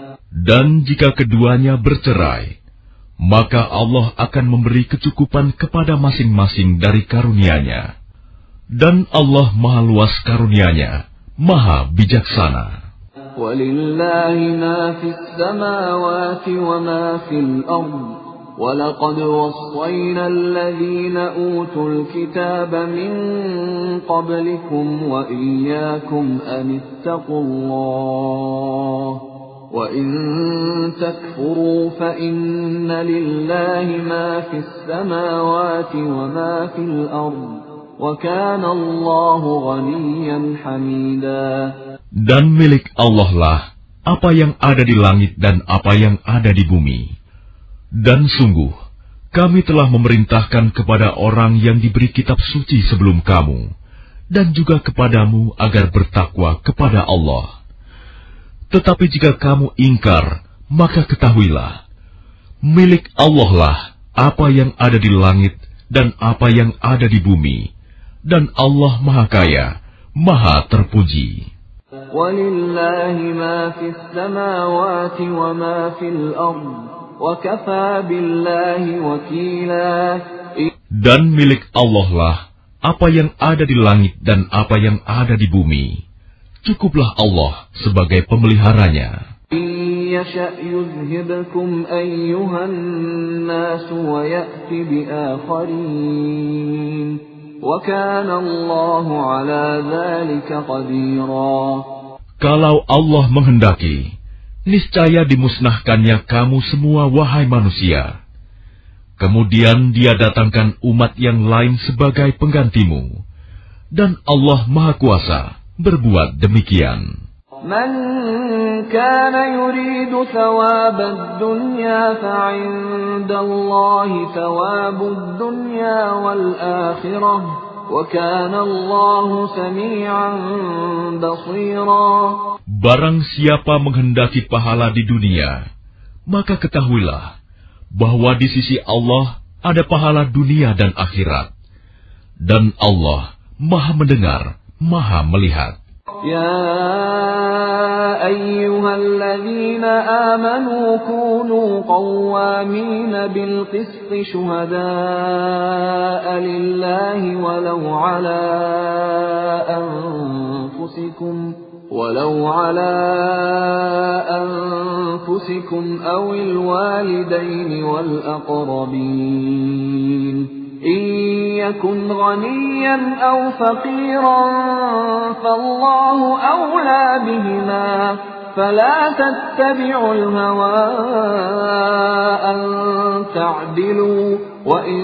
Dan jika keduanya bercerai, maka Allah akan memberi kecukupan kepada masing-masing dari karunia-Nya. Dan Allah Maha luas karunia-Nya, Maha bijaksana. وَلِلَّهِ مَا فِي السَّمَاوَاتِ وَمَا فِي الْأَرْضِ وَلَقَدْ وَصَّيْنَا الَّذِينَ أُوتُوا الْكِتَابَ مِنْ قَبْلِكُمْ وَإِيَّاكُمْ أَنِ اتَّقُوا اللَّهَ وَإِنْ تَكْفُرُوا فَإِنَّ لِلَّهِ مَا فِي السَّمَاوَاتِ وَمَا فِي الْأَرْضِ وَكَانَ اللَّهُ غَنِيًّا حَمِيدًا. Dan milik Allah lah apa yang ada di langit dan apa yang ada di bumi. Dan sungguh, kami telah memerintahkan kepada orang yang diberi kitab suci sebelum kamu, dan juga kepadamu agar bertakwa kepada Allah. Tetapi jika kamu ingkar, maka ketahuilah, milik Allah lah apa yang ada di langit dan apa yang ada di bumi, dan Allah Maha Kaya, Maha Terpuji. وَلِلَّهِ مَا فِي السَّمَاوَاتِ وَمَا فِي الْأَرْضِ وَكَفَى بِاللَّهِ وَكِيلًا. Dan milik Allah lah apa yang ada di langit dan apa yang ada di bumi. Cukuplah Allah sebagai pemeliharanya. يَشَأْ يُذْهِبْكُمْ أَيُّهَا النَّاسُ وَيَأْتِ بِآخَرِينَ وَكَانَ اللَّهُ عَلَى ذَلِكَ قَدِيرًا. Kalau Allah menghendaki, niscaya dimusnahkannya kamu semua wahai manusia. Kemudian Dia datangkan umat yang lain sebagai penggantimu. Dan Allah Maha Kuasa berbuat demikian. من كان يريد ثواب الدنيا فعند الله ثواب الدنيا والآخرة وكان الله سميعا بصيرا. Barang siapa menghendaki pahala di dunia, maka ketahuilah bahwa di sisi Allah ada pahala dunia dan akhirat, dan Allah Maha mendengar, Maha melihat. يا أيها الذين آمنوا كونوا قوامين بالقسط شهداء لله ولو على أنفسكم ولو على أنفسكم أو الوالدين والأقربين إن يكن غنيا أو فقيرا فالله أولى بهما فلا تتبعوا الهوى أن تعدلوا وإن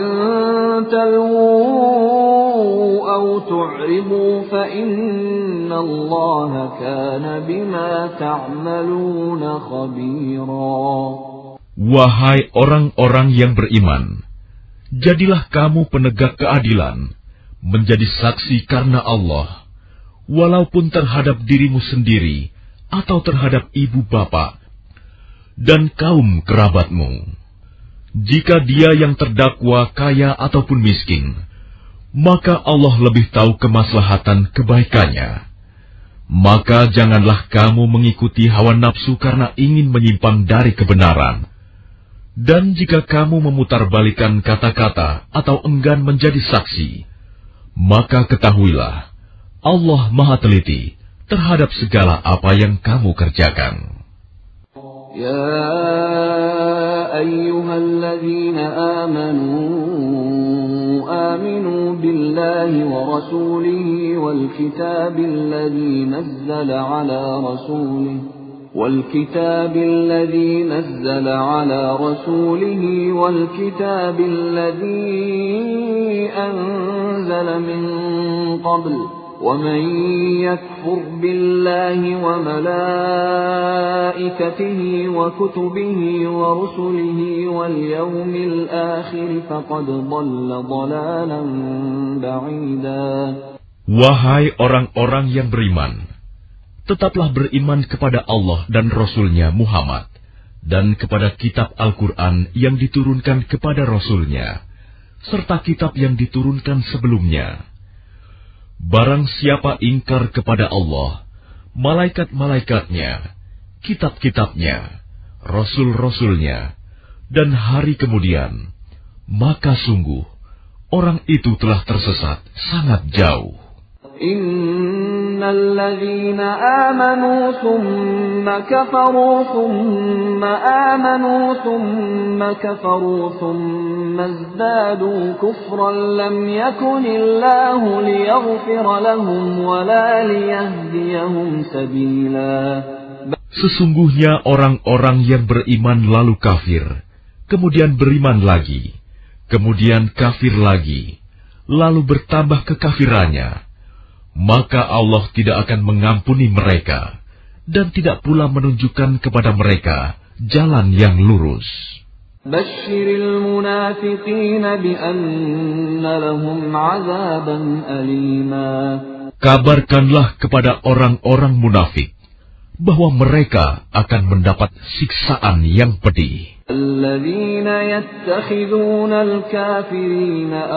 تلووا أو تعرضوا فإن الله كان بما تعملون خبيرا. Wahai orang-orang yang beriman, jadilah kamu penegak keadilan, menjadi saksi karena Allah, walaupun terhadap dirimu sendiri atau terhadap ibu bapa dan kaum kerabatmu. Jika dia yang terdakwa kaya ataupun miskin, maka Allah lebih tahu kemaslahatan kebaikannya. Maka janganlah kamu mengikuti hawa nafsu karena ingin menyimpang dari kebenaran. Dan jika kamu memutarbalikan kata-kata atau enggan menjadi saksi, maka ketahuilah, Allah Maha Teliti terhadap segala apa yang kamu kerjakan. Ya ayyuhalladzina amanu aminu billahi wa rasulihi wal kitabil ladzi nazzala ala rasulihi والكتاب الذي نزل على رسوله والكتاب الذي أنزل من قبل ومن يكفر بالله وملائكته وكتبه ورسله واليوم الآخر فقد ضل ضلالا بعيدا. Wahai orang-orang yang beriman, tetaplah beriman kepada Allah dan Rasul-Nya Muhammad, dan kepada kitab Al-Quran yang diturunkan kepada Rasul-Nya, serta kitab yang diturunkan sebelumnya. Barang siapa ingkar kepada Allah, malaikat-malaikatnya, kitab-kitabnya, Rasul-Rasul-Nya, dan hari kemudian, maka sungguh, orang itu telah tersesat sangat jauh. Innal ladzina amanu thumma kafaru thumma amanu thumma kafaru thumma izdadu kufran lam yakunillahu liyaghfira lahum wa la liyahdiyahum sabila. Sesungguhnya orang-orang yang beriman lalu kafir, kemudian beriman lagi, kemudian kafir lagi, lalu bertambah kekafirannya, maka Allah tidak akan mengampuni mereka dan tidak pula menunjukkan kepada mereka jalan yang lurus. Basyiril munafiqina bi anna lahum 'adzaban alima. Kabarkanlah kepada orang-orang munafik bahwa mereka akan mendapat siksaan yang pedih. Alladzina yattakhiduna al-kafirina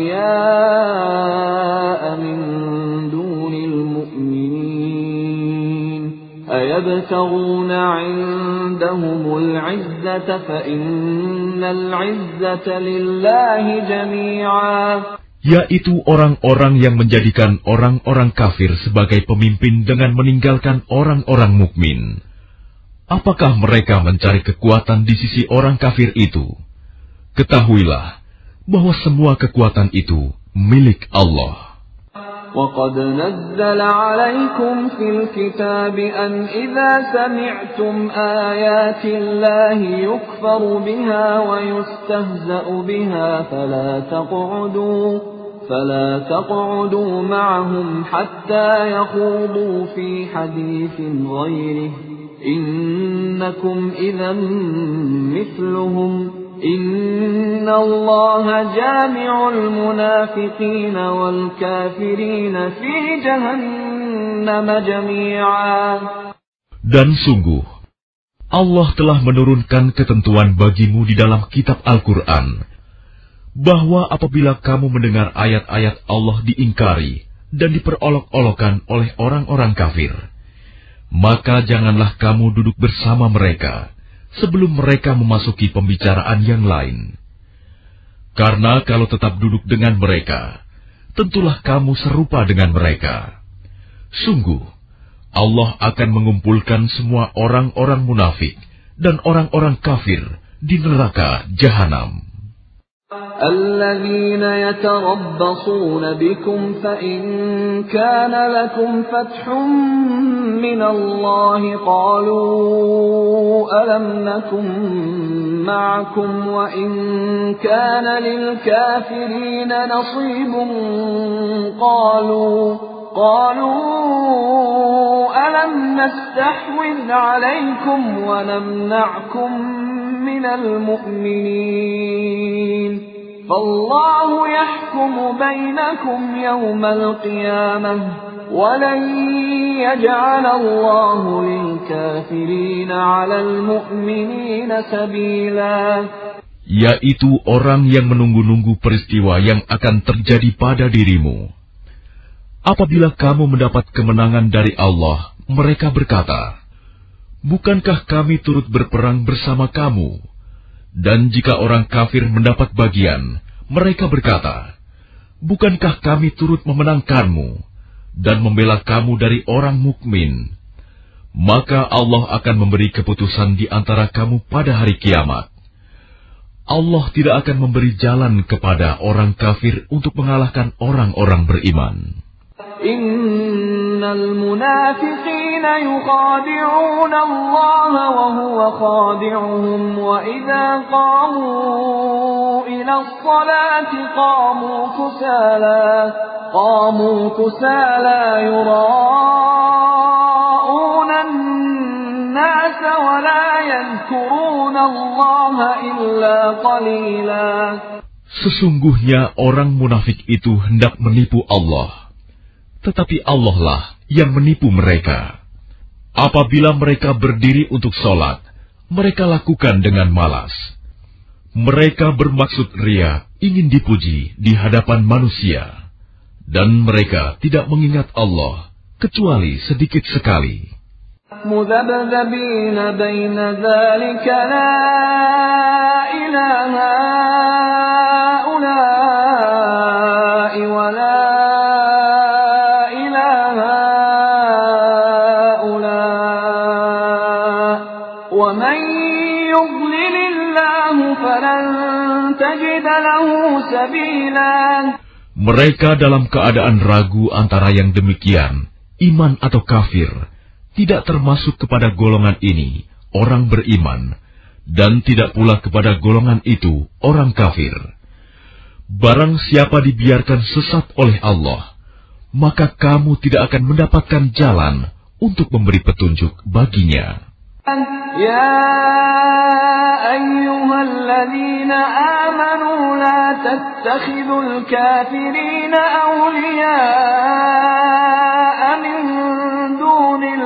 awliya'a min dunil mu'minin ayabtaghuna 'indahumul 'izzata fa innal 'izzata lillahi jami'a. Yaitu orang-orang yang menjadikan orang-orang kafir sebagai pemimpin dengan meninggalkan orang-orang mukmin. Apakah mereka mencari kekuatan di sisi orang kafir itu? Ketahuilah bahwa semua kekuatan itu milik Allah. وَقَدْ نَزَّلَ عَلَيْكُمْ فِي الْكِتَابِ أَنْ إِذَا سَمِعْتُمْ آيَاتِ اللَّهِ يُكْفَرُ بِهَا وَيُسْتَهْزَأُ بِهَا فَلَا تَقْعُدُوا فلا تقعدوا معهم حتى يخوضوا في حديث غيره إنكم إذا مثلهم إن الله جامع المنافقين والكافرين في جهنم جميعا. Dan sungguh, Allah telah menurunkan ketentuan bagimu di dalam kitab Al-Quran, bahwa apabila kamu mendengar ayat-ayat Allah diingkari dan diperolok-olokkan oleh orang-orang kafir, maka janganlah kamu duduk bersama mereka sebelum mereka memasuki pembicaraan yang lain. Karena kalau tetap duduk dengan mereka, tentulah kamu serupa dengan mereka. Sungguh, Allah akan mengumpulkan semua orang-orang munafik dan orang-orang kafir di neraka Jahanam. الذين يتربصون بكم فإن كان لكم فتح من الله قالوا ألم نكن معكم وإن كان للكافرين نصيب قالوا قالوا ألم نستحوذ عليكم ونمنعكم من المؤمنين فالله يحكم بينكم يوم القيامة ولن يجعل الله للكافرين على المؤمنين سبيلا. Yaitu orang yang menunggu-nunggu peristiwa yang akan terjadi pada dirimu. Apabila kamu mendapat kemenangan dari Allah, mereka berkata, bukankah kami turut berperang bersama kamu? Dan jika orang kafir mendapat bagian, mereka berkata, bukankah kami turut memenangkanmu dan membela kamu dari orang mukmin? Maka Allah akan memberi keputusan di antara kamu pada hari kiamat. Allah tidak akan memberi jalan kepada orang kafir untuk mengalahkan orang-orang beriman. Innal munafiqina yukhadi'una Allah wa huwa khadi'uhum wa idza qamu ila as-salati qamu kusala qamu kusala yura'una an-nas wa la yadhkuruna Allah illa qalila. Sesungguhnya orang munafik itu hendak menipu Allah, tetapi Allah lah yang menipu mereka. Apabila mereka berdiri untuk sholat, mereka lakukan dengan malas. Mereka bermaksud ria, ingin dipuji di hadapan manusia. Dan mereka tidak mengingat Allah, kecuali sedikit sekali. Mudhabdhabina baina dzalika la ilaha ula'i wa la Mereka dalam keadaan ragu antara yang demikian, iman atau kafir, tidak termasuk kepada golongan ini, orang beriman, dan tidak pula kepada golongan itu, orang kafir. Barang siapa dibiarkan sesat oleh Allah, maka kamu tidak akan mendapatkan jalan untuk memberi petunjuk baginya. Ya ayyuhalladzina amanu la tattakhidul kafirina awliya'a min dunil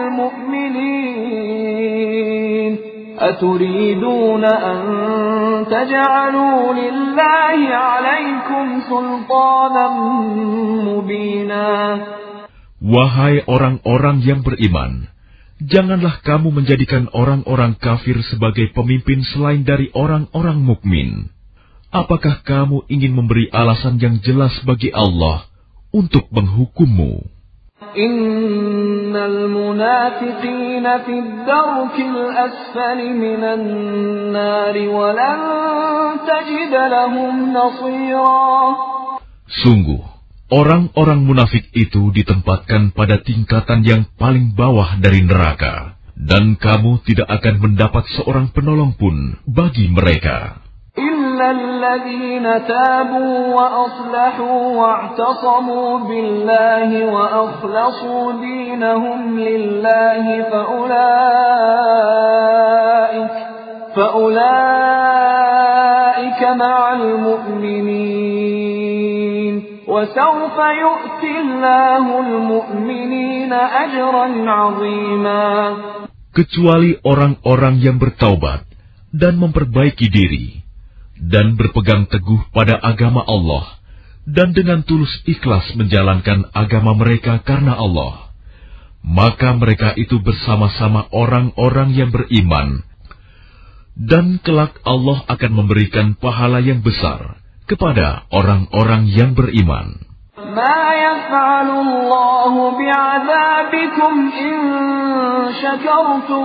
mu'minin aturiduna an taj'alu lillahi 'alaykum sultanan mubina. Wahai orang-orang yang beriman, janganlah kamu menjadikan orang-orang kafir sebagai pemimpin selain dari orang-orang mukmin. Apakah kamu ingin memberi alasan yang jelas bagi Allah untuk menghukummu? Innal munafiqina fid darkil asfali minan nari wa lan tajid lahum nasira. Sungguh, orang-orang munafik itu ditempatkan pada tingkatan yang paling bawah dari neraka, dan kamu tidak akan mendapat seorang penolong pun bagi mereka. Illa الذين تابوا وأصلحوا واعتصموا بالله وأخلصوا دينهم لله فأولئك فأولئك مع المؤمنين وسوف يؤتي الله المؤمنين أجرا عظيما. Kecuali orang-orang yang bertaubat dan memperbaiki diri, dan berpegang teguh pada agama Allah, dan dengan tulus ikhlas menjalankan agama mereka karena Allah, maka mereka itu bersama-sama orang-orang yang beriman, dan kelak Allah akan memberikan pahala yang besar kepada orang-orang yang beriman. ما يفعل الله بعذابكم إن شكرتم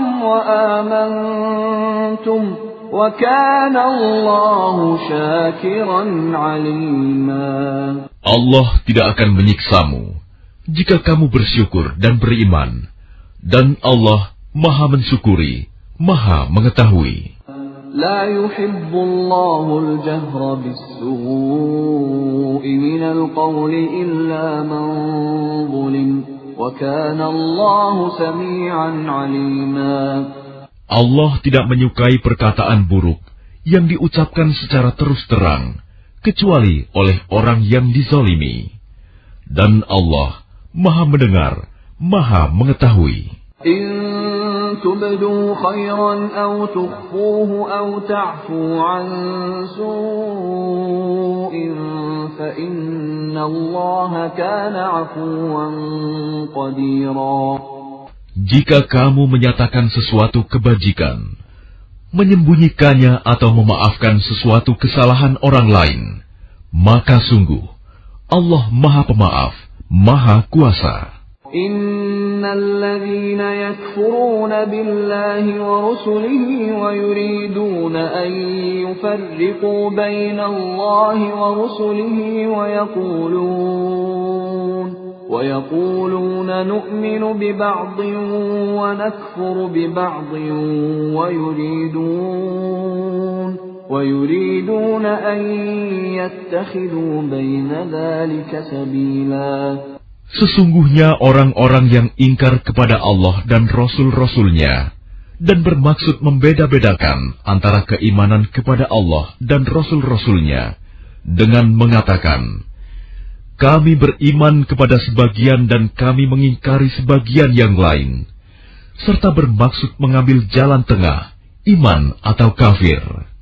وآمنتم وكان الله شاكرا عليما. Allah tidak akan menyiksamu jika kamu bersyukur dan beriman, dan Allah Maha mensyukuri, Maha mengetahui. لا يحب الله الجهر بالسوء من القول إلا من ظلم وكان الله سميعا عليما. Allah tidak menyukai perkataan buruk yang diucapkan secara terus terang, kecuali oleh orang yang dizalimi. Dan Allah Maha mendengar, Maha mengetahui. تبدوا خيرا أو تخفوه أو تعفوا عن سوء فإن الله كان عفوا قديرا. Jika kamu menyatakan sesuatu kebajikan, menyembunyikannya atau memaafkan sesuatu kesalahan orang lain, maka sungguh Allah Maha Pemaaf, Maha Kuasa. إن الذين يكفرون بالله ورسله ويريدون أن يفرقوا بين الله ورسله ويقولون ويقولون نؤمن ببعض ونكفر ببعض ويريدون ويريدون أن يتخذوا بين ذلك سبيلا. Sesungguhnya orang-orang yang ingkar kepada Allah dan Rasul-Rasulnya dan bermaksud membeda-bedakan antara keimanan kepada Allah dan Rasul-Rasulnya dengan mengatakan, kami beriman kepada sebagian dan kami mengingkari sebagian yang lain, serta bermaksud mengambil jalan tengah, iman atau kafir.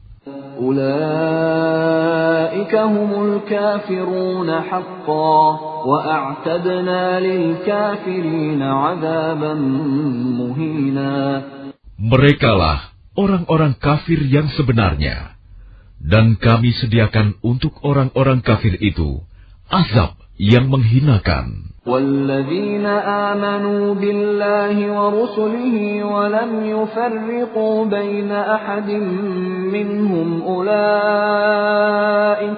أولئك هم الكافرون حقا وأعتدنا للكافرين عذابا مهينا. Merekalah orang-orang kafir yang sebenarnya, dan kami sediakan untuk orang-orang kafir itu azab yang menghinakan. والذين آمنوا بالله ورسله ولم يفرقوا بين أحد منهم أولئك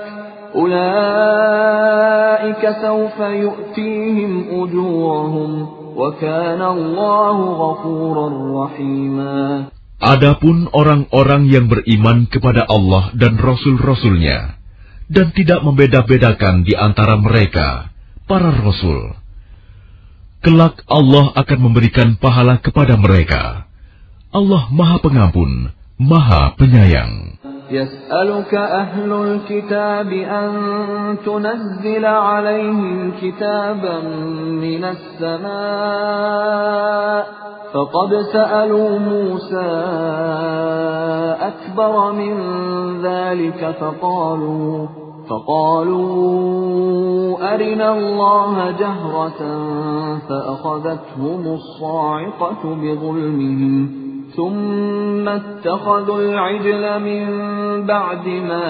أولئك سوف يؤتيهم أجورهم وكان الله غفورا رحيما. Adapun orang-orang yang beriman kepada Allah dan Rasul-Rasulnya dan tidak membeda-bedakan di antara mereka, para Rasul, kelak Allah akan memberikan pahala kepada mereka. Allah Maha Pengampun, Maha Penyayang. يسألك أهل الكتاب أن تنزل عليهم كتابا من السماء فقد سألوا موسى أكبر من ذلك فقالوا فقالوا أرنا الله جهرة فأخذتهم الصاعقة بظلمهم ثم اتخذوا العجل من بعد ما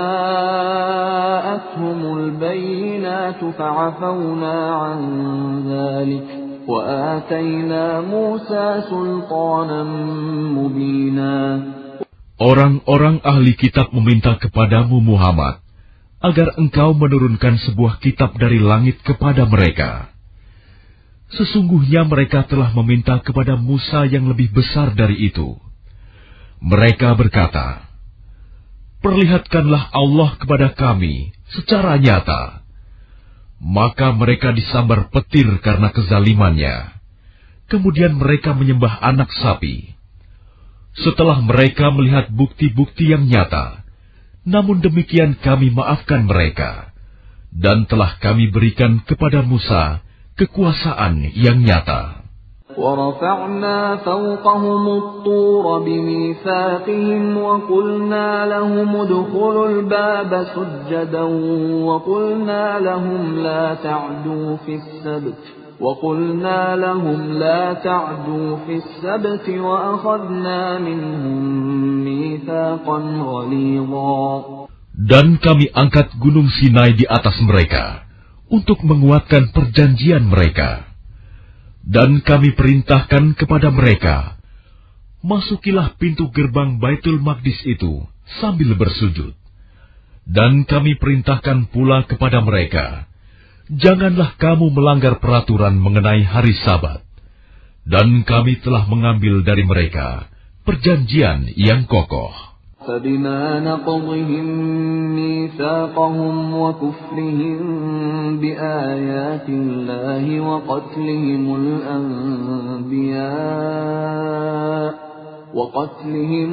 جاءتهم البينات فعفونا عن ذلك وآتينا موسى سلطانا مبينا. Orang-orang ahli kitab meminta kepadamu Muhammad agar engkau menurunkan sebuah kitab dari langit kepada mereka. Sesungguhnya mereka telah meminta kepada Musa yang lebih besar dari itu. Mereka berkata, perlihatkanlah Allah kepada kami secara nyata. Maka mereka disambar petir karena kezalimannya. Kemudian mereka menyembah anak sapi. Setelah mereka melihat bukti-bukti yang nyata, namun demikian kami maafkan mereka, dan telah kami berikan kepada Musa kekuasaan yang nyata. وَرَفَعْنَا فَوْقَهُمُ الطُّورَ بِمِيثَاقِهِمْ وَقُلْنَا لَهُمُ ادْخُلُوا الْبَابَ سُجَّدًا وَقُلْنَا لَهُمْ لَا تَعْدُوا فِي السَّبْتِ وَقُلْنَا لَهُمْ لَا تَعْدُوا فِي السَّبْتِ وَأَخَذْنَا مِنْهُمْ مِيثَاقًا غَلِيظًا. Dan kami angkat gunung Sinai di atas mereka untuk menguatkan perjanjian mereka. Dan kami perintahkan kepada mereka, masukilah pintu gerbang Baitul Maqdis itu sambil bersujud. Dan kami perintahkan pula kepada mereka, janganlah kamu melanggar peraturan mengenai hari Sabat. Dan kami telah mengambil dari mereka perjanjian yang kokoh. فَبِمَا نَقْضِهِمْ مِيثَاقَهُمْ وَكُفْرِهِمْ بِآيَاتِ اللَّهِ وَقَتْلِهِمُ الْأَنْبِيَاءَ وَقَتْلِهِمُ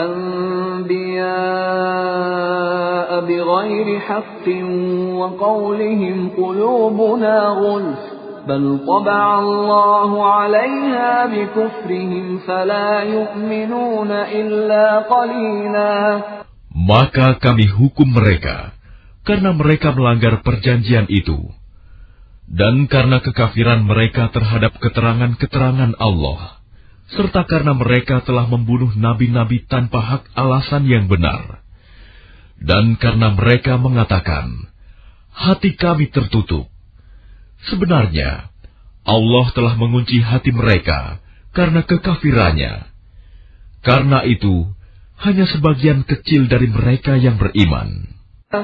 الْأَنْبِيَاءَ بِغَيْرِ حَقٍّ وَقَوْلِهِمْ قُلُوبُنَا غُلْفٌ بل طبع الله عليها بكفرهم فلا يؤمنون إلا قليلا. Maka kami hukum mereka karena mereka melanggar perjanjian itu, dan karena kekafiran mereka terhadap keterangan-keterangan Allah, serta karena mereka telah membunuh nabi-nabi tanpa hak alasan yang benar, dan karena mereka mengatakan, hati kami tertutup. Sebenarnya, Allah telah mengunci hati mereka karena kekafirannya. Karena itu, hanya sebagian kecil dari mereka yang beriman.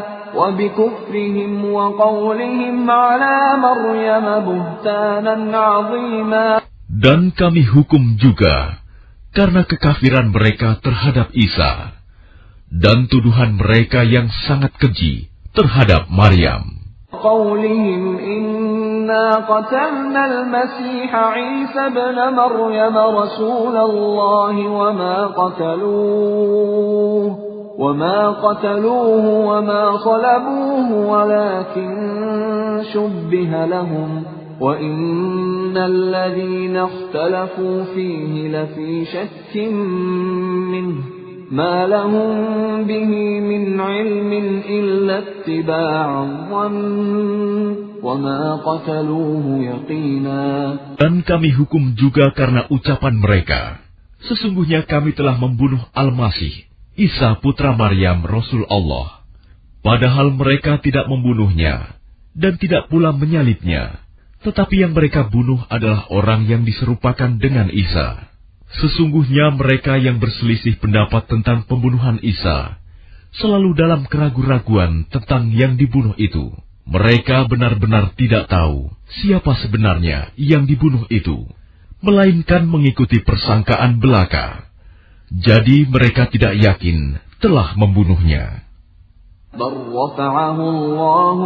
Dan kami hukum juga karena kekafiran mereka terhadap Isa, dan tuduhan mereka yang sangat keji terhadap Maryam. قولهم إنا قتلنا المسيح عيسى ابن مريم رسول الله وما قتلوه وما قتلوه وما صلبوه ولكن شبه لهم وإن الذين اختلفوا فيه لفي شك منه ما لهم به من علم إلا اتباع الظن وما قتلوه يقينا. Dan kami hukum juga karena ucapan mereka, sesungguhnya kami telah membunuh Al-Masih, Isa putra Maryam, Rasul Allah. Padahal mereka tidak membunuhnya dan tidak pula menyalibnya, tetapi yang mereka bunuh adalah orang yang diserupakan dengan Isa. Sesungguhnya mereka yang berselisih pendapat tentang pembunuhan Isa selalu dalam keraguan-raguan tentang yang dibunuh itu. Mereka benar-benar tidak tahu siapa sebenarnya yang dibunuh itu, melainkan mengikuti persangkaan belaka. Jadi mereka tidak yakin telah membunuhnya. بل رفعه الله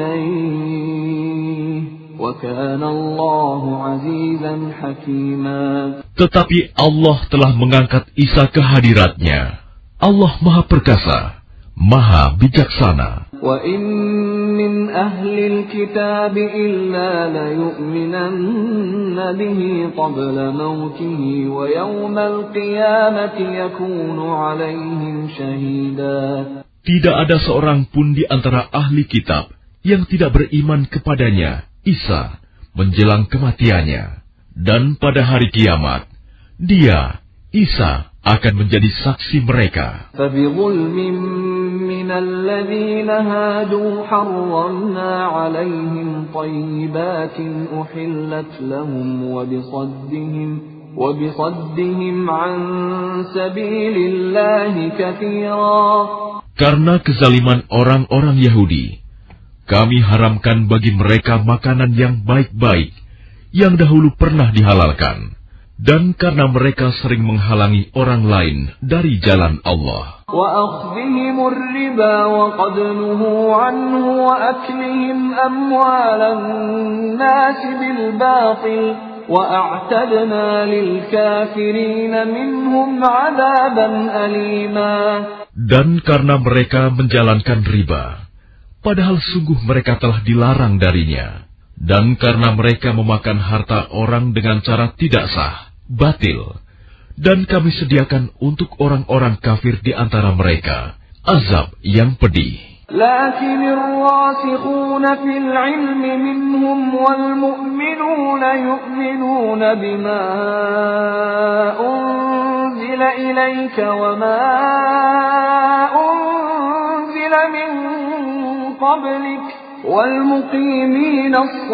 إليه وكان الله عزيزا حكيما. Tetapi Allah telah mengangkat Isa ke hadiratnya. Allah Maha Perkasa, Maha Bijaksana. وَإِن مِّنْ أَهْلِ الْكِتَابِ إِلَّا لَيُؤْمِنَنَّ بِهِ قَبْلَ مَوْتِهِ وَيَوْمَ الْقِيَامَةِ يَكُونُ عَلَيْهِمْ شَهِيدًا. Tidak ada seorang pun di antara ahli kitab yang tidak beriman kepadanya, Isa, menjelang kematiannya. Dan pada hari kiamat, dia, Isa, akan menjadi saksi mereka. فَبِظُلْمٍ مِّنَ الَّذِينَ هَادُوا حَرَّمْنَا عَلَيْهِمْ طَيِّبَاتٍ أُحِلَّتْ لَهُمْ وَبِصَدِّهِمْ وَبِصَدِّهِمْ عَن سَبِيلِ اللَّهِ كَثِيرًا. Karena kezaliman orang-orang Yahudi, kami haramkan bagi mereka makanan yang baik-baik yang dahulu pernah dihalalkan, Dan karena mereka sering menghalangi orang lain dari jalan Allah. وَأَخْذِهِمُ الرِّبَا وَقَدْ نُهُوا عَنْهُ وَأَكْلِهِمْ أَمْوَالَ النَّاسِ بِالْبَاطِلِ وَأَعْتَدْنَا لِلْكَافِرِينَ مِنْهُمْ عَذَابًا أَلِيمًا. Dan karena mereka menjalankan riba, padahal sungguh mereka telah dilarang darinya. Dan karena mereka memakan harta orang dengan cara tidak sah, batil, dan kami sediakan untuk orang-orang kafir di antara mereka azab yang pedih. لكن الراسخون في العلم منهم والمؤمنون يؤمنون بما أنزل إليك وما أنزل من قبلك والمقيمين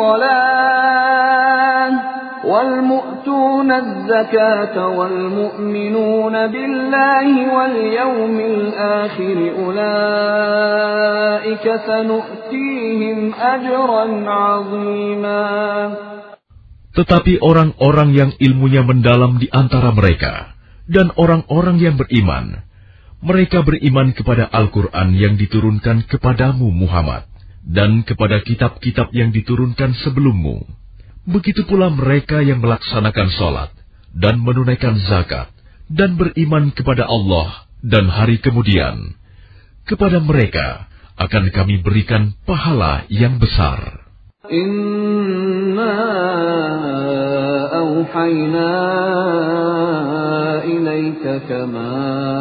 الصلاة والمؤتون الزكاة والمؤمنون بالله واليوم الآخر أولئك سنؤتيهم أجرا عظيما. Tetapi orang-orang yang ilmunya mendalam di antara mereka dan orang-orang yang beriman, mereka beriman kepada Al-Quran yang diturunkan kepadamu Muhammad dan kepada kitab-kitab yang diturunkan sebelummu. Begitu pula mereka yang melaksanakan sholat dan menunaikan zakat dan beriman kepada Allah dan hari kemudian. Kepada mereka akan kami berikan pahala yang besar. Inna awhayna ilayka kama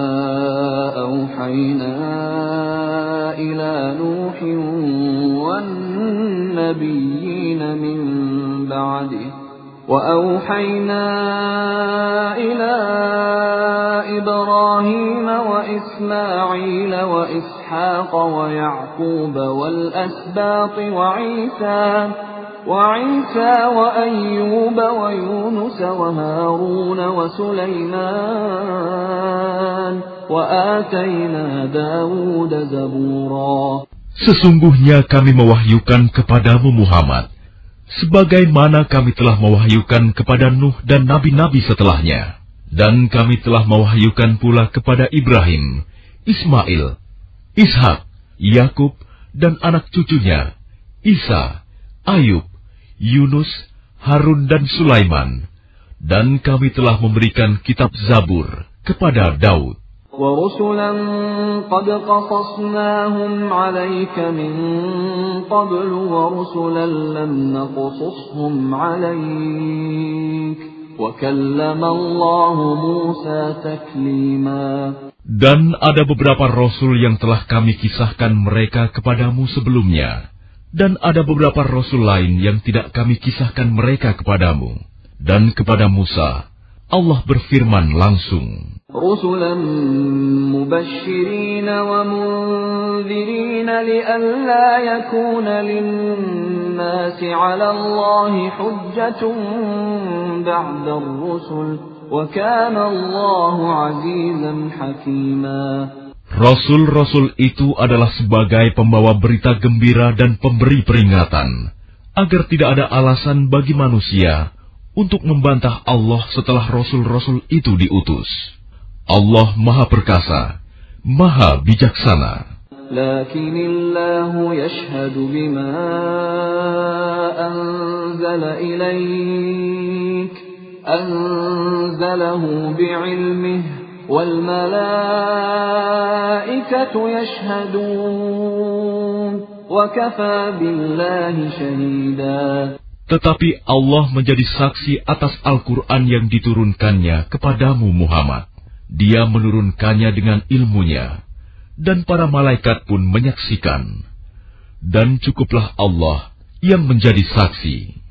awhayna ila Nuhin wan nabiyyin min ba'dih wa awhayna ila Ibrahim wa Ismail wa Ishaq wa Ya'qub wal asbaq wa Isa وعيسى وأيوب ويونس وهارون وسليمان وآتينا داود زبورا. Sesungguhnya kami mewahyukan kepadamu Muhammad, sebagaimana kami telah mewahyukan kepada Nuh dan nabi-nabi setelahnya. Dan kami telah mewahyukan pula kepada Ibrahim, Ismail, Ishak, Yakub dan anak cucunya, Isa, Ayub, Yunus, Harun dan Sulaiman, dan kami telah memberikan kitab Zabur kepada Daud. وَرُسُلًا قَدْ قَصَصْنَاهُمْ عَلَيْكَ مِنْ قَبْلُ وَرُسُلًا لَمْ نَقْصُصْهُمْ عَلَيْكَ وَكَلَّمَ اللَّهُ مُوسَى تَكْلِيمًا. Dan ada beberapa rasul yang telah kami kisahkan mereka kepadamu sebelumnya. Dan ada beberapa rasul lain yang tidak kami kisahkan mereka kepadamu. Dan kepada Musa, Allah berfirman langsung. رُسُلًا مُبَشِّرِينَ وَمُنذِرِينَ لِئَلَّا يَكُونَ لِلنَّاسِ عَلَى اللَّهِ حُجَّةٌ بَعْدَ الرُّسُلِ وَكَانَ اللَّهُ عَزِيزًا حَكِيمًا. Rasul-rasul itu adalah sebagai pembawa berita gembira dan pemberi peringatan, agar tidak ada alasan bagi manusia untuk membantah Allah setelah rasul-rasul itu diutus. Allah Maha Perkasa, Maha Bijaksana. Lakinillahu yashhadu bima anzala ilaik, anzalahu bi'ilmihi. وَالْمَلَائِكَةُ يَشْهَدُونَ وَكَفَى بِاللَّهِ شَهِيدًا. Tetapi Allah menjadi saksi atas Al-Quran yang diturunkannya kepadamu Muhammad. Dia menurunkannya dengan ilmunya, dan para malaikat pun menyaksikan. Dan cukuplah Allah yang menjadi saksi.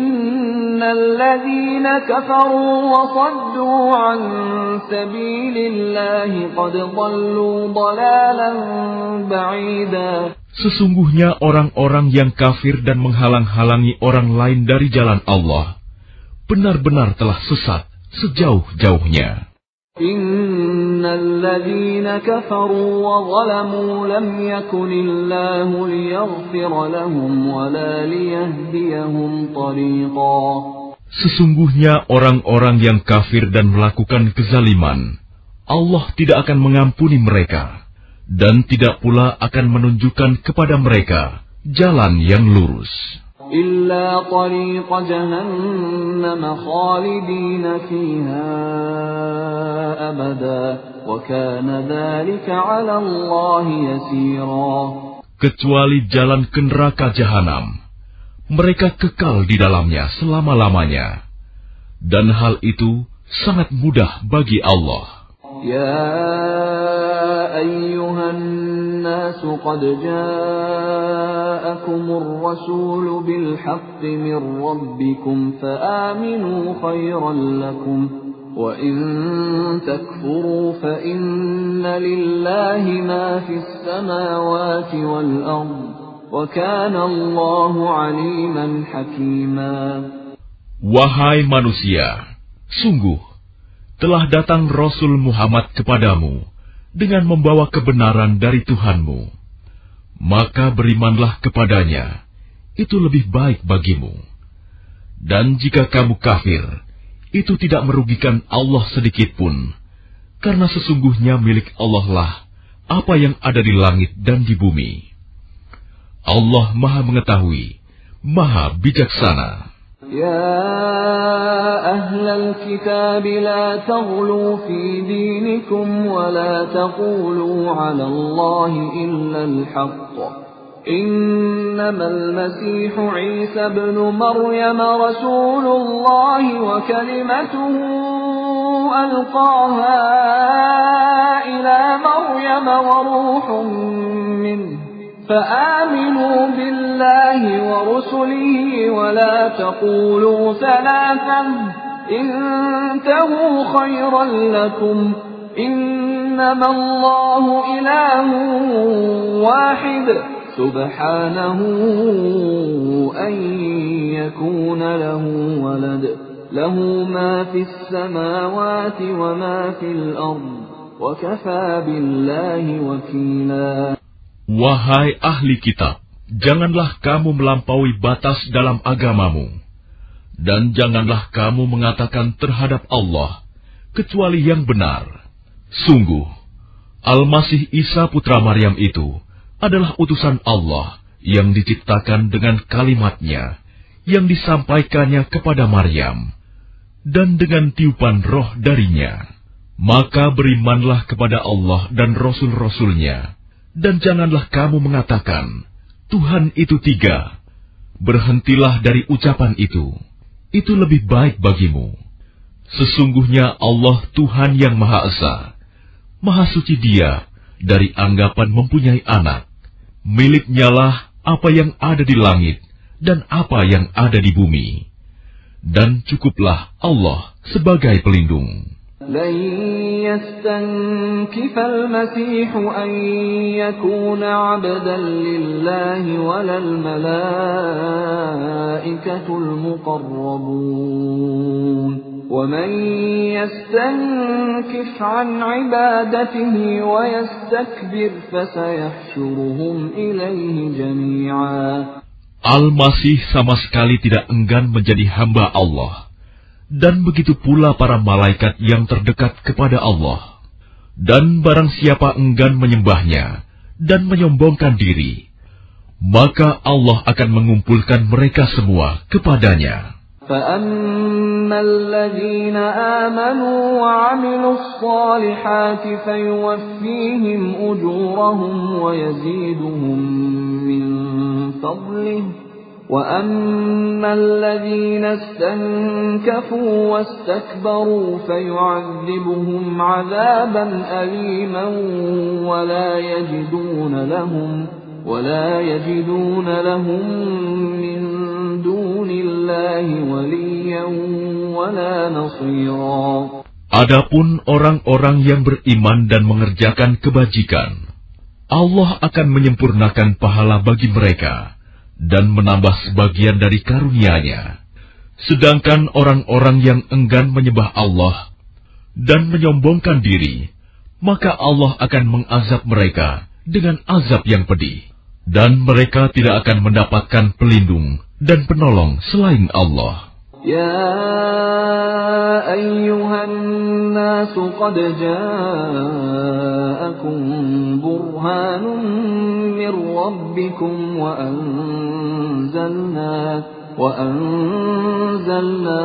الذين كفروا وصدوا عن سبيل الله قد ضلوا ضلالا بعيدا. Sesungguhnya orang-orang yang kafir dan menghalang-halangi orang lain dari jalan Allah benar-benar telah sesat sejauh-jauhnya. Innalladzina kafaru wa zalamu lam yakunillahu liyaghfira lahum wa la liyahdiyahum tariqa. Sesungguhnya orang-orang yang kafir dan melakukan kezaliman, Allah tidak akan mengampuni mereka, dan tidak pula akan menunjukkan kepada mereka jalan yang lurus. إلا طريق جهنم خالدين فيها أبدا وكان ذلك على الله يسيرا. Kecuali jalan ke neraka jahanam, mereka kekal di dalamnya selama-lamanya, dan hal itu sangat mudah bagi Allah. يا أيها الناس قد جاءكم الرسول بالحق من ربكم فآمنوا خيرا لكم وإن تكفروا فإن لله ما في السماوات والأرض وكان الله عليما حكيما. Wahai manusia, sungguh telah datang Rasul Muhammad kepadamu dengan membawa kebenaran dari Tuhanmu. Maka berimanlah kepadanya, itu lebih baik bagimu. Dan jika kamu kafir, itu tidak merugikan Allah sedikit pun, karena sesungguhnya milik Allah lah apa yang ada di langit dan di bumi. Allah Maha Mengetahui, Maha Bijaksana. يا أهل الكتاب لا تغلوا في دينكم ولا تقولوا على الله إلا الحق إنما المسيح عيسى ابن مريم رسول الله وكلمته ألقاها إلى مريم وروح منه فآمنوا بالله ورسله ولا تقولوا ثلاثا انتهوا خيرا لكم إنما الله إله واحد سبحانه أن يكون له ولد له ما في السماوات وما في الأرض وكفى بالله وكيلا. Wahai ahli kitab, janganlah kamu melampaui batas dalam agamamu, dan janganlah kamu mengatakan terhadap Allah kecuali yang benar. Sungguh, Al-Masih Isa putra Maryam itu adalah utusan Allah yang diciptakan dengan kalimatnya yang disampaikannya kepada Maryam, dan dengan tiupan roh darinya. Maka berimanlah kepada Allah dan Rasul-Rasulnya, dan janganlah kamu mengatakan, Tuhan itu tiga. Berhentilah dari ucapan itu. Itu lebih baik bagimu. Sesungguhnya Allah Tuhan yang Maha Esa. Maha suci Dia dari anggapan mempunyai anak. Miliknya lah apa yang ada di langit dan apa yang ada di bumi. Dan cukuplah Allah sebagai pelindung. لن يستنكف المسيح أن يكون عبدا لله ولا الملائكة المقربون ومن يستنكف عن عبادته ويستكبر فسيحشرهم إليه جميعا. Al-Masih sama sekali tidak enggan menjadi hamba Allah. Dan begitu pula para malaikat yang terdekat kepada Allah. Dan barang siapa enggan menyembahnya dan menyombongkan diri, maka Allah akan mengumpulkan mereka semua kepadanya. فَأَمَّا الَّذِينَ آمَنُوا وَعَمِلُوا الصَّالِحَاتِ فَيُوَفِّيهِمْ أُجُورَهُمْ وَيَزِيدُهُم مِّن فَضْلِهِ وَأَمَّا الَّذِينَ اسْتَنكَفُوا وَاسْتَكْبَرُوا فَيُعَذِّبُهُمْ عَذَابًا أَلِيمًا وَلَا يَجِدُونَ لَهُمْ وَلَا يَجِدُونَ لَهُم مِّن دُونِ اللَّهِ وَلِيًّا وَلَا نَصِيرًا. Adapun orang-orang yang beriman dan mengerjakan kebajikan, Allah akan menyempurnakan pahala bagi mereka dan menambah sebagian dari karunia-Nya. Sedangkan orang-orang yang enggan menyembah Allah dan menyombongkan diri, maka Allah akan mengazab mereka dengan azab yang pedih, dan mereka tidak akan mendapatkan pelindung dan penolong selain Allah. يا أيها الناس قد جاءكم برهان من ربكم وأنزلنا وأنزلنا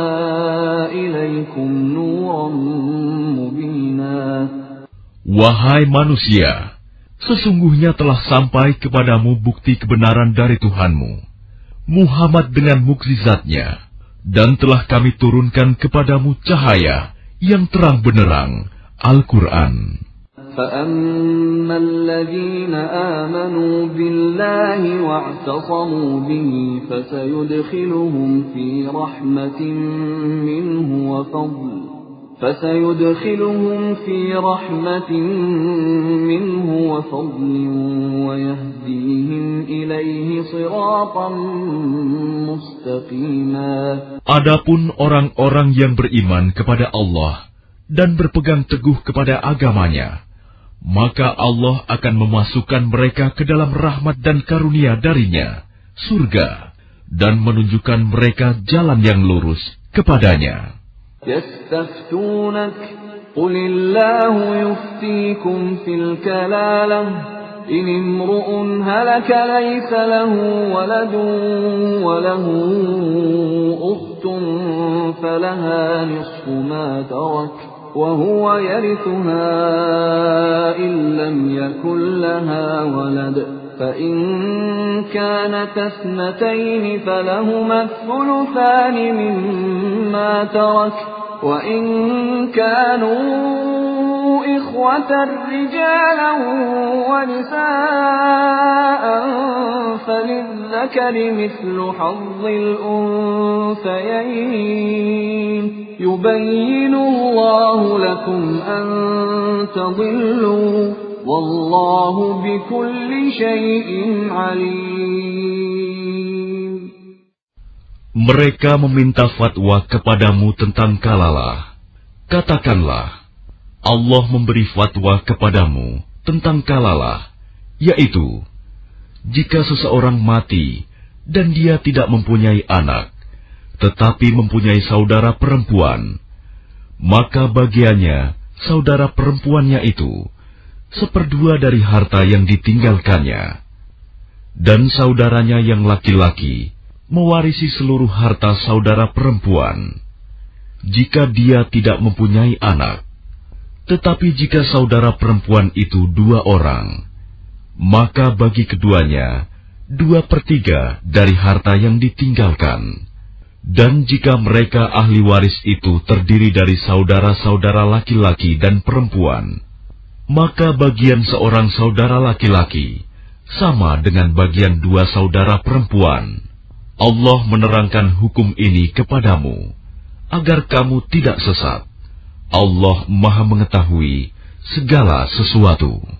إليكم نورا مبينا. Wahai manusia, sesungguhnya telah sampai kepadamu bukti kebenaran dari Tuhanmu, Muhammad dengan mukjizatnya, dan telah kami turunkan kepadamu cahaya yang terang benderang, Al-Quran. فَأَمَّا الَّذِينَ آمَنُوا بِاللَّهِ وَاعْتَصَمُوا بِهِ فَسَيُدْخِلُهُمْ فِي رَحْمَةٍ مِّنْهُ وَفَضْلٍ فَسَيُدْخِلُهُمْ فِي رَحْمَةٍ مِّنْهُ وَفَضْلٍ وَيَهْدِيهِمْ إِلَيْهِ صِرَاطًا مُسْتَقِيمًا. Adapun orang-orang yang beriman kepada Allah dan berpegang teguh kepada agamanya, maka Allah akan memasukkan mereka ke dalam rahmat dan karunia darinya, surga, dan menunjukkan mereka jalan yang lurus kepadanya. يستفتونك قل الله يفتيكم في الكلالة إن امرؤ هلك ليس له ولد وله أخت فلها نصف ما ترك وهو يرثها إن لم يكن لها ولد فإن كانت اثنتين فلهما الثلثان مما ترك وإن كانوا إخوة رجالا ونساء فللذكر مثل حظ الأنثيين يبين الله لكم أن تضلوا والله بكل شيء عليم. Mereka meminta fatwa kepadamu tentang kalalah. Katakanlah, Allah memberi fatwa kepadamu tentang kalalah, yaitu, jika seseorang mati dan dia tidak mempunyai anak, tetapi mempunyai saudara perempuan, maka bagiannya saudara perempuannya itu seperdua dari harta yang ditinggalkannya, dan saudaranya yang laki-laki mewarisi seluruh harta saudara perempuan, jika dia tidak mempunyai anak. Tetapi jika saudara perempuan itu dua orang, maka bagi keduanya dua per tiga dari harta yang ditinggalkan. Dan jika mereka ahli waris itu terdiri dari saudara-saudara laki-laki dan perempuan, maka bagian seorang saudara laki-laki sama dengan bagian dua saudara perempuan. Allah menerangkan hukum ini kepadamu, agar kamu tidak sesat. Allah Maha Mengetahui segala sesuatu.